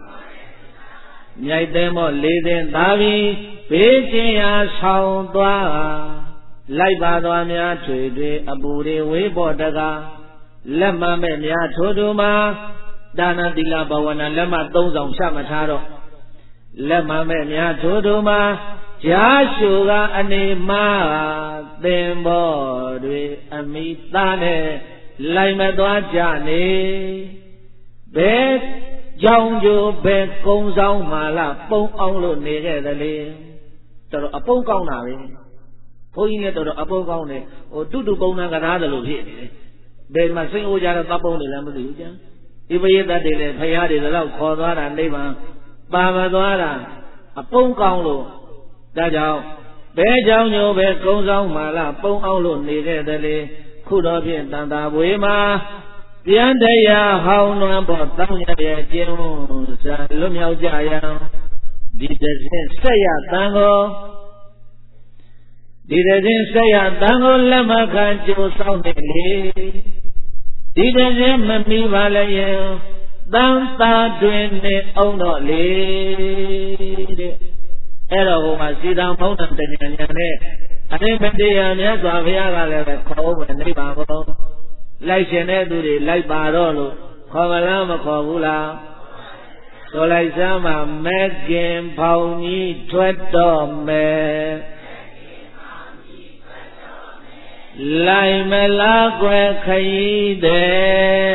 S2: မြိုက်သင်္ဘောလေးစင်းသားပြီဘေးချင်းရာဆောင်သွားလိုက်ပါသွားများထွေထွေအပူတွေဝေးပေါ်တကားလက်မမဲ့များထိုးထိုးမှာဒါနသီလဘာဝနာလက်မသုံးဆောင်ဖြတ်မထားတော့လက်မမဲ့များထိုးထိုးမှာကြာရှုကအနေမသင်္ဘောတွေအမိသားနဲ့လိုက်မသွားကြနေဘယ်ကြောင်ကျိုးဘယ်ကုံဆောင်မှလားပုံအောင်လို့နေခဲ့တယ်လေတော်တော်အပုံကောင်းတာပဲဘုန်းကြီးလည်းတော်တော်အပုံကောင်းတယ်ဟိုတုတုပုံနာကရားတယ်လို့ဖြစ်နေတယ်ဘယ်မှာစိတ်အိုးကြတော့တပ်ပုံတွေလည်းမသိဘူးကြာဒီပရိသတ်တွေလည်းဖရာတွေတော့ခေါ်သွားတာနိဗ္ဗာန်ပါမသွားတာအပုံကောင်းလို့ဒါကြောင့်ဘယ်ကြောင့်ညိုပဲကုံဆောင်မှလားပုံအောင်လို့နေခဲ့တယ်လေခုတော့ဖြင့်တန်တာဘွေမှာပြန်တရားဟောင်းနွမ်းပေါ်တောင်းရရဲ့ကျင်းစာလွတ်မြောက်ကြရန်ဒီတည်းဆက်ရတန်ကိုဒီတည်းဆက်ရတန်ကိုလက်မခံကြိုးဆောင်နေလေဒီတည်းမမီပါလေရဲ့တန်သာတွင်နဲ့အောင်တော့လေတဲ့အဲ့တော့ဟိုမှာစီတံဖုံးတဲ့ဉာဏ်ဉာဏ်နဲ့အတိမတရားမြတ်စွာဘုရားကလည်းပဲခေါ်ဝင်နိဗ္ဗာန်ကိုလိုက်ရှင်တဲ့သူတွေလိုက်ပါတော့လို့ခေါ်မလားမခေါ်ဘူးလားဆိုလိုက်စမ်းပါမဲ့ခင်ဖောင်ကြီးထွက်တော့မယ်လိုက်မလားကွယ်ခရီးတဲ့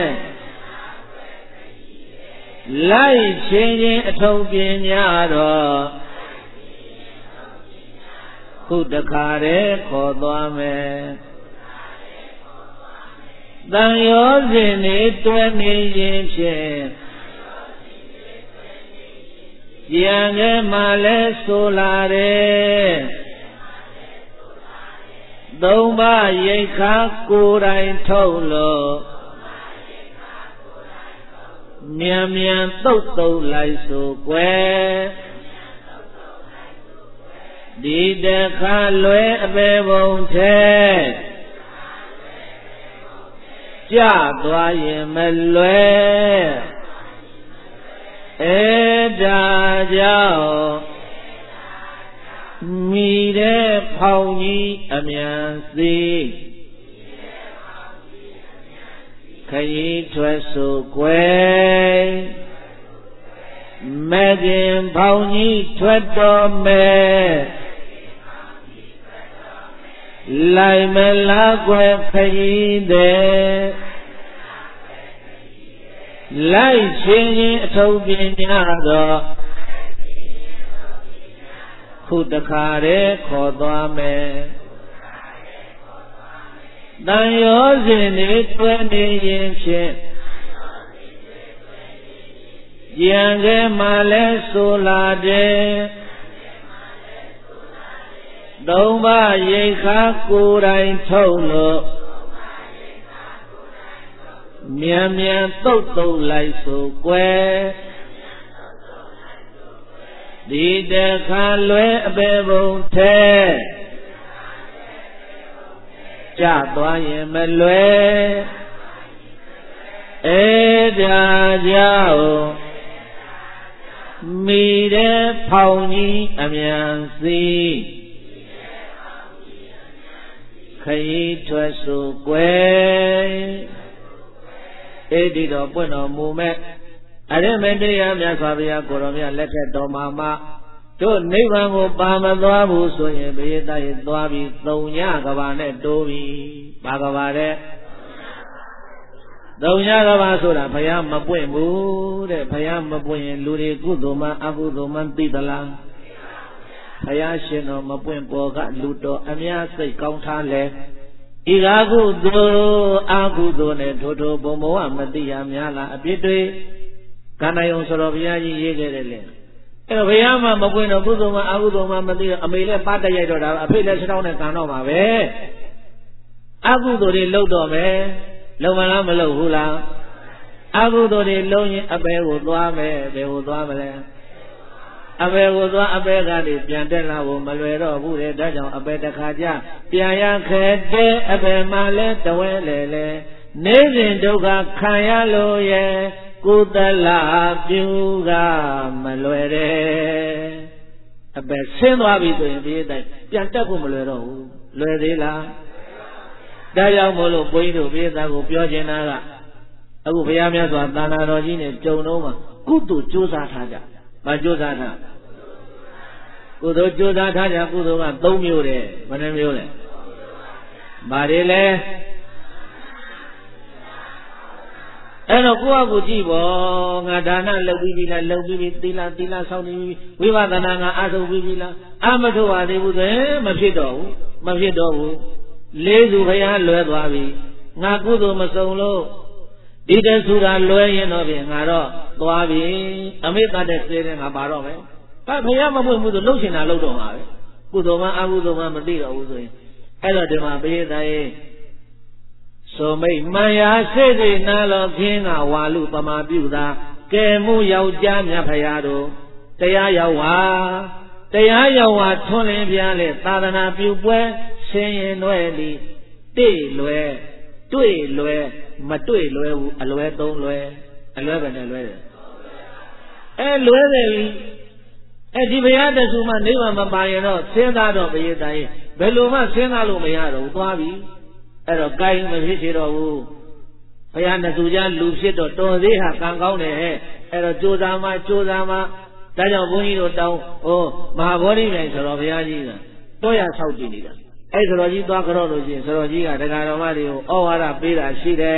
S2: လိုက်ချင်းချင်းအထုံးပြင်းများတော့ခုတခါတည်းခေါ်သွားမယ်တန်ရောစဉ်နေတွဲနေရင်ဖြင့်ကြံခဲ့မှလည်းဆိုလာတယ်သုံးပါးရိတ်ခါကိုယ်တိုင်ထုတ်လို့မြန်မြန်သုတ်သုတ်လိုက်ဆိုကွယ်ဒီတခါလွယ်အပေပုံထဲကြသွားရင်မလွယ်အဲဒါကြောင့်မိတဲ့ဖောင်ကြီးအမြန်စီခရီးထွက်ဆိုကွယ်မကင်ဖောင်ကြီးထွက်တော်မယ်လိုက်မလားကွယ်ခရီးတဲ့လိုက်ချင်းချင်းအထုပ်ပြင်းများတော့ခုတခါတည်းခေါ်သွားမယ်တန်ရောစဉ်နေတွဲနေရင်ဖြင့်ကြံခဲ့မှလည်းဆိုလာတယ်သုံးပါးရိတ်ခါကိုယ်တိုင်ထုတ်လို့မြန်မြန်သုတ်သုတ်လိုက်ဆိုကွယ်ဒီတခါလွယ်အပေပုံထဲကြသွားရင်မလွယ်အဲဒါကြောင့်မိတဲ့ဖောင်ကြီးအမြန်စီခရီးထွက်ဆိုကွယ်အဲ့ဒီတော့ပွင့်တော်မူမဲ့အရိမတရားမြတ်စွာဘုရားကိုရောမြတ်လက်ထက်တော်မှာမှတို့နိဗ္ဗာန်ကိုပါမသွားဘူးဆိုရင်ဘုရားတည်းသွားပြီးသုံးညကဘာနဲ့တိုးပြီးပါကဘာတဲ့သုံးညကဘာဆိုတာဘုရားမပွင့်ဘူးတဲ့ဘုရားမပွင့်ရင်လူတွေကုသိုလ်မှအကုသိုလ်မှသိသလားဘုရားရှင်တော်မပွင့်ပေါ်ကလူတော်အများစိတ်ကောင်းထားလဲဤကားကုသိုလ်အကုသိုလ်နဲ့ထိုးထိုးဘုံဘဝမသိရများလားအပြစ်တွေကန္တယုံဆိုတော်ဘုရားကြီးရေးခဲ့တယ်လေအဲ့တော့ဘုရားမှမပွင့်တော့ကုသိုလ်မှအကုသိုလ်မှမသိတော့အမေလည်းပါတရိုက်တော့တာအဖေလည်းခြေထောက်နဲ့ကန်တော့မှာပဲအကုသိုလ်တွေလှုပ်တော့မယ်လုံမလားမလှုပ်ဘူးလားအကုသိုလ်တွေလုံးရင်အပေကိုသွားမယ်ဘယ်ကိုသွားမလဲအပေကိုသွားအပေကနေပြန်တက်လာဖို့မလွယ်တော့ဘူးလေဒါကြောင့်အပေတစ်ခါကြပြန်ရခဲတဲ့အပေမှလည်းတဝဲလေလေနေစဉ်ဒုက္ခခံရလို့ရဲ့ကုသလပြုကမလွယ်တဲ့အပေဆင်းသွားပြီဆိုရင်ဒီအတိုင်းပြန်တက်ဖို့မလွယ်တော့ဘူးလွယ်သေးလားဒါကြောင့်မို့လို့ဘုန်းကြီးတို့ဘုရားကိုပြောချင်တာကအခုဘုရားမြတ်စွာသာသနာတော်ကြီးနဲ့ကြုံတော့မှကုသိုလ်ကြိုးစားထားကြမကြိုးစားထားကုသိုလ်ကြိုးစားထားကြကုသိုလ်ကသုံးမျိုးတယ်ဘယ်နှမျိုးလဲဘာတွေလဲအဲ့တော့ကိုယ့်အကူကြည့်ပေါ့ငါဒါနလုပ်ပြီးပြီလားလုပ်ပြီးပြီသီလသီလဆောက်နေပြီဝိပဿနာငါအားထုတ်ပြီးပြီလားအမထုတ်ပါသေးဘူးဆိုရင်မဖြစ်တော့ဘူးမဖြစ်တော့ဘူးလေးစုဘုရားလွဲသွားပြီငါကုသိုလ်မစုံလို့ဒီတဆူတာလွဲရင်တော့ပြင်ငါတော့သွားပြီအမိတ္တတဲ့စေတဲ့ငါပါတော့မယ်ဘာဘုရားမပွင့်ဘူးဆိုလှုပ်ရှင်တာလှုပ်တော့မှာပဲကုသိုလ်မှအကုသိုလ်မှမသိတော့ဘူးဆိုရင်အဲ့တော့ဒီမှာဘုရားသားရဲ့ဆိုမိတ်မယာစိတ်စိတ်နာလောခင်းကဝါလူပမာပြုတာကဲမှုယောက်ျားမြတ်ဖရာတို့တရားရောက်ဝါတရားရောက်ဝါထွန်းလင်းပြားလေသာသနာပြုပွဲဆင်းရင်လွဲလီတိလွယ်တွေ့လွယ်မတွေ့လွယ်ဘူးအလွယ်သုံးလွယ်အလွယ်ပဲနဲ့လွယ်တယ်အဲလွယ်တယ်အဲဒီဘုရားတဆူမှနိဗ္ဗာန်မပါရင်တော့စဉ်းစားတော့ဘုရားတိုင်းဘယ်လိုမှစဉ်းစားလို့မရတော့ဘူးသွားပြီအဲ့တော့ကိုင်းမဖြစ်ချေတော့ဘူးဘုရားတဆူကြလူဖြစ်တော့တော်သေးဟာကံကောင်းတယ်ဟဲ့အဲ့တော့ကြိုးစားမှကြိုးစားမှဒါကြောင့်ဘုန်းကြီးတို့တောင်းဟိုမဟာဗောဓိမြိုင်ဆိုတော့ဘုရားကြီးကတော့ရဆောက်တည်နေတာအဲ့ဆိုတော့ကြီးသွားကြတော့လို့ရှိရင်ဆိုတော့ကြီးကတရားတော်မတွေကိုဩဝါဒပေးတာရှိတယ်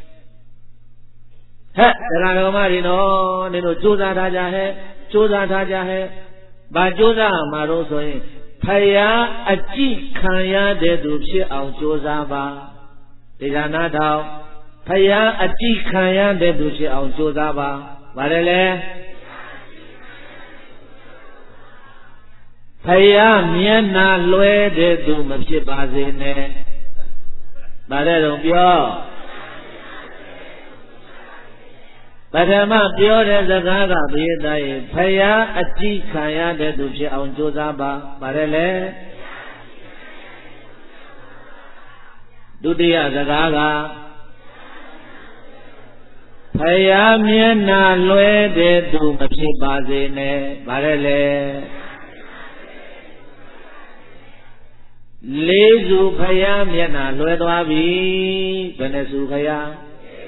S2: ဟဲ့တရားတော်မတွေနော်နင်တို့ကြိုးစားထားကြဟဲ့ကြိုးစားထားကြဟဲ့ဘာကြိုးစားမှာတော့ဆိုရင်ဖယားအကြည့်ခံရတဲ့သူဖြစ်အောင်ကြိုးစားပါတရားနာတော်ဖယားအကြည့်ခံရတဲ့သူဖြစ်အောင်ကြိုးစားပါဗါတယ်လေဖယားမျက်နာလွဲတဲ့သူမဖြစ်ပါစေနဲ့ဗါတယ်တော့ပြောပထမပြောတဲ့စကားကဘုရားသားရဲ့ဖယားအကြည့်ခံရတဲ့သူဖြစ်အောင်ကြိုးစားပါဗါတယ်လေဒုတိယစကားကဖယားမျက်နာလွဲတဲ့သူမဖြစ်ပါစေနဲ့ဗါတယ်လေလေးစုဖယားမျက်နာလွဲသွားပြီဘယ်နဲ့စုဖယား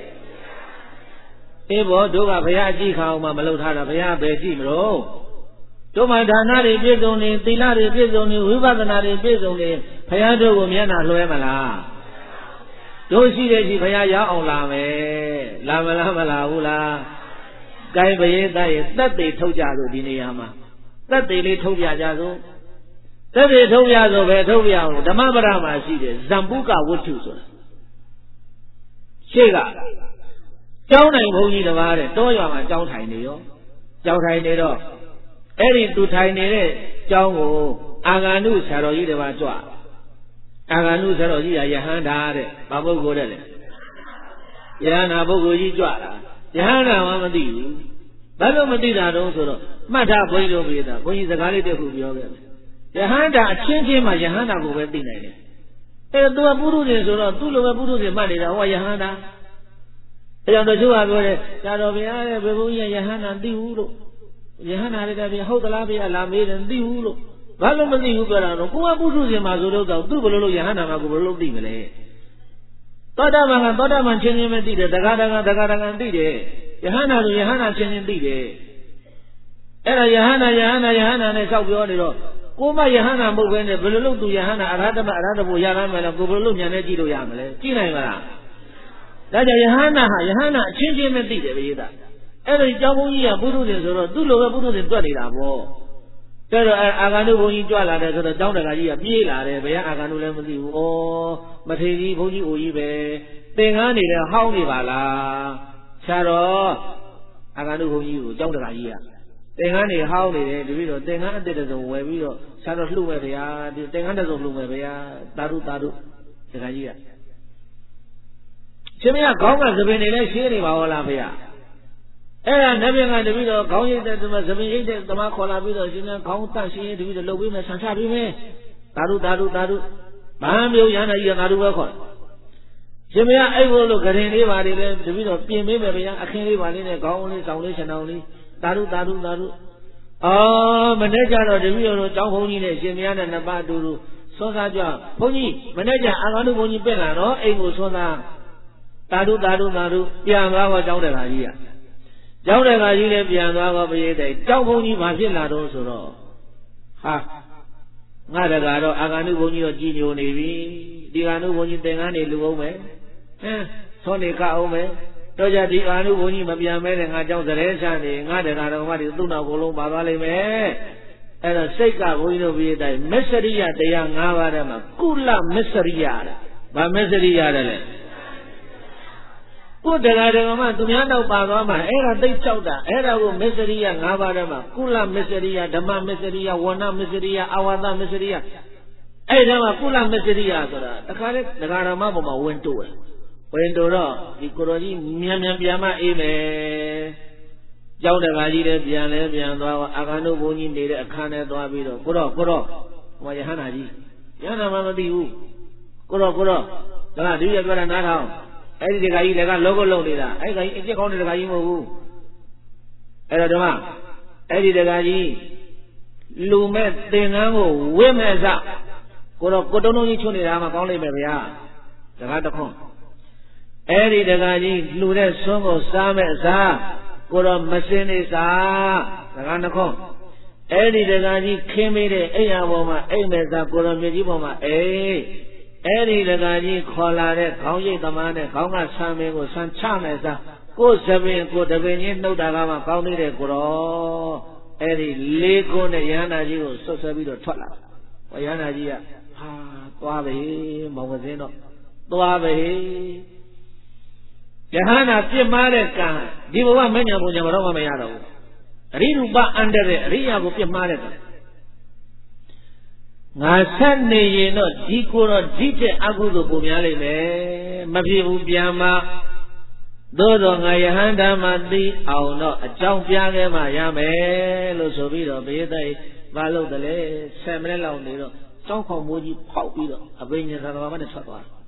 S2: အေးဘောတို့ကဘုရားအကြည့်ခါအောင်မှမလုပ်ထားတာဘုရားပဲကြည့်မလို့တို့မှဒါနတွေပြည့်စုံနေသီလတွေပြည့်စုံနေဝိပဿနာတွေပြည့်စုံနေဘုရားတို့ကိုမျက်နှာလွှဲမလားတို့ရှိတဲ့ရှိဘုရားရောက်အောင်လာမယ်လာမလားမလာဘူးလားကိုင်းပရိသတ်ရဲ့သက်သေထုတ်ကြလို့ဒီနေရာမှာသက်သေလေးထုတ်ပြကြစို့သက်သေထုတ်ပြဆိုပဲထုတ်ပြအောင်ဓမ္မပဒမှာရှိတယ်ဇံပုကဝတ္ထုဆိုတာရှေ့ကကျောင်းနိုင်ဘုန်းကြီးတစ်ပါးတဲ့တောရွာမှာကျောင်းထိုင်နေရောကျောင်းထိုင်နေတော့အဲ့ဒီသူထိုင်နေတဲ့ကျောင်းကိုအာဂန္ဓုဆရာတော်ကြီးတစ်ပါးကြွအာဂန္ဓုဆရာတော်ကြီးကယဟန္တာတဲ့ဘာပုဂ္ဂိုလ်တဲ့လေယဟန္တာပုဂ္ဂိုလ်ကြီးကြွတာယဟန္တာမှမသိဘူးဘာလို့မသိတာတုံးဆိုတော့မှတ်ထားဘုန်းကြီးတို့ပြေးတာဘုန်းကြီးစကားလေးတစ်ခုပြောခဲ့တယ်ယဟန္တာအချင်းချင်းမှယဟန္တာကိုပဲသိနိုင်တယ်အဲ့သူကပုရုဇဉ်ဆိုတော့သူ့လိုပဲပုရုဇဉ်မှတ်နေတာဟောယဟန္တာအဲကြောင့်တချို့ကပြောတယ်ဆရာတော်ဘုရားရဲ့ဘယ်ဘုန်းကြီးယဟန္တာသိဘူးလို့ယဟန္တာလည်းတည်းဟုတ်သလားဘုရားလာမေးတယ်သိဘူးလို့ဘာလို့မသိဘူးပြောတာတော့ကိုကပုထုဇဉ်မှာဆိုတော့သူ့ဘယ်လိုလုပ်ယဟန္တာမှာကိုဘယ်လိုလုပ်သိမလဲသောတာပန်ကသောတာပန်ချင်းချင်းပဲသိတယ်တဂါတဂါတဂါတဂါသိတယ်ယဟန္တာဆိုယဟန္တာချင်းချင်းသိတယ်အဲ့ဒါယဟန္တာယဟန္တာယဟန္တာနဲ့လျှောက်ပြောနေတော့ကိုမယဟန္တာမဟုတ်ဘဲနဲ့ဘယ်လိုလုပ်သူယဟန္တာအရဟတမအရဟတဘုရရမယ်လဲကိုဘယ်လိုလုပ်ဉာဏ်နဲ့ကြည့်လို့ရမလဲကြည့်နိုင်မလားဒါကြောင့်ယဟန္တာဟာယဟန္တာအချင်းချင်းပဲသိတယ်ဘုရားအဲ့ဒီကျောင်းဘုန်းကြီးကပုထုဇဉ်ဆိုတော့သူ့လိုပဲပုထုဇဉ်တွက်နေတာပေါ့တဲ့တော့အာဂန္ဓုဘုန်းကြီးကြွလာတယ်ဆိုတော့ကျောင်းတကာကြီးကပြေးလာတယ်ဘယ်အာဂန္ဓုလည်းမသိဘူးဩမထေကြီးဘုန်းကြီးအိုကြီးပဲသင်္ကန်းနေတယ်ဟောင်းနေပါလားဆရာတော်အာဂန္ဓုဘုန်းကြီးကိုကျောင်းတကာကြီးကသင်္ကန်းနေဟောင်းနေတယ်တပည့်တော်သင်္ကန်းအတစ်တစုံဝယ်ပြီးတော့ဆရာတော်လှုပ်မယ်ဗျာဒီသင်္ကန်းတစ်စုံလှုပ်မယ်ဗျာသာဓုသာဓုတကာကြီးကရှင်မရခေါင်းကသပင်နေလဲရှင်းနေပါဟောလားဖေရအဲ့ဒါနတ်ပြည်ကတပည့်တော်ခေါင်းရိပ်တဲ့သပင်ရိပ်တဲ့သမားခေါ်လာပြီးတော့ရှင်ကခေါင်းတန့်ရှင်းတပည့်တော်လှုပ်ပြီးမှဆန်ချပြီးမယ်သာဓုသာဓုသာဓုဘာမျိုးရဟန္တာကြီးကသာဓုပဲခေါ်ရှင်မရအဲ့ဘုလို့ဂရင်လေးပါလေတပည့်တော်ပြင်ပေးမယ်ဗျာအခင်းလေးပါလေးနဲ့ခေါင်းလေးဆောင်လေးခြံအောင်လေးသာဓုသာဓုသာဓုအော်မနေ့ကျတော့တပည့်တော်တို့ကျောင်းဘုန်းကြီးနဲ့ရှင်မရနဲ့နှစ်ပါးအတူတူဆွမ်းစားကြဘုန်းကြီးမနေ့ကျအာဂန္ဓုဘုန်းကြီးပြက်လာတော့အိမ်ကိုဆွမ်းစားသာဓုသာဓုသာဓုပြန်သွားတော့ကျောင်းတဲ့ခါကြီးကကျောင်းတဲ့ခါကြီးလည်းပြန်သွားတော့ပရိသတ်ကျောင်းဘုန်းကြီးဘာဖြစ်လာတော့ဆိုတော့ဟာငါတကတော့အာဂန္ဓုဘုန်းကြီးတော့ကြည်ညိုနေပြီဒီအာဂန္ဓုဘုန်းကြီးသင်္ကန်းနေလူအောင်မယ်ဟမ်သွန်နေကအောင်မယ်တော့ကြဒီအာဂန္ဓုဘုန်းကြီးမပြန်မဲနဲ့ငါကျောင်းစရဲချနေငါတကတော့ငါဒီသူ့နောက်ကိုလုံးပါသွားလိမ့်မယ်အဲ့တော့စိတ်ကဘုန်းကြီးတို့ပရိသတ်မစ္စရိယတရား၅ပါးထဲမှာကုလမစ္စရိယတဲ့ဘာမစ္စရိယတဲ့လဲကိုတရားတော်မှသူများတော့ပါသွားမှာအဲ့ဒါသိကြောက်တာအဲ့ဒါကိုမစ္စရိယ၅ပါးထဲမှာကုလမစ္စရိယဓမ္မမစ္စရိယဝဏမစ္စရိယအာဝါဒမစ္စရိယအဲ့ဒါမှာကုလမစ္စရိယဆိုတာတခါလေတရားတော်မှပုံမှာဝင်တိုးတယ်ဝင်တိုးတော့ဒီကိုတော်ကြီးမြန်မြန်ပြန်မအေးမယ်ကျောင်းတကာကြီးလည်းပြန်လဲပြန်သွားအာဂန္ဓုဘုန်းကြီးနေတဲ့အခန်းထဲသွားပြီးတော့ကိုတော့ကိုတော့ဟိုယဟန္တာကြီးယဟန္တာမှမသိဘူးကိုတော့ကိုတော့ဒါကဒီရပြောတာနားထောင်ဆအဲ့ဒီတခါကြီးလည်းကလောကလုံးနေတာအဲ့ဒီအပြစ်ကောင်းတဲ့တခါကြီးမဟုတ်ဘူးအဲ့တော့ဓမ္မအဲ့ဒီတခါကြီးလူမဲ့သင်္ကန်းကိုဝိမဲ့စကိုတော့ကိုတုံးတုံးကြီးချွတ်နေတာမှကောင်းလိမ့်မယ်ဗျာတခါတခွန်းအဲ့ဒီတခါကြီးလူတဲ့ဆွန်းကိုစားမဲ့စားကိုတော့မစင်းနေစားတခါတခွန်းအဲ့ဒီတခါကြီးခင်းမိတဲ့အိမ်ရပေါ်မှာအိမ်မဲ့စားကိုတော့မြေကြီးပေါ်မှာအေးအဲ့ဒီတခါကြီးခေါ်လာတဲ့ခေါင်းရိပ်သမားနဲ့ခေါင်းကဆမ်းမင်းကိုဆမ်းချမဲ့စားကိုစပင်ကိုတပင်ကြီးနှုတ်တာကမှကောင်းသေးတယ်ကိုတော့အဲ့ဒီလေးကုန်းနဲ့ရဟန္တာကြီးကိုဆွတ်ဆွဲပြီးတော့ထွက်လာဟောရဟန္တာကြီးကဟာသွားပြီမောင်ကစင်းတော့သွားပြီယဟန္တာပြစ်မှားတဲ့ကံဒီဘဝမညာဘုံညာမတော့မှမရတော့ဘူးအရိရူပအန္တရဲ့အရိယာကိုပြစ်မှားတဲ့ကံငါဆက်နေရင်တော့ဒီကိုတော့ဒီတဲ့အကုသိုလ်ပုံများလိမ့်မယ်မဖြစ်ဘူးပြန်မှာသို့တော့ငါယဟန္တာမှာသိအောင်တော့အကြောင်းပြခဲ့မှရမယ်လို့ဆိုပြီးတော့ဘေးသိဘာလို့တလဲဆယ်မိနစ်လောက်နေတော့ကြောင်းခေါင်မိုးကြီးဖောက်ပြီးတော့အဘိညာသာတော်မနဲ့ထွက်သွားတယ်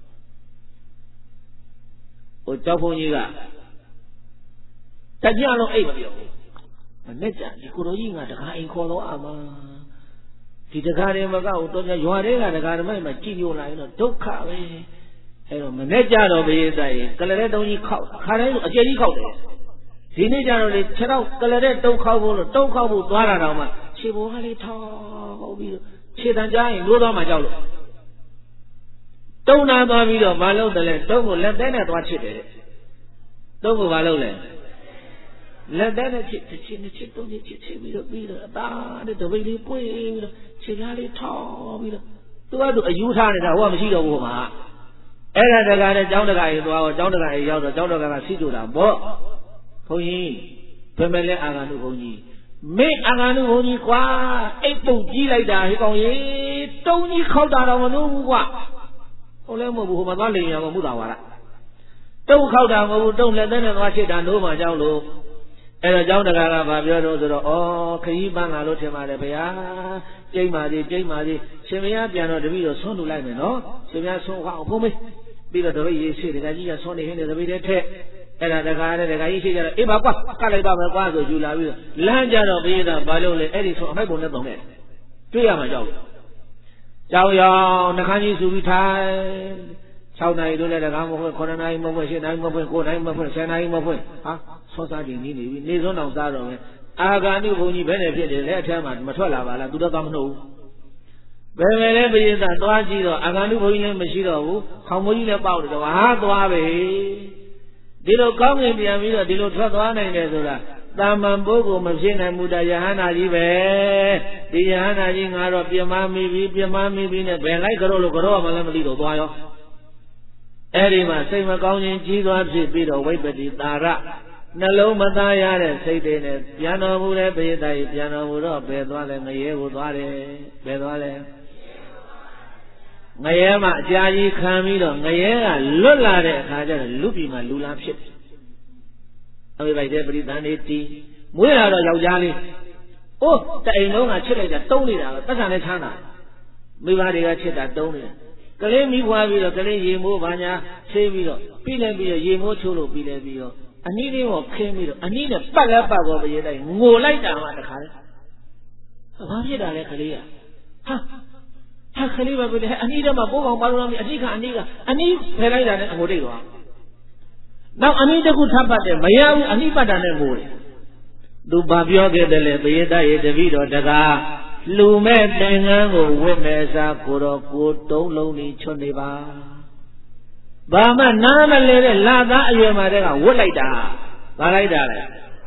S2: ဟိုကြောက်ဘုန်းကြီးကတကြလုံးအိပ်မပြောဘူးမနဲ့ကြဒီကိုတော်ကြီးကတခါအိမ်ခေါ်တော့အမဒီတခါတည်းမကောက်တော့ရွာတွေကတခါတည်းမှကြည်ညိုလာရင်တော့ဒုက္ခပဲအဲ့တော့မနဲ့ကြတော့ဘေးဆိုင်ကလတဲ့တုံးကြီးခောက်ခါတိုင်းအကျယ်ကြီးခောက်တယ်ဒီနေ့ကျတော့လေခြေတော့ကလတဲ့တုံးခောက်ဖို့လို့တုံးခောက်ဖို့သွားတာတော့မှခြေပေါ်ကလေးထောက်ပြီးတော့ခြေတန်ကြားရင်လို့တော့မှကြောက်လို့တုံးနာသွားပြီးတော့မလုပ်တယ်လေတုံးကိုလက်သေးနဲ့သွားချစ်တယ်တုံးကိုမလုပ်လဲလက်သေးနဲ့ချစ်ချစ်နဲ့ချစ်တုံးချစ်ချစ်ပြီးတော့ပြီးတော့အသားတဲ့တပိတ်လေးပွေးပြီးတော့ခြေကားလေးထောက်ပြီးတော့သူကသူအယူထားနေတာဟိုကမရှိတော့ဘူးဟိုမှာအဲ့ဒါတကားနဲ့ကျောင်းတကာကြီးသွားတော့ကျောင်းတကာကြီးရောက်တော့ကျောင်းတကာကစီးတူတာပေါ့ဘုန်းကြီးဘယ်မဲ့လဲအာဂန္တုဘုန်းကြီးမင်းအာဂန္တုဘုန်းကြီးကွာအိတ်ပုတ်ကြီးလိုက်တာဟေးကောင်ကြီးတုံးကြီးခောက်တာတော့မလို့ဘူးကွာဟုတ်လဲမဟုတ်ဘူးဟိုမှာသွားလိန်ရမှာမှုတာပါလားတုံးခောက်တာမဟုတ်ဘူးတုံးလက်သက်နဲ့သွားချစ်တာနိုးမှကြောက်လို့အဲ့တော့ကျောင်းတကာကဗာပြောတော့ဆိုတော့ဩခကြီးပန်းလာလို့ထင်ပါတယ်ဗျာကျိမ့်ပါသေးကျိမ့်ပါသေးရှင်မရပြန်တော့တပည့်တော့ဆွန်းလူလိုက်မယ်နော်ရှင်မရဆွန်းအောင်ဖုံးမေးပြီးတော့တပည့်ရေးရှိတကကြီးကဆွန်းနေဟင်းနေတပည့်တဲ့ထက်အဲ့ဒါတကာနဲ့တကာကြီးရှိကြတော့အေးပါကွာကလိုက်ပါမယ်ကွာဆိုယူလာပြီးတော့လမ်းကြတော့ဘေးတော့ဘာလို့လဲအဲ့ဒီဆိုအမိုက်ပုံနဲ့တုံနဲ့တွေ့ရမှာကြောက်လို့ကြောက်ရောင်နှခမ်းကြီးစုပြီးထိုင်၆နာရီတို့လည်းတကားမဖွင့်9နာရီမဖွင့်10နာရီမဖွင့်9နာရီမဖွင့်10နာရီမဖွင့်ဟာစောစားကြည့်နေနေပြီနေစွန်းအောင်စားတော့မယ်အာဂန္တုဘုန်းကြီးဘယ်နဲ့ဖြစ်တယ်လဲအထက်မှာမထွက်လာပါလားသူတော့ကောင်းမနှုတ်ဘူးဘယ်ပဲလဲပိဿာသွားကြည့်တော့အာဂန္တုဘုန်းကြီးလည်းမရှိတော့ဘူးခေါင်းမိုးကြီးလည်းပေါက်တယ်တော့ဟာသွားပဲဒီလိုကောင်းငင်ပြန်ပြီးတော့ဒီလိုထွက်သွားနိုင်တယ်ဆိုတာတာမန်ပုဂ္ဂိုလ်မဖြစ်နိုင်ဘူးတရားဟန္တာကြီးပဲဒီယဟန္တာကြီးငါတော့ပြမမိပြီပြမမိပြီနဲ့ဘယ်လိုက်ကြတော့လို့ကြောမှလည်းမသိတော့သွားရောအဲ့ဒီမှာစိတ်မကောင်းခြင်းကြီးသွားဖြစ်ပြီးတော့ဝိပ္ပတိတာရနှလုံးမသားရတဲ့စိတ်တွေနဲ့ပြန်တော်မူတဲ့ပိဋကကြီးပြန်တော်မူတော့ဘယ်သွားလဲငရဲကိုသွားတယ်ဘယ်သွားလဲငရဲမှာအကြာကြီးခံပြီးတော့ငရဲကလွတ်လာတဲ့အခါကျတော့လူပြည်မှာလူလားဖြစ်အမေပိုက်တဲ့ပရိသန်နေတီးမွေးလာတော့ယောက်ျားလေးအိုးတအိမ်လုံးကချစ်လိုက်တာတုံးနေတာပဲသက်ခံနဲ့ချမ်းသာမိဘတွေကချစ်တာတုံးနေတာကလေးမိဖွားပြီးတော့ကလေးရေမိုးဘာညာဆေးပြီးတော့ပြီးလည်းပြီးတော့ရေမိုးချိုးလို့ပြီးလည်းပြီးတော့အနည်းလေးကိုခင်းပြီးတော့အနည်းနဲ့ပတ်လဲပတ်ပေါ်ပြေးလိုက်ငိုလိုက်တာမှတခါလေဘာဖြစ်တာလဲကလေးကဟာဟာကလေးပဲပြေးတယ်အနည်းတော့မှပိုးကောင်ပါလို့မအနည်းကအနည်းကအနည်းဖယ်လိုက်တာနဲ့အငိုတိတ်သွားနောက်အနည်းတစ်ခုထပ်ပတ်တယ်မရဘူးအနည်းပတ်တာနဲ့ငိုတယ်သူဘာပြောခဲ့တယ်လဲဘေးသားရေတပည့်တော်တကားလူမဲ့သင်္ကန်းကိုဝတ်မဲ့စားကိုတော့ကိုတုံးလုံးလေးချွတ်နေပါဘာမှနားမလဲတဲ့လာသားအရွယ်မှာတည်းကဝတ်လိုက်တာဘာလိုက်တာလဲ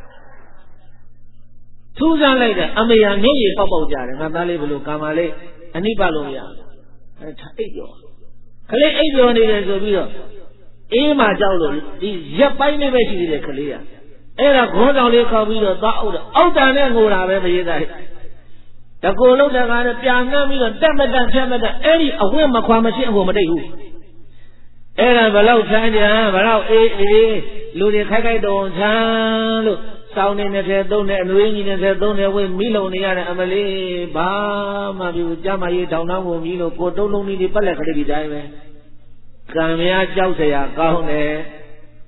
S2: ထူးဆန်းလိုက်တဲ့အမေယာမျက်ရည်ပေါက်ပေါက်ကြတယ်ငါသားလေးဘလို့ကာမလေးအနိပါလို့မရအဲထားအိပ်ပြောခလေးအိပ်ပြောနေတယ်ဆိုပြီးတော့အေးမှကြောက်လို့ဒီရက်ပိုင်းလေးပဲရှိသေးတယ်ခလေးကအဲ့ဒါခေါင်းဆောင်လေးခေါက်ပြီးတော့သွားအုပ်တော့အောက်တန်နဲ့ငိုတာပဲမရေးသားတကူလုံးတကားနဲ့ပြန်နှမ်းပြီးတော့တက်မတက်ဖြတ်မတက်အဲ့ဒီအဝတ်မခွာမရှင်းအဖို့မတိတ်ဘူးအဲ့ဒါဘလောက်ဆန်းကြဘလောက်အေးအေးလူတွေခိုက်ခိုက်တုံချမ်းလို့စောင်းနေနေတဲ့သုံးနေအနွေးကြီးနေတဲ့သုံးနေဝေးမိလုံနေရတဲ့အမလေးဘာမှမပြုကြမ်းမရေးတောင်းတောင်းကိုမြည်လို့ကိုတုံးလုံးကြီးတွေပတ်လက်ကလေးဒီတိုင်းပဲကံများကြောက်เสียကောင်းတယ်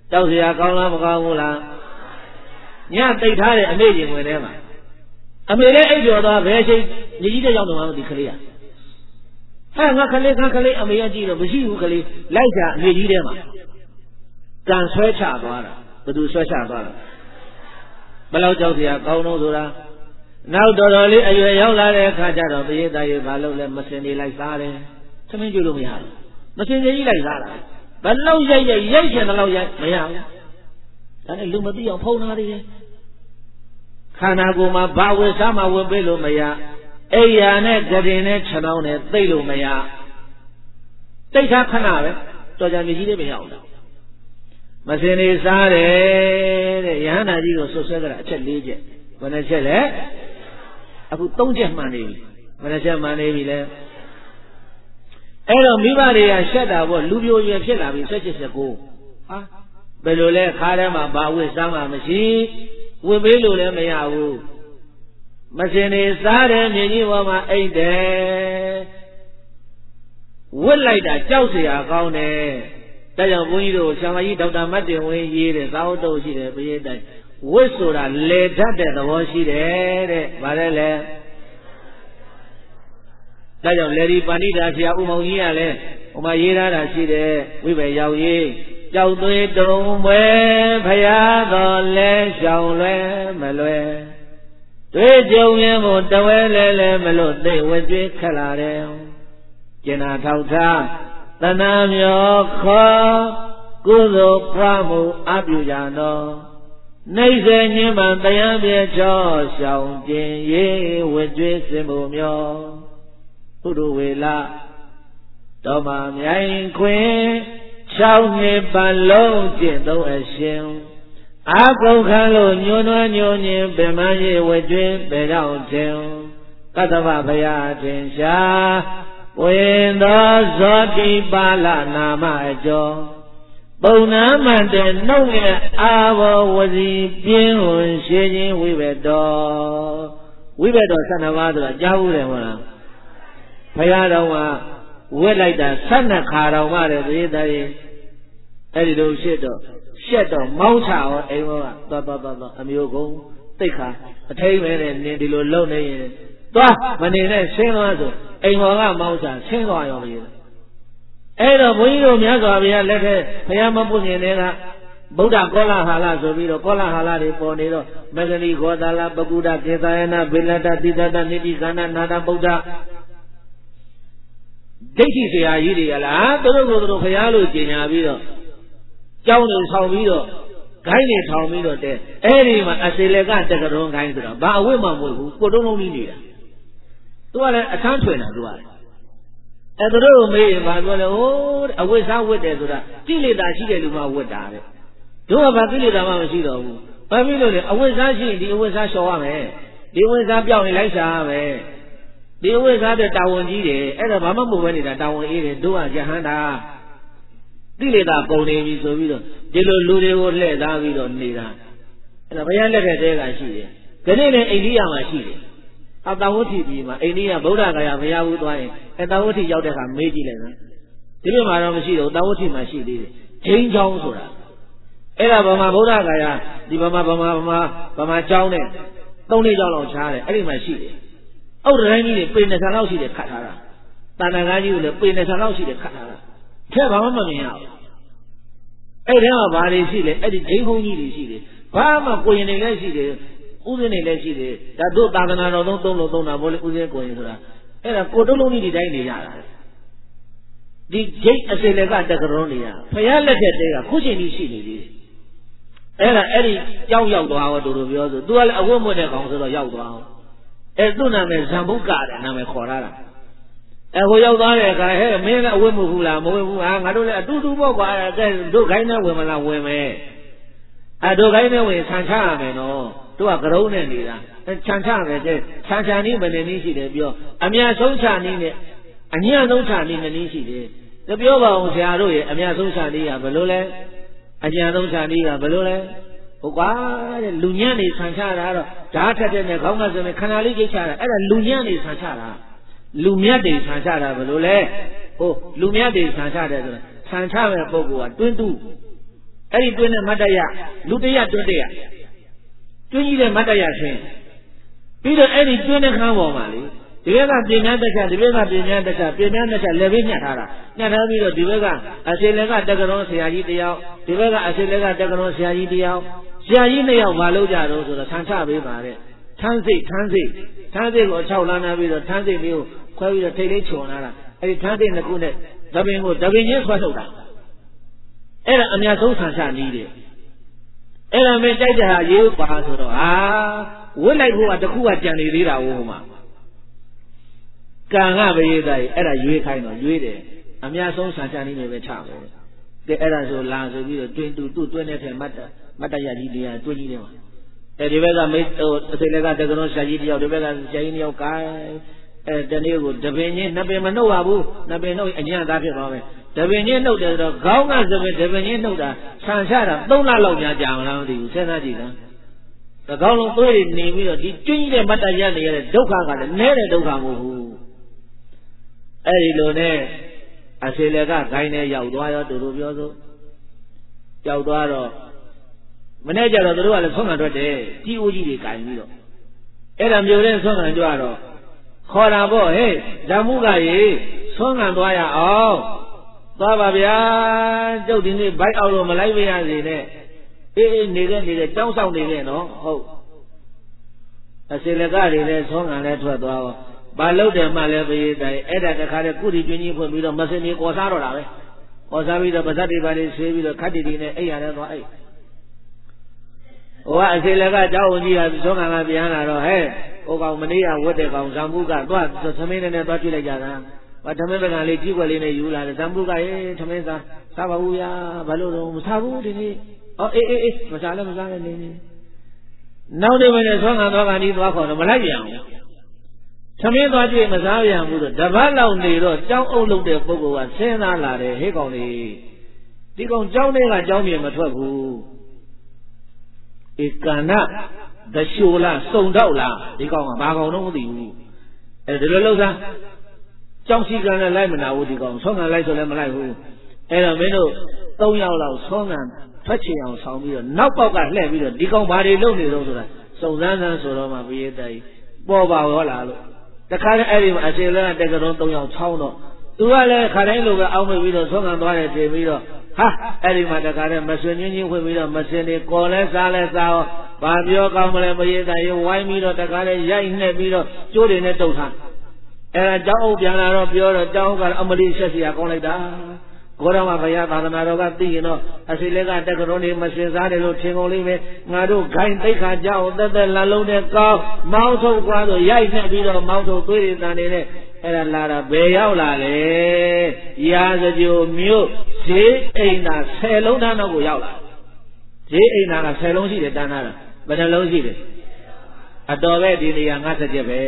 S2: ကြောက်เสียကောင်းလားမကောင်းဘူးလားညတိတ်ထားတဲ့အမေကြီးဝင်ထဲမှာအမေလည်းအိပ်ကျော်သွားဘယ်ချိန်ညီကြီးတဲ့ရောက်တော့မှဒီကလေးอ่ะဟဲ့ငါကလေးငါကလေးအမေကကြည့်တော့မရှိဘူးကလေးလိုက်ကြအမေကြီးထဲမှာတန်ဆွဲချသွားတာဘယ်သူဆွဲချသွားတာဘယ်လောက်ကြောက်เสียကောင်းတော့ဆိုတာနောက်တော်တော်လေးအရွယ်ရောက်လာတဲ့အခါကျတော့ပရိသတ်ရေဘာလို့လဲမစင်နေလိုက်စားတယ်သမင်းကျွလို့မရဘူးမစင်ကြီးလိုက်စားတာဘယ်လောက်ရိုက်ရိုက်ရိုက်ချင်တဲ့လောက်ရိုက်မရဘူးဒါနဲ့လူမသိအောင်ဖုံးထားသေးတယ်ခန္ဓာကိုယ်မှာဘာဝေစားမှဝင်ပေးလို့မရအိယာနဲ့ကြတင်နဲ့ခြံောင်းနဲ့သိလို့မရတိတ်ထားခဏပဲတော်ကြမြကြီးလေးမရအောင်မစင်နေစားတယ်တဲ့ယဟန္တာကြီးကိုဆွဆွဲကြတာအချက်၄ချက်ဘယ်နှချက်လဲအခု၃ချက်မှန်နေပြီဘယ်နှချက်မှန်နေပြီလဲအဲ့တော့မိဘတွေကရှက်တာပေါ့လူပြိုရွယ်ဖြစ်လာပြီ၁၈ ၁၉ဟာဘယ်လိုလဲခါထဲမှာဘာဝိစားမှမရှိဝင်ပေးလို့လည်းမရဘူးမစင်နေစားတယ်မြေကြီးပေါ်မှာအိတ်တယ်ဝစ်လိုက်တာကြောက်เสียကောင်းတယ်ဒါကြောင့်ဘုန်းကြီးတို့ဆရာမကြီးဒေါက်တာမတ်တင်ဝင်းရေးတဲ့သာဝတ္တုရှိတယ်ဘုရားတိုင်ဝစ်ဆိုတာလေတတ်တဲ့သဘောရှိတယ်တဲ့ဗါလဲလေဒါကြောင့်လေဒီပါဏိတာဆရာဦးမောင်ကြီးကလည်းဟိုမှာရေးထားတာရှိတယ်ဝိပဲရောက်ရေးကြောက်သွေးတုံပွဲဖရာတော်လဲရှောင်လွဲမလွဲတွေ့ကြုံရင်ကိုတဝဲလဲလဲမလို့သိဝကြွေးခက်လာတယ်ကျင်နာထောက်ထားတဏှာမျောခေါ်ကုသိုလ်ဖွားမှုအပြုကြတော်နှိမ့်စေညင်မှန်တရားပြေချောရှောင်ကျင်ရေးဝကြွေးစင်မှုမျောပုရုဝေလတော်မှာမြိုင်ခွင်၆နှစ်ပတ်လုံးကျင့်သုံးအရှင်အာကုန်ခံလို့ညွန်းနွမ်းညွန်းညင်ပင်မရေးဝကြွေးပေတော့ခြင်းကတ္တဗဘုရားထင်ရှားဝိသောဇောတိပါဠနာမအကျော်ပုံနာမှန်တဲ့နှုတ်ရဲ့အာဘောဝစီပြင်းဝင်ရှင်းချင်းဝိဘတော်ဝိဘတော်ဆန္ဒပါဆိုတာကြားဘူးတယ်ဟုတ်လားဘုရားတော်ကဝက်လိုက်တာဆတ်နှစ်ခါတော်မှတဲ့သေသားကြီးအဲ့ဒီလိုရှစ်တော့ရှက်တော့မောင်းချရောအိမ်ဘောကသွားသွားသွားသွားအမျိုးကုန်တိတ်ခါအထိမ့်မဲနဲ့နင်ဒီလိုလုံနေရင်သွားမနေနဲ့ဆင်းသွားဆိုအိမ်ဘောကမောင်းချဆင်းသွားရောပြီအဲ့တော့ဘုန်းကြီးတို့မြတ်စွာဘုရားလက်ထက်ဘုရားမပုညင်တွေကဗုဒ္ဓကောလဟာလဆိုပြီးတော့ကောလဟာလတွေပေါ်နေတော့မဂ္ဂလိဂောတာလပကုဒ္ဒကေသယနာဘိလတ္တတိတ္တနိတိကန္နနာတဗုဒ္ဓဒိဋ္ဌိဆရာကြီးတွေကလားသူတို့ကိုသူတို့ဘုရားလို့ကျင်ညာပြီးတော့ကျောင်းတွေဆောင်ပြီးတော့ဂိုင်းတွေထောင်ပြီးတော့တဲ့အဲ့ဒီမှာအစေလကတက္ကရုံးဂိုင်းဆိုတော့ဘာအဝိမှမဟုတ်ဘူးကိုတုံးလုံးကြီးနေတာသူကလည်းအခန်းထွင်တာသူကလည်းအဲ့သူတို့မေးရင်ဘာပြောလဲဟိုးအဝိစားဝတ်တယ်ဆိုတာကိလေသာရှိတဲ့လူမှဝတ်တာတဲ့တို့ကဘာကိလေသာမှမရှိတော့ဘူးဘာဖြစ်လို့လဲအဝိစားရှိရင်ဒီအဝိစားလျှော်ရမယ်ဒီအဝိစားပြောင်းရင်လိုက်စားရမယ်ဒီအဝိစားတဲ့တာဝန်ကြီးတယ်အဲ့ဒါဘာမှမဟုတ်ဘဲနေတာတာဝန်အေးတယ်တို့ကယဟန္တာကိလေသာကုန်နေပြီဆိုပြီးတော့ဒီလိုလူတွေကိုလှည့်သားပြီးတော့နေတာအဲ့ဒါဘုရားလက်ထက်တည်းကရှိတယ်ဒီနေ့လည်းအိန္ဒိယမှာရှိတယ်အတဝဋ္ဌိပြည်မှာအိန္ဒိယဗုဒ္ဓဂယာဘုရားဘူးသွားရင်အတဝဋ္ဌိရောက်တဲ့အခါမေးကြည့်လိုက်နော်ဒီလိုမှတော့မရှိတော့တဝဋ္ဌိမှာရှိသေးတယ်ဂျိန်းချောင်းဆိုတာအဲ့ဒါဗမာဗုဒ္ဓဂယာဒီဗမာဗမာဗမာဗမာကျောင်းနဲ့သုံးလေးကျောင်းလောက်ချားတယ်အဲ့ဒီမှာရှိတယ်အောက်တိုင်းကြီးတွေပေနှစ်ဆန်လောက်ရှိတယ်ခတ်ထားတာတဏ္ဍာကားကြီးကိုလည်းပေနှစ်ဆန်လောက်ရှိတယ်ခတ်ထားတာထဲဘာမှမမြင်ရဘူးအဲ့ထဲမှာဘာတွေရှိလဲအဲ့ဒီဂျိန်းဘုန်းကြီးတွေရှိတယ်ဘာမှကိုရင်တွေလည်းရှိတယ်ဥစဉ်တွေလည်းရှိတယ်ဒါတို့သာသနာတော်သုံးသုံးလို့သုံးတာဘောလေဥစဉ်ကိုရင်ဆိုတာအဲ့ဒါကိုတုံးလုံးကြီးဒီတိုင်းနေရတာဒီဂျိတ်အစေလကတက္ကရုံးနေရဖယားလက်ထက်တည်းကခုချိန်ကြီးရှိနေသေးတယ်အဲ့ဒါအဲ့ဒီကြောက်ရောက်သွားတော့တို့တို့ပြောဆိုသူကလည်းအဝတ်မွတ်တဲ့ကောင်ဆိုတော့ရောက်သွားအောင်အဲ့သူ့နာမည်ဇံဘုတ်ကတဲ့နာမည်ခေါ်ထားတာအဲ့ဟိုရောက်သွားတဲ့အခါဟဲ့မင်းလည်းအဝတ်မဟုတ်ဘူးလားမဝတ်ဘူးဟာငါတို့လည်းအတူတူပေါ့ကွာကဲတို့ခိုင်းနဲ့ဝင်မလားဝင်မယ်အဲ့တို့ခိုင်းနဲ့ဝင်ဆန်ချရမယ်နော်တို့ကကရုံးနဲ့နေတာခြံချမယ်တဲ့ခြံချနည်းမနေနည်းရှိတယ်ပြောအများဆုံးခြံနည်းနဲ့အညံ့ဆုံးခြံနည်းနည်းရှိတယ်တပြောပါအောင်ဆရာတို့ရဲ့အများဆုံးခြံနည်းကဘယ်လိုလဲအညံ့ဆုံးခြံနည်းကဘယ်လိုလဲဟုတ်ကွာတဲ့လူညံ့နေခြံချတာတော့ဓာတ်ထက်တဲ့နဲ့ခေါင်းကစနဲ့ခန္ဓာလေးကိတ်ချတာအဲ့ဒါလူညံ့နေခြံချတာလူမြတ်တွေခြံချတာဘယ်လိုလဲဟိုလူမြတ်တွေခြံချတယ်ဆိုတာခြံချမဲ့ပုဂ္ဂိုလ်ကတွင်းတူအဲ့ဒီတွင်းနဲ့မတ်တရလူတရတွင်းတရတွင်းကြီးတဲ့မတ်တရဆင်းပြီးတော့အဲ့ဒီတွင်းတဲ့ခန်းပေါ်မှာလေဒီဘက်ကပြင်များတက်ချဒီဘက်ကပြင်များတက်ချပြင်များတက်ချလက်ပြီးညှက်ထားတာညှက်ထားပြီးတော့ဒီဘက်ကအစီလက်ကတက္ကသိုလ်ဆရာကြီးတယောက်ဒီဘက်ကအစီလက်ကတက္ကသိုလ်ဆရာကြီးတယောက်ဆရာကြီးနှစ်ယောက်မလုပ်ကြတော့ဆိုတော့ဆန်ချပေးပါတဲ့ထန်းစိတ်ထန်းစိတ်ထန်းစိတ်ကိုအချောက်လန်းနာပြီးတော့ထန်းစိတ်လေးကိုခွဲပြီးတော့ထိတ်လေးခြုံလာတာအဲ့ဒီထန်းစိတ်နှစ်ခုနဲ့သပင်ကိုသပင်ချင်းဆွဲထုတ်တာအဲ့ဒါအများဆုံးဆန်ချနည်းတယ်အဲ့ဒါမင်းကြိုက်တဲ့ဟာရေးပါဆိုတော့ဟာဝစ်လိုက်ဖို့ကတခုကကြံနေသေးတာဟိုမှာကံကပဲရေးသားအဲ့ဒါရွေးခိုင်းတော့ရွေးတယ်အများဆုံးဆန်ချနည်းနဲ့ပဲချမယ်တဲ့အဲ့ဒါဆိုလာဆိုပြီးတော့တွင်းတူတူတွင်းနေတဲ့မတ်မတ်တရကြီးတရားတွင်းကြီးတယ်မှာအဲဒီဘက်ကမိဟိုအစိလက်ကတက္ကသိုလ်ဆရာကြီးတယောက်ဒီဘက်ကဆရာကြီးတယောက်ကိုင်းအဲတနေ့ကိုတပင်ချင်းနှစ်ပင်မနှုတ်ပါဘူးနှစ်ပင်နှုတ်အညံ့သားဖြစ်သွားမယ်တပင်ချင်းနှုတ်တယ်ဆိုတော့ခေါင်းကစပင်တပင်ချင်းနှုတ်တာဆန်ချတာသုံးလလောက်များကြာမလားမသိဘူးစဉ်းစားကြည့်လားတကောင်းလုံးသွေးတွေနေပြီးတော့ဒီကျွင်းကြီးတဲ့မတ်တရနေရတဲ့ဒုက္ခကလည်းနည်းတဲ့ဒုက္ခမဟုတ်ဘူးအဲဒီလိုနဲ့အစိလက်ကဂိုင်းနဲ့ရောက်သွားရောတူတူပြောစို့ရောက်သွားတော့မနေ့ကျတော့တို့ကလည်းဆွမ်းခံထွက်တယ်ကြီးဦးကြီးတွေကင်ပြီးတော့အဲ့ဒါမျိုးတဲ့ဆွမ်းခံကြွတော့ခေါ်တာပေါ့ဟဲ့ဓမ္မုကရေဆွမ်းခံသွားရအောင်သွားပါဗျာကျုပ်ဒီနေ့ဘိုက်အောင်လို့မလိုက်ပါရစေနဲ့အေးအေးနေခဲ့နေခဲ့တောင်းဆောင်နေခဲ့နော်ဟုတ်အစိလကတွေနဲ့ဆွမ်းခံလည်းထွက်သွားတော့ဘာလို့တယ်မှလည်းပြေးတိုင်အဲ့ဒါတခါတည်းကုတီကျွင်းကြီးဖွင့်ပြီးတော့မစင်ကြီးကော်စားတော့တာပဲကော်စားပြီးတော့ပါဇက်တွေပါလေးဆွေးပြီးတော့ခတ်တီတီနဲ့အိပ်ရတယ်သွားအိပ်ဟိုကအစီလက်ကเจ้าဝန်ကြီးကသုံးခံလာပြန်လာတော့ဟဲ့ဟိုကောင်မနေ့ကဝတ်တဲ့ကောင်ဇံပုကသွားသမင်းနဲ့နဲ့သွားပြလိုက်ကြတာဘာသမင်းပကံလေးကြီးွက်လေးနဲ့ယူလာတယ်ဇံပုကရေသမင်းစားစားပါဘူးဗျာဘာလို့တော့မစားဘူးဒီနေ့အော်အေးအေးအေးမစားလည်းမစားနဲ့နေနေနောက်နေ့မနေ့သုံးခံသွားကန်ဒီသွားခေါ်တော့မလိုက်ပြန်ဘူးသမင်းသွားကြည့်မစားပြန်ဘူးတော့တပတ်လောက်နေတော့เจ้าအုပ်လုပ်တဲ့ပုဂ္ဂိုလ်ကဆင်းသားလာတယ်ဟေးကောင်လေးဒီကောင်เจ้าတွေကเจ้าမြေမထွက်ဘူးဧကန္နဒရှိုးလားစုံတော့လားဒီကောင်ကဘာကောင်တော့မသိဘူးအဲဒီလိုလှုပ်သားကြောက်စီကံနဲ့လိုက်မနာဘူးဒီကောင်ဆွမ်းခံလိုက်ဆိုလည်းမလိုက်ဘူးအဲ့တော့မင်းတို့သုံးယောက်လောက်ဆွမ်းခံထွက်ချင်အောင်ဆောင်ပြီးတော့နောက်ပေါက်ကလှည့်ပြီးတော့ဒီကောင်ဘာတွေလုပ်နေတော့ဆိုတာစုံစမ်းစမ်းဆိုတော့မှဘုရားတိုင်ပေါ်ပါရောလားလို့တခါတည်းအဲ့ဒီမှာအစီလကတက္ကသိုလ်သုံးယောက်ချောင်းတော့သူကလည်းခါတိုင်းလိုပဲအောင်းမိပြီးတော့ဆွမ်းခံသွားတယ်တင်ပြီးတော့ဟာအဲ့ဒီမှာတခါတည်းမဆွေညင်းချင်းဝင်ပြီးတော့မစင်တွေကော်လဲစားလဲစားရောဘာပြောကောင်းမလဲမရေတာရေဝိုင်းပြီးတော့တခါတည်းရိုက်နှက်ပြီးတော့ကျိုးတွေနဲ့တုတ်ထားအဲ့ဒါကျောင်းအုပ်ပြန်လာတော့ပြောတော့ကျောင်းကအမလီဆက်စီရကောင်းလိုက်တာကိုရမဘုရားသာသနာတော်ကသိရင်တော့အစီလက်ကတက္ကသိုလ်နေမစင်စားတယ်လို့ထင်ကုန်လိမ့်မယ်ငါတို့ဂိုင်းသိခါကြောက်သက်သက်လလုံးနဲ့ကောင်းမောင်းထုတ်သွားတော့ရိုက်နှက်ပြီးတော့မောင်းထုတ်သွေးတွေတန်နေတဲ့အဲ့ဒါလာတာဘယ်ရောက်လာလဲရာဇကြိုမြို့ဈေးအိမ်သာဆယ်လုံးတန်းတော့ကိုရောက်လာဈေးအိမ်သာကဆယ်လုံးရှိတယ်တန်းတာဘယ်နှလုံးရှိတယ်အတော်ပဲဒီနေရာငါဆက်ချက်ပဲ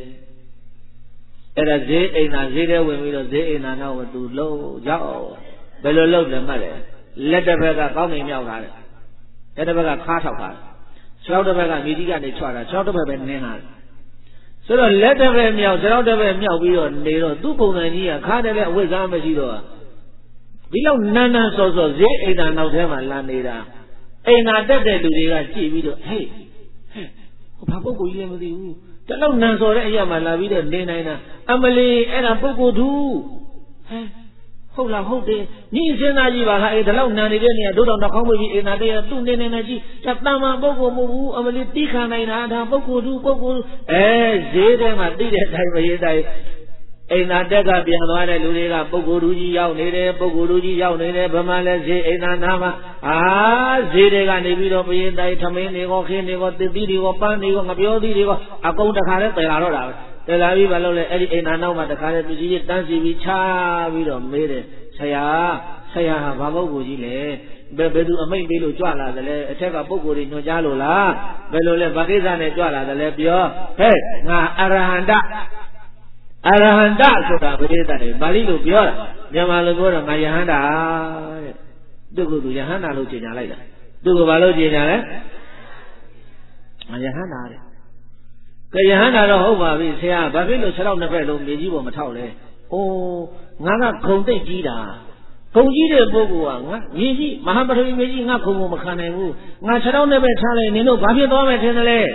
S2: အဲ့ဒါဈေးအိမ်သာဈေးထဲဝင်ပြီးတော့ဈေးအိမ်သာတော့ကသူလုံးရောက်ဘယ်လိုလုပ်လဲမှတ်တယ်လက်တစ်ဘက်ကကောင်းနေမြောက်ထားတယ်လက်တစ်ဘက်ကခါထောက်ထားတယ်ခြေထောက်တစ်ဘက်ကမြေကြီးကနေချွတ်တာခြေထောက်တစ်ဘက်ပဲနင်းလာတယ်ဆိုတော့လက်တစ်ဘက်မြောက်ခြေထောက်တစ်ဘက်မြောက်ပြီးတော့နေတော့သူ့ပုံစံကြီးကခါတယ်ပဲအဝိဇ္ဇာမရှိတော့ဒီလောက်နန်းနန်းစောစောဈေးအိမ်သာနောက်ထဲမှာလာနေတာအိမ်သာတက်တဲ့လူတွေကကြည့်ပြီးတော့ဟေးဟဲ့ဘာပုဂ္ဂိုလ်ကြီးလည်းမသိဘူးတလောက်နန်းစောတဲ့အရာမှလာပြီးတော့နေနိုင်တာအမလီအဲ့ဒါပုဂ္ဂိုလ်သူဟဲ့ဟုတ်လားဟုတ်တယ်ညီစဉ်းစားကြည့်ပါလားအဲ့ဒါလောက်နန်းနေတဲ့နေရာတို့တော့နှောင်းမကြီးအိမ်သာတည်းသူ့နေနေနေကြည့်ဒါတမန်ပုဂ္ဂိုလ်မဟုတ်ဘူးအမလီတိခံနိုင်တာဒါပုဂ္ဂိုလ်သူပုဂ္ဂိုလ်အဲဈေးထဲမှာတိတဲ့အတိုင်းမရေးတိုင်းအိမ်သာတက်ကပြန်သွားတဲ့လူတွေကပုဂ္ဂိုလ်လူကြီးရောက်နေတယ်ပုဂ္ဂိုလ်လူကြီးရောက်နေတယ်ဗမာလဲဈေးအိမ်သာနာမှာအာဈေးတွေကနေပြီးတော့ပရင်တိုင်းထမင်းတွေကခင်းတွေကသစ်သီးတွေကပန်းတွေကငပြောသီးတွေကအကုန်တခါလဲတည်လာတော့တာပဲတည်လာပြီးဘာလို့လဲအဲ့ဒီအိမ်သာနောက်မှာတခါလဲသူကြီးတန်းစီပြီးချပြီးတော့မေးတယ်ဆရာဆရာဟာဘာပုဂ္ဂိုလ်ကြီးလဲဘယ်ဘယ်သူအမိန့်ပေးလို့ကြွလာတယ်လဲအထက်ကပုဂ္ဂိုလ်တွေညွှန်ကြားလို့လားဘယ်လိုလဲဘာကိစ္စနဲ့ကြွလာတယ်လဲပြောဟဲ့ငါအရဟန္တအရဟန္တဆိုတာဘယ်လိုတည်းပါဠိလိုပြောတာမြန်မာလိုပြောတော့ငါယဟန္တာတဲ့သူကသူယဟန္တာလို့ကြေညာလိုက်တာသူကဘာလို့ကြေညာလဲငါယဟန္တာတဲ့ကယဟန္တာတော့ဟုတ်ပါပြီဆရာဘာဖြစ်လို့ခြေထောက်နှစ်ဖက်လုံးမြေကြီးပေါ်မထောက်လဲအိုးငါကခုံသိပ်ကြီးတာကုန်ကြီးတဲ့ပုဂ္ဂိုလ်ကငါမြေကြီးမဟာပထဝီမြေကြီးငါခုံကိုမခံနိုင်ဘူးငါခြေထောက်နဲ့ပဲထားလိုက်နင်တို့ဘာဖြစ်သွားမယ်ထင်တယ်လဲ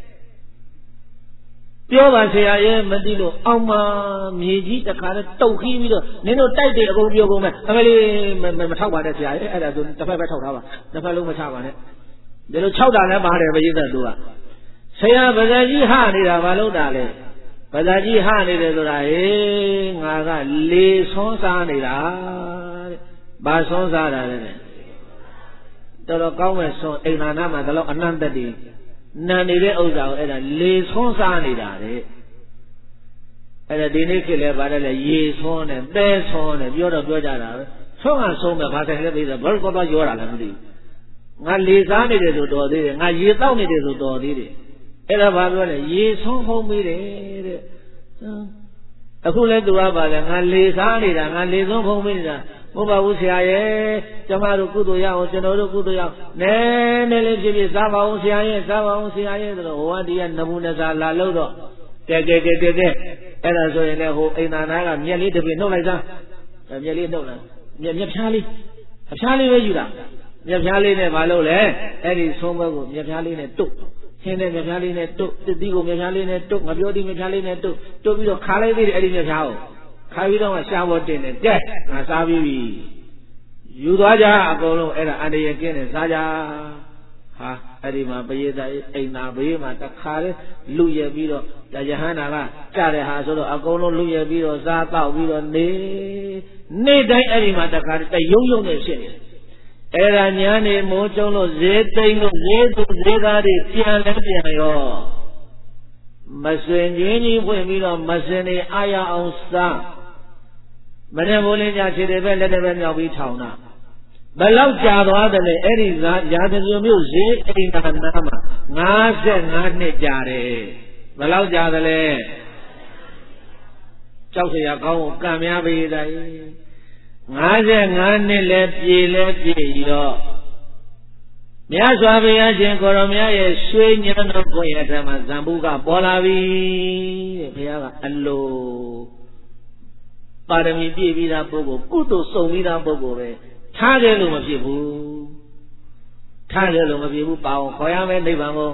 S2: ပြောပါဆရာရဲ့မသိလို့အောင်မမြေကြီးတခါတည်းတုတ်ခီးပြီးတော့နင်တို့တိုက်တယ်အကုန်ပြောကုန်မယ်အမလေးမထောက်ပါနဲ့ဆရာရဲ့အဲ့ဒါဆိုတစ်ဖက်ပဲထောက်ထားပါတစ်ဖက်လုံးမချပါနဲ့ဒီလို၆တာလည်းပါတယ်ပရိသတ်တို့ကဆရာဗဇာကြီးဟနေတာမလုပ်တာလေဗဇာကြီးဟနေတယ်ဆိုတာဟေးငါကလေဆွန်းစားနေတာတဲ့ဘာဆွန်းစားတာလဲတော်တော်ကောင်းမဲ့ဆွန်းအိမ်နာနာမှာဒါလို့အနန္တတိနန်နေတဲ့ဥစ္စာကိုအဲ့ဒါလေဆွန်းစားနေတာတဲ့အဲ့ဒါဒီနေ့ခေတ်လဲပါတယ်လေရေဆွန်းတယ်သဲဆွန်းတယ်ပြောတော့ပြောကြတာပဲဆွန်းကဆွန်းမယ်ဘာဆိုင်လဲပြီးတော့ဘာလို့တော့ရောတာလဲမသိဘူးငါလေစားနေတယ်ဆိုတော်သေးတယ်ငါရေတောက်နေတယ်ဆိုတော်သေးတယ်အဲ့ဒါဘာပြောလဲရေဆုံးဖုံးမိတယ်တဲ့အခုလဲသူကပါလဲငါလေစားနေတာငါလေဆုံးဖုံးမိနေတာမဟုတ်ပါဘူးဆရာရဲ့ကျမတို့ကုသိုလ်ရအောင်ကျွန်တော်တို့ကုသိုလ်ရအောင်နည်းနည်းလေးဖြစ်ဖြစ်စားပါအောင်ဆရာရဲ့စားပါအောင်ဆရာရဲ့ဆိုတော့ဟိုကဒီကနဘူးနစာလာလို့တော့ကဲကဲကဲကဲကဲအဲ့ဒါဆိုရင်လည်းဟိုအိမ်သာနာကမျက်လေးတစ်ပြင်းနှုတ်လိုက်သားမျက်လေးနှုတ်လိုက်မျက်မျက်ဖြားလေးအဖြားလေးပဲယူတာမျက်ဖြားလေးနဲ့မလုပ်လဲအဲ့ဒီဆုံးဘက်ကိုမျက်ဖြားလေးနဲ့တုတ်ခင်းတဲ့မျက်ဖြားလေးနဲ့တုတ်တစ်သီးကိုမျက်ဖြားလေးနဲ့တုတ်ငါပြောဒီမျက်ဖြားလေးနဲ့တုတ်တုတ်ပြီးတော့ခါလိုက်သေးတယ်အဲ့ဒီမျက်ဖြားကိုခါပြီးတော့ရှားပေါ်တင်တယ်ကဲငါစားပြီးပြီယူသွားကြအကုန်လုံးအဲ့ဒါအန္တရာယ်ကင်းတယ်စားကြဟာအဲ့ဒီမှာပရိသတ်အိမ်သာဘေးမှာတခါလေလူရပြီးတော့ယဟန္တာကကြားတဲ့ဟာဆိုတော့အကုန်လုံးလူရပြီးတော့စားတော့ပြီးတော့နေနေ့တိုင်းအဲ့ဒီမှာတခါတရုံရုံနဲ့ဖြစ်နေအဲ့ဒါညာနေမိုးကျုံလို့ဈေးသိမ်းလို့ဈေးသူဈေးသားတွေပြန်လဲပြန်ရောမစင်ကြီးကြီးဖွင့်ပြီးတော့မစင်တွေအားရအောင်စားမနေ့မိုးလင်းကြခြေတွေပဲလက်တွေပဲမြောက်ပြီးထောင်တာဘယ်လောက်ကြာသွားတယ်လဲအဲ့ဒီရာဇဂိုမျိုးဈေးအိမ်သာနာမှာ၅၅နှစ်ကြာတယ်ဘယ်လောက်ကြာတယ်လဲကြောက်စရာကောင်းကိုကံများပေတိုင်း၅၅နှစ်လဲပြေလဲပြေရောမြတ်စွာဘုရားရှင်ကိုရောမြတ်ရဲ့ရွှေညံတော်ကိုရဲ့အထက်မှာဇံပုကပေါ်လာပြီတဲ့ဘုရားကအလိုပါရမီပြည့်ပြီးသားပုဂ္ဂိုလ်ကုသိုလ်စုံပြီးသားပုဂ္ဂိုလ်ပဲထားတယ်လို့မဖြစ်ဘူးထားတယ်လို့မဖြစ်ဘူးပါအောင်ခေါ်ရမယ်နိဗ္ဗာန်ကို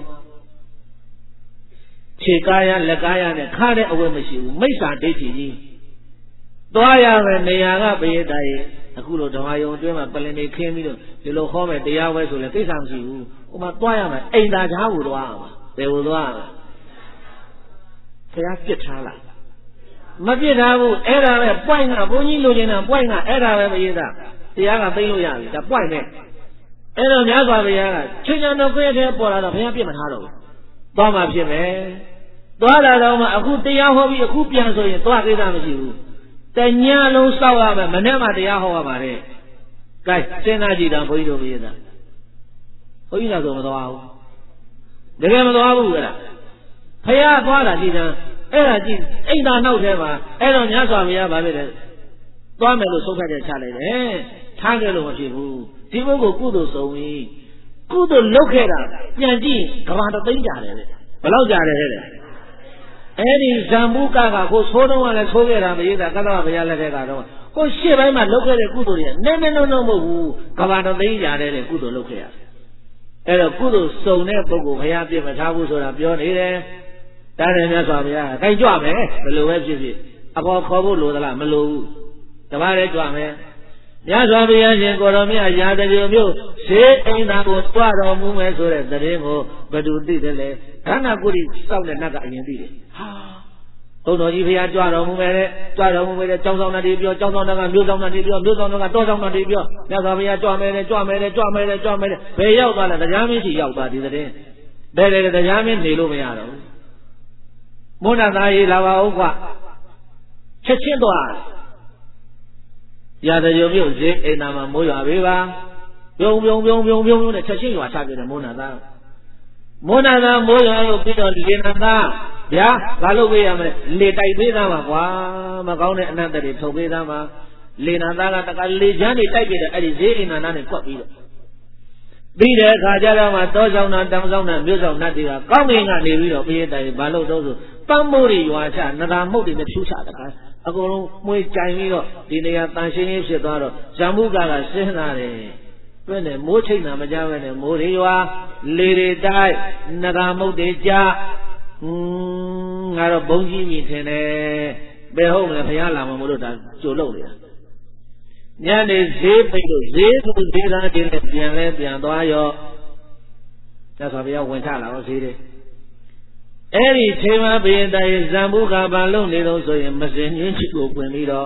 S2: ခြေကားရလက်ကားရနဲ့ခါတဲ့အဝတ်မရှိဘူးမိစ္ဆာဒိဋ္ဌိကြီးသွားရမယ်နေရာကပရိသတ်ရဲ့အခုလိုဓမ္မယုံအတွင်းမှာပလင်နေခင်းပြီးတော့ဒီလိုခေါ်မယ်တရားဝဲဆိုလဲကိစ္စမရှိဘူးဟိုမှာသွားရမယ်အိမ်သာချားကိုသွားရမှာဘယ်ကိုသွားရမလဲဘုရားပြစ်ထားလားမပြစ်ထားဘူးအဲ့ဒါပဲပွိုင်းကဘုန်းကြီးလိုချင်တာပွိုင်းကအဲ့ဒါပဲပရိသတ်တရားကသိလို့ရပြီဒါပွိုင်းနဲ့အဲ့တော့မြတ်စွာဘုရားကချင်းချန်တော်ခွေးတဲ့ပေါ်လာတော့ဘုရားပြစ်မထားတော့ဘူးသွားမှဖြစ်မယ်သွားလာတော့မှအခုတရားဟောပြီးအခုပြန်ဆိုရင်သွားကိစ္စမရှိဘူးတညလုံးစောက်ရမယ်မနေ့မှတရားဟောရပါတယ်ကဲစဉ်းစားကြည့်တော့ဘုန်းကြီးတို့ပရိသတ်ဘုန်းကြီးတော့ဆိုမသွားဘူးတကယ်မသွားဘူးအဲ့ဒါဘုရားသွားတာကြည့်စမ်းအဲ့ဒါကြည့်အိမ်သာနောက်ထဲမှာအဲ့တော့မြတ်စွာဘုရားဗာဖြစ်တယ်သွားမယ်လို့ဆုံးဖြတ်ချက်ချလိုက်တယ်ထားခဲ့လို့မဖြစ်ဘူးဒီဘုကိုကုသိုလ်ဆုံးပြီကုသိုလ်လုပ်ခဲ့တာပြန်ကြည့်ကဘာတသိန်းကြတယ်လေဘယ်လောက်ကြတယ်လဲအဲ့ဒီဇံပုကကကိုသိုးတော့ကလည်းသိုးခဲ့တာမရေးတာကတ္တဝဘုရားလက်ထက်ကတော့ကိုရှေ့ပိုင်းမှာလုပ်ခဲ့တဲ့ကုသိုလ်တွေနဲ့နဲ့လုံးလုံးမဟုတ်ဘူးကဘာတသိန်းကြတယ်တဲ့ကုသိုလ်လုပ်ခဲ့ရအဲ့တော့ကုသိုလ်စုံတဲ့ပုဂ္ဂိုလ်ဘုရားပြစ်မထားဘူးဆိုတာပြောနေတယ်တားတယ်မြတ်စွာဘုရားခိုင်းကြွမယ်ဘယ်လိုပဲဖြစ်ဖြစ်အပေါ်ခေါ်ဖို့လိုသလားမလိုဘူးတပါးလည်းကြွမယ်မြတ်စွာဘုရားရှင်ကိုရောမြတ်ရာဇဂိုမျိုးဈေးအိမ်သာကိုတွားတော်မူမယ်ဆိုတဲ့သတင်းကိုဘယ်သူသိတယ်လဲခန္ဓာကိုယ်ကြီးစောက်တဲ့နတ်ကအရင်သိတယ်ဟာဘုန်းတော်ကြီးဘုရားကြွတော်မူမယ်တဲ့ကြွတော်မူမယ်တဲ့ကျောင်းဆောင်တွေပြောကျောင်းဆောင်တွေကမြို့ဆောင်တွေပြောမြို့ဆောင်တွေကတောဆောင်တွေပြောမြတ်စွာဘုရားကြွမယ်တဲ့ကြွမယ်တဲ့ကြွမယ်တဲ့ကြွမယ်တဲ့ဘယ်ရောက်သွားလဲတရားမင်းရှိရောက်သွားဒီသတင်းဘယ်လေတရားမင်းနေလို့မရတော့ဘူးမုန်းသားရေးလာပါဦးကွာချက်ချင်းသွားရာဇဂိုမျိုးဈေးအိမ်သာမှာမိုးရွာပေးပါပြုံပြုံပြုံပြုံပြုံနဲ့ချက်ချင်းရွာချပြတယ်မုန်းသားမုန်းသားမိုးရွာလို့ပြီးတော့လေနာသားဗျာဘာလို့ပေးရမလဲလေတိုက်ပေးသားမှာကွာမကောင်းတဲ့အနတ္တတွေထုတ်ပေးသားမှာလေနာသားကတကလေချမ်းတွေတိုက်ပြတယ်အဲ့ဒီဈေးအိမ်သာနဲ့ကွက်ပြီးတော့ပြီးတဲ့အခါကျတော့မှတောဆောင်တာတောင်ဆောင်တာမြို့ဆောင်နတ်တွေကကောင်းကင်ကနေပြီးတော့ပြေးတယ်ဘာလို့တော့ဆိုပန်းမိုးတွေရွာချနဂါမုတ်တွေနဲ့ဖြူချတကားအကုန်လုံးမှွေကြိုင်ပြီးတော့ဒီနေရာတန်ရှင်းရေးဖြစ်သွားတော့ဇံမှုကကစဉ်းစားတယ်တွင်းနဲ့မိုးချိန်တာမကြပဲနဲ့မိုးတွေရွာလေတွေတိုက်နဂါမုတ်တွေကြอืมငါတော့ဘုံကြီးမြင်ထင်တယ်ဘယ်ဟုတ်မလဲဘုရားလာမှာမို့လို့ဒါကြိုလုပ်နေတာညနေဈေးပိတ်လို့ဈေးသူဈေးသားတင်းနဲ့ပြန်လဲပြန်သွားရောကျဆိုဘုရားဝင်ချလာတော့ဈေးတွေအဲ့ဒီချိန်မှာဘုရင်တိုင်ဇံဘူးကဘာလုပ်နေတော့ဆိုရင်မစင်ညင်းချီကိုဝင်ပြီးတော့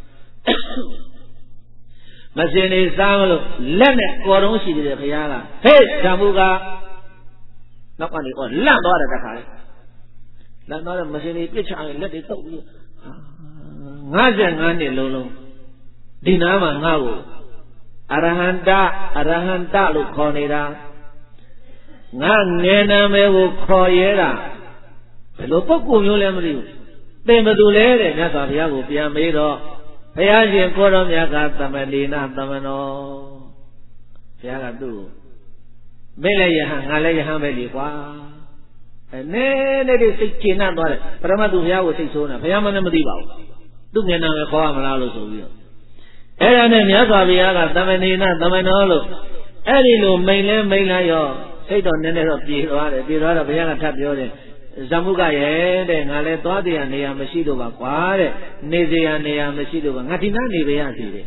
S2: မစင်နေစားမလို့လက်နဲ့ကော်တုံးရှိတယ်ဘုရားကဟေးဇံဘူးကနောက်ကနေတော့လန့်သွားတယ်တခါလေလန့်သွားတော့မစင်နေပြစ်ချရင်လက်တွေတုပ်ပြီးငါးငါးနှစ်လုံးလုံးဒီနားမှာငါ့ကိုအရဟန္တအရဟန္တလို့ခေါ်နေတာငါငယ်နာမဲကိုခေါ်ရဲတာဘယ်လိုပုဂ္ဂိုလ်မျိုးလဲမသိဘူးသင်ဘယ်သူလဲတဲ့မြတ်စွာဘုရားကိုပြန်မေးတော့ဘုရားရှင်ကိုတော်မြတ်ကသမဏေနသမနောဘုရားကသူ့ကိုမင်းလည်းယဟန်ငါလည်းယဟန်ပဲလေကွာအဲနဲနဲ့ဒီစိတ်ကျဉ်းသွားတယ်ပရမတ်သူဘုရားကိုစိတ်ဆိုးနေတာဘုရားမနဲ့မသိပါဘူးသူ့ငယ်နာမဲခေါ်ရမလားလို့ဆိုပြီးတော့အဲ့ဒါနဲ့မြတ်စွာဘုရားကသမဏေနသမနောလို့အဲ့ဒီလိုမိန်လဲမိန်လိုက်ရောစိတ်တော့နည်းနည်းတော့ပြေသွားတယ်ပြေသွားတော့ဘုရားကထပ်ပြောတယ်ဇမ္မုကရဲ့တဲ့ငါလည်းသွားတရားနေရာမရှိတော့ပါကွာတဲ့နေစရာနေရာမရှိတော့ပါငါဒီနားနေပါရစီတဲ့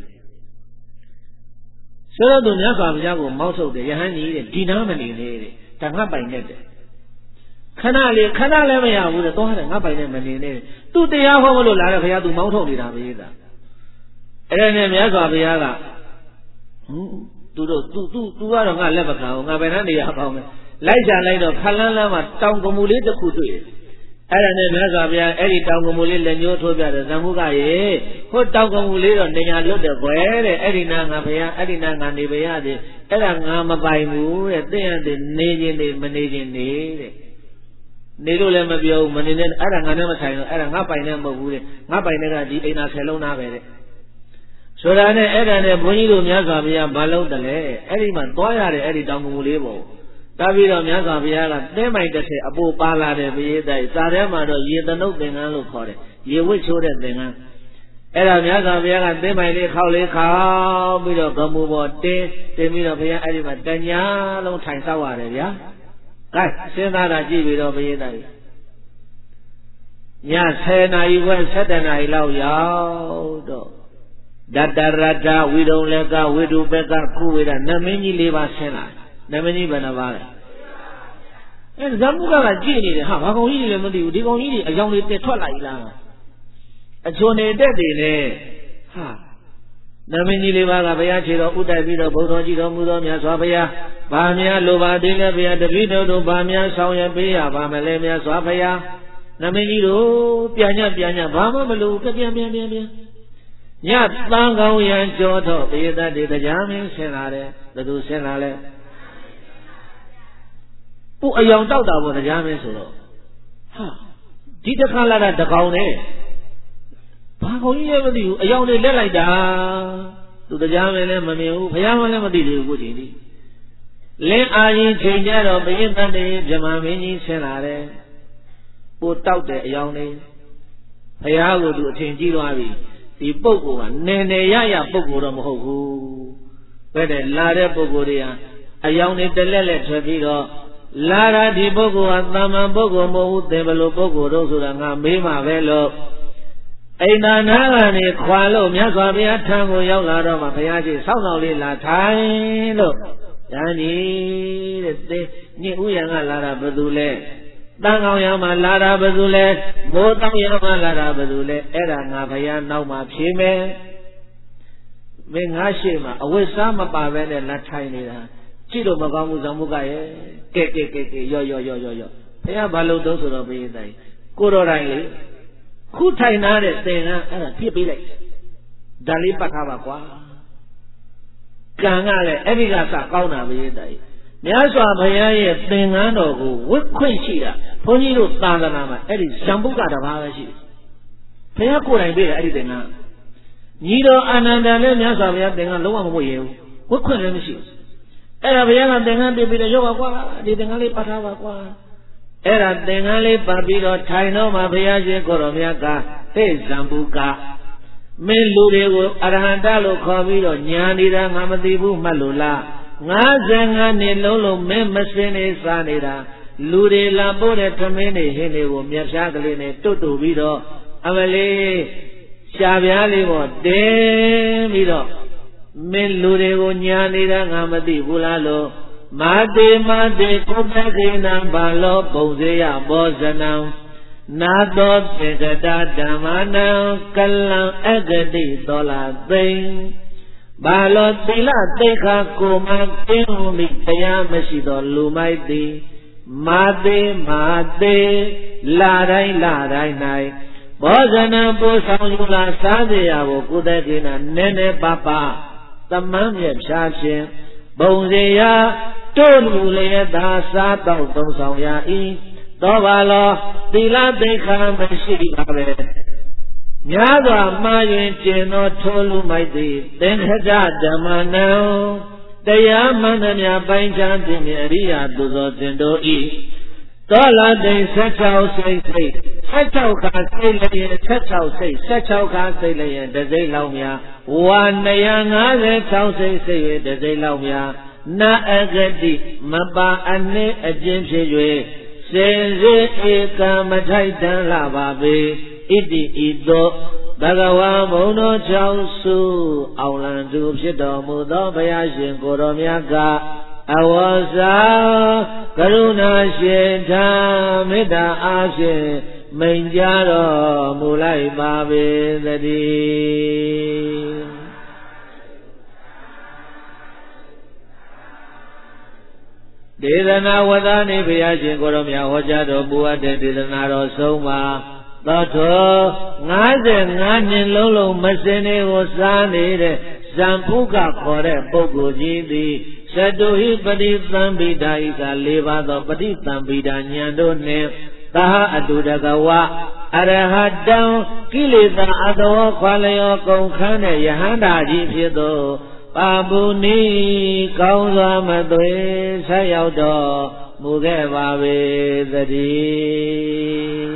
S2: ဆိုတော့သူမြတ်စွာဘုရားကိုမောက်ထုတ်တယ်ယဟန်ကြီးတဲ့ဒီနားမနေနဲ့တဲ့ဒါငါပိုင်နဲ့တဲ့ခဏလေးခဏလည်းမရဘူးတဲ့သွားတယ်ငါပိုင်နဲ့မနေနဲ့သူတရားဟောမလို့လာတဲ့ဘုရားသူမောက်ထုတ်နေတာပဲဒါအဲ့ဒါနဲ့မြတ်စွာဘုရားကဟွန်းသူတို့သူသူသူကတော့ငါလက်မခံဘူးငါဘယ်နှနေရအောင်လဲလိုက်ကြလိုက်တော့ခလန်းလန်းမှာတောင်ကမူလေးတစ်ခုတွေ့တယ်အဲ့ဒါနဲ့မြတ်စွာဘုရားအဲ့ဒီတောင်ကမူလေးလက်ညှိုးထိုးပြတယ်ဇမ္မုကရေဟိုတောင်ကမူလေးတော့နေညာလွတ်တယ်ကွယ်တဲ့အဲ့ဒီနာငါဘုရားအဲ့ဒီနာငါနေပါရသည်အဲ့ဒါငါမပိုင်ဘူးတဲ့သိရတဲ့နေခြင်းနေမနေခြင်းနေတဲ့နေလို့လည်းမပြောဘူးမနေနဲ့အဲ့ဒါငါနဲ့မဆိုင်တော့အဲ့ဒါငါပိုင်နဲ့မဟုတ်ဘူးတဲ့ငါပိုင်တဲ့ကဒီအိမ်သာဆယ်လုံးသားပဲတဲ့ဆိုတာနဲ့အဲ့ဒါနဲ့ဘုန်းကြီးတို့မြတ်စွာဘုရားမလုပ်တယ်လေအဲ့ဒီမှာသွားရတယ်အဲ့ဒီတောင်ကမူလေးပေါ့တာပြီးတော့မြတ်စွာဘုရားကသဲမိုင်တစ်ထည်အပိုပါလာတယ်ဘုရားတိုက်စာထဲမှာတော့ရေတနုတ်သင်္ကန်းလို့ခေါ်တယ်ရေဝစ်ချိုးတဲ့သင်္ကန်းအဲ့ဒါမြတ်စွာဘုရားကသဲမိုင်လေးခေါက်လေးခေါက်ပြီးတော့ဂမူပေါ်တင်းတင်းပြီးတော့ဘုရားအဲ့ဒီမှာတညာလုံးထိုင်ဆောက်ရတယ်ဗျာကဲစဉ်းစားတာကြည့်ပြီးတော့ဘုရားတိုက်ညဆယ်နာရီခွဲဆယ်တနာရီလောက်ရောက်တော့ဒတရတဝိရုံလကဝိတုပကကုဝေဒနမင်းကြီးလေးပါဆင်းလာနမင်းကြီးဘယ်နှပါလဲအဲဇမ္မုကကကြည့်နေတယ်ဟာဘာကောင်ကြီးလည်းမသိဘူးဒီကောင်ကြီးတွေအယောင်တွေတက်ထွက်လာပြီလားအချွန်နေတက်တယ်လေဟာနမင်းကြီးလေးပါကဘုရားခြေတော်ဥတိုက်ပြီးတော့ဘုရားကြီးတော်မူသောမြတ်စွာဘုရားဗာများလိုပါသေးလဲဘုရားတပည့်တော်တို့ဗာများဆောင်ရပေးရပါမလဲမြတ်စွာဘုရားနမင်းကြီးတို့ပြန်ညပြန်ညဘာမှမလို့ပြန်ပြန်ပြန်ပြန်ညတန်ကောင်းရန်ကြောတော့ဘေးသက်တွေတရားမင်းဆင်းလာတယ်ဘယ်သူဆင်းလာလဲပူအယောင်တောက်တာပေါ့တရားမင်းဆိုတော့ဟာဒီတစ်ခါလာတာတကောင်နဲ့ဘာကောင်ကြီးလည်းမသိဘူးအယောင်တွေလက်လိုက်တာသူတရားမင်းလည်းမမြင်ဘူးဘုရားမလည်းမသိသေးဘူးကိုချိန်ဒီလင်းအာရင်ချိန်ကြတော့ဘယင်းတန်တေဗြဟ္မာမင်းကြီးဆင်းလာတယ်ပူတောက်တဲ့အယောင်တွေဘုရားကိုသူအထင်ကြီးသွားပြီဒီပုဂ္ဂိုလ်ကနယ်နယ်ရရပုဂ္ဂိုလ်တော့မဟုတ်ဘူးဘယ်နဲ့လာတဲ့ပုဂ္ဂိုလ်တွေဟာအယောင်တွေတလက်လက်ထွက်ပြီးတော့လာတာဒီပုဂ္ဂိုလ်ဟာသာမန်ပုဂ္ဂိုလ်မဟုတ်ဘူးသင်ဘယ်လိုပုဂ္ဂိုလ်တို့ဆိုတာငါမေးမှာပဲလို့အိမ်သာနာကနေခွာလို့မြတ်စွာဘုရားထံကိုရောက်လာတော့မှဘုရားကြီးဆောင်းဆောင်လေးလာထိုင်လို့ဉာဏ်ကြီးတဲ့သင်ညဥ်ဥယျာဉ်ကလာတာဘယ်သူလဲတန်ကောင်ရမှာလာတာဘယ်သူလဲမိုးတောင်ရမှာလာတာဘယ်သူလဲအဲ့ဒါငါဘုရားနောက်မှာဖြေမယ်မင်းငါရှိမှာအဝိစားမပါပဲနဲ့လက်ထိုင်နေတာကြည့်လို့မကောင်းဘူးဇောင်းမုကရဲ့ကဲကဲကဲကဲရော့ရော့ရော့ရော့ရော့ဘုရားဘာလို့တော့ဆိုတော့ဘုရားတိုင်ကိုတော်တိုင်းလေခုထိုင်ထားတဲ့သင်္ကန်းအဲ့ဒါပြစ်ပေးလိုက်ဒါလေးပတ်ထားပါကွာကံကလည်းအဲ့ဒီကစကောင်းတာဘုရားတိုင်မြတ်စွာဘုရားရဲ့သင်္ကန်းတော်ကိုဝတ်ခွင့်ရှိတာဘုန်းကြီးတို့သာသနာမှာအဲ့ဒီဇံပုဂ္ဂတစ်ပါးပဲရှိတယ်ဘုရားကိုယ်တိုင်ပြည့်တယ်အဲ့ဒီသင်္ကန်းညီတော်အာနန္ဒာလည်းမြတ်စွာဘုရားသင်္ကန်းလုံးဝမဝတ်ရဘူးဝတ်ခွင့်လည်းမရှိဘူးအဲ့ဒါဘုရားကသင်္ကန်းပြပြီးတော့ရောပါကွာဒီသင်္ကန်းလေးပတ်ထားပါကွာအဲ့ဒါသင်္ကန်းလေးပတ်ပြီးတော့ထိုင်တော့မှဘုရားရှင်ကိုယ်တော်မြတ်က hei zambuka men lurego arahantalo khabiro nyanira ngamatibu malula ngazanga ne lolo men masine sanira lure lambore thamene hine ko myapsha kale ne tuttu biro amale shabya le ko den biro men lurego nyanira ngamatibu lalo mate mate kubbakena balo pauseya bosana nato tegata dhammana kallan agati tola thain balo tila tekha koma kinmi taya mashi do lu mai ti mate mate la dai la dai nai bosana po saung yu la sa seya ko kubbakena nene papa tamam myat sha chin bong seyaတို့လူလည်းသာစားတော့သုံးဆောင်ရ၏တော့ပါလောသီလသိက္ခာမရှိပါပဲများစွာမှားယွင်းကျင်သောထိုလူမိုက်သည်သင်္ခကြဓမ္မနံတရားမှန်သမျှပိုင်းခြားခြင်းအရိယာသူသောတင်တို့၏သောလာသိန်း၁၆စိတ်စိတ်၁၆ခါစိတ်လျင်၁၆စိတ်၁၆ခါစိတ်လျင်တစ်စိတ်လောက်များဝါ၂၅၆စိတ်စိတ်၍တစ်စိတ်လောက်များနာအဂတိမပါအနှင့်အကျဉ်းဖြစ်၍စင်စစ်ဧကမထိုက်တန်လာပါပေဣတိဤသို့ဘဂဝါဘုံတော်၆စုအောင်လံသူဖြစ်တော်မူသောဘုရားရှင်ကိုယ်တော်မြတ်ကအဝေါစာကရုဏာရှင်သာမေတ္တာအားဖြင့်မိန်ကြားတော်မူလိုက်ပါပေသတည်းဒေသနာဝဒနေဘုရားရှင်ကိုယ်တော်မြတ်ဟောကြားတော်မူအပ်တဲ့ဒေသနာတော်ဆုံးမှာသောထော၅၅နှစ်လုံးလုံးမစင်တွေကိုစားနေတဲ့ဇံဖုကခေါ်တဲ့ပုဂ္ဂိုလ်ကြီးသည်သတုဟိပတိသံပိတာဤက၄ပါးသောပฏิသံပိတာဉာဏ်တို့နှင့်သဟအတုတကဝအရဟတံကိလေသာအတောခွာလျောကုန်ခန်းတဲ့ယဟန္တာကြီးဖြစ်သောပါပုနိကောင်းစွာမသွေဆက်ရောက်တော်မူခဲ့ပါပေသတည်း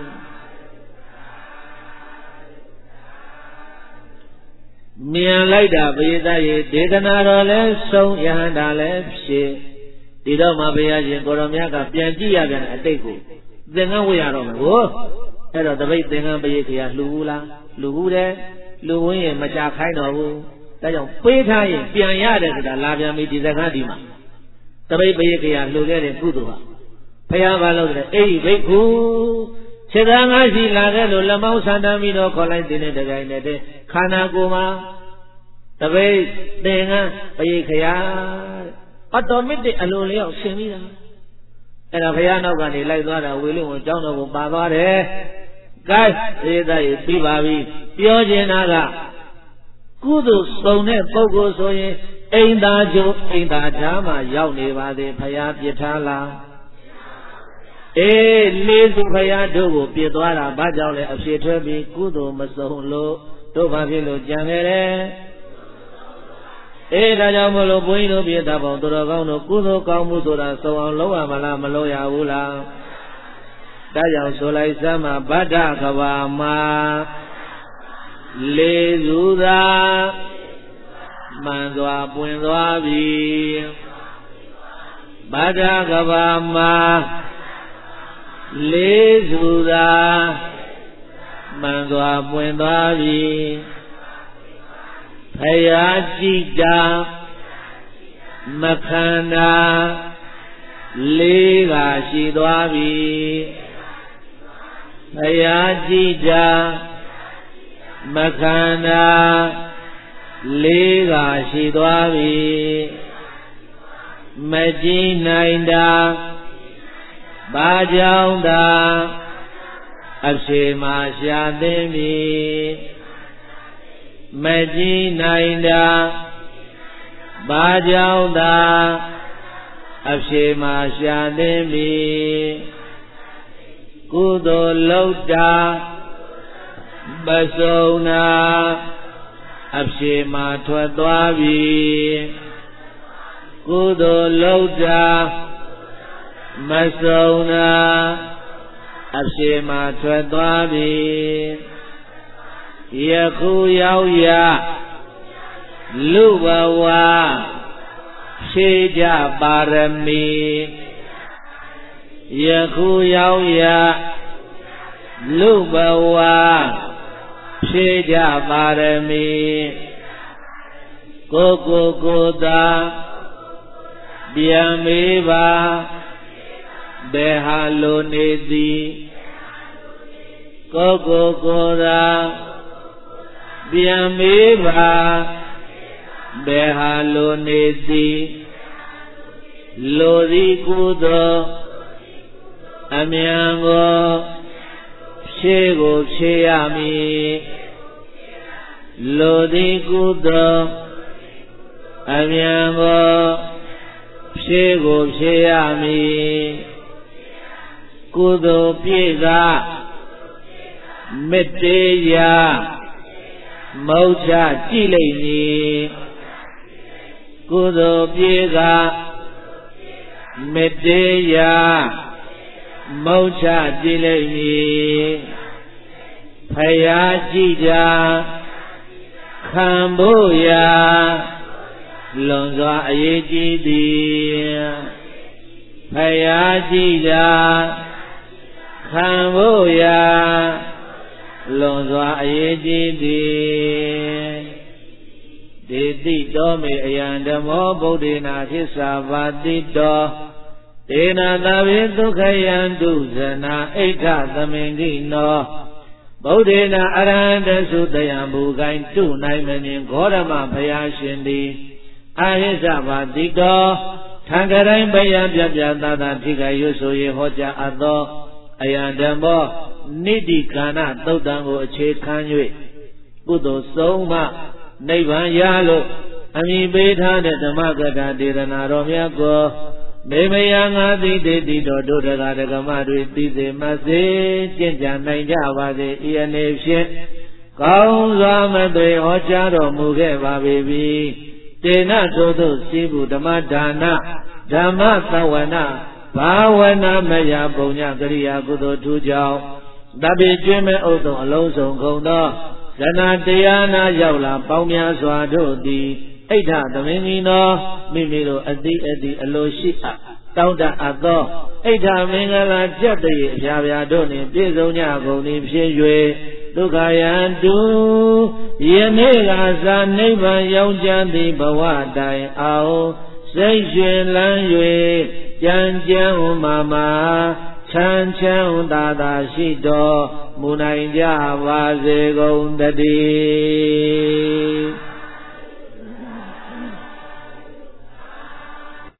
S2: မြန်လိုက်တာဘုရားရဲ့ဒေသနာတော်လဲဆုံးယဟန္တာလဲဖြစ်ဒီတော့မှဘုရားရှင်ကိုရောမြတ်ကပြန်ကြည့်ရပြန်တဲ့အတိတ်ကိုသင်္ကန်းဝေရတော့မယ်ဟိုအဲ့တော့တပိတ်သင်္ကန်းပရိခေယလှူဘူးလားလှူဘူးတယ်လှူဝင်းရင်မချခိုင်းတော့ဘူးဒါကြောင့်ပေးထားရင်ပြန်ရတယ်ဆိုတာလာပြန်ပြီဒီစကားဒီမှာတပိတ်ပရိခေယလှူခဲ့တဲ့ကုသိုလ်ဟာဘုရားဘာလို့လဲအဲ့ဒီဘိက္ခုခြေသားငါးစီလာခဲ့လို့လက်မောင်းဆန္ဒပြီးတော့ခေါ်လိုက်တဲ့တကိုင်းနဲ့တဲ့ခန္ဓာကိုယ်မှာတပိတ်သင်္ကန်းပရိခေယအော်တိုမက်တစ်အလိုလျောက်ဆင်ပြီးတာအဲ့ဒါဘုရားနောက်ကနေလိုက်သွားတာဝေလုံကိုကျောင်းတော်ကိုပါသွားတယ်။ကဲသေသားကြီးပြီးပါပြီပြောချင်တာကကုသိုလ်စုံတဲ့ပုဂ္ဂိုလ်ဆိုရင်အိမ်သာကျိုးအိမ်သာဓာမှာရောက်နေပါသေးဘုရားပြစ်ထားလားအေးလေးစုဘုရားတို့ကိုပြစ်သွားတာဘာကြောင့်လဲအဖြစ်ထွက်ပြီးကုသိုလ်မစုံလို့တို့ဘာဖြစ်လို့ကြံခဲ့တယ်အေးဒါကြောင့်မလို့ဘုန်းကြီးတို့ပြတာပေါ့သူတော်ကောင်းတို့ကုသိုလ်ကောင်းမှုဆိုတာစုံအောင်လုပ်ရမလားမလုပ်ရဘူးလားဒါကြောင့်ဆိုလိုက်စမ်းမှာဗဒ္ဒကဘာမှာလေးစုသာမှန်စွာပွင့်သွားပြီဗဒ္ဒကဘာမှာလေးစုသာမှန်စွာပွင့်သွားပြီဖယားကြည်တာမခန္ဓာလေးကရှိသွားပြီဖယားကြည်တာမခန္ဓာလေးကရှိသွားပြီမကြည်နိုင်တာဘာကြောင့်သာအရှိမှရှာသိပြီမကြည်နိုင်တာဘာကြောင့်သာအဖြစ်မှရှာသိပြီကုသိုလ်လုပ်တာပစုံနာအဖြစ်မှထွက်သွားပြီကုသိုလ်လုပ်တာမစုံနာအဖြစ်မှထွက်သွားပြီယခုရောက်ရလူဘဝဖြည့်ကြပါရမီယခုရောက်ရလူဘဝဖြည့်ကြပါရမီကိုကိုကိုသာပြန်မေးပါဘယ်ဟာလိုနေသည်ကိုကိုကိုသာပြန်မေးပါဘယ်ဟာလိုနေသည်လိုသည်ကုသိုလ်အမြန်ကိုဖြည့်ကိုဖြည့်ရမည်လိုသည်ကုသိုလ်အမြန်ကိုဖြည့်ကိုဖြည့်ရမည်ကုသိုလ်ပြည့်ကမေတ္တေယမௌချကြည့်လိမ့်မည်ကုသိုလ်ပြည့်ကမေတ္တေယမௌချကြည့်လိမ့်မည်ဖယားကြည့်ကြခံဖို့ရာလွန်စွာအရေးကြီးသည်ဖယားကြည့်ကြခံဖို့ရာလွန်စွာအရေးကြီးသည်ဒေတိတောမေအယံဓမ္မောဗုဒ္ဓေနာသစ္စာပါတိတောဒေနာသဗ္ဗေဒုက္ခယံတုဇနာဣဋ္ဌသမင်္ဂိနောဗုဒ္ဓေနာအရဟံတသုတယံဘူကိုင်းတုနိုင်မမြင်ဂေါရမဘုရားရှင်သည်အာဟိသပါတိတောထံကတိုင်းဘယံပြပြသာသာထိခိုက်ရွဆို၍ဟောကြားအပ်သောအယံဓမ္မောနိတိကာဏသုတ်တံကိုအခြေခံ၍ကုသိုလ်ဆုံးမှနိဗ္ဗာန်ရလို့အမိပေးထားတဲ့ဓမ္မကထာဒေသနာတော်မြတ်ကိုမေမယငါသိတေတိတော်ဒုဒကာဒကမတွေသိစေမစေကျင့်ကြံနိုင်ကြပါစေဤအနေဖြင့်ကောင်းစွာမသွေဟောကြားတော်မူခဲ့ပါပြီတေနထိုသို့စီဘူးဓမ္မဒါနဓမ္မသဝနာဘာဝနာမယပုံညကရိယာကုသိုလ်ထူးကြောင့်တပိကျွင်းမဲ့ဥဒ္ဒုံအလုံးစုံကုန်သောဇဏတရားနာရောက်လာပေါင်းများစွာတို့သည်ဣဋ္ဌသမင်္ဂိနောမိမိတို့အတိအတိအလိုရှိအပ်တောင်းတအပ်သောဣဋ္ဌမင်္ဂလာကြက်တည်းအပြာပြာတို့နှင့်ပြည့်စုံကြကုန်သည်ဖြစ်၍ဒုက္ခယံတုယနေ့ကသာနိဗ္ဗာန်ရောက်ကြသည်ဘဝတိုင်အောင်စိတ်ရှင်လန်း၍ကြံကြံမာမာချမ်းချမ်းသာသာရှိတော်မူနိုင်ကြပါစေကုန်တည်း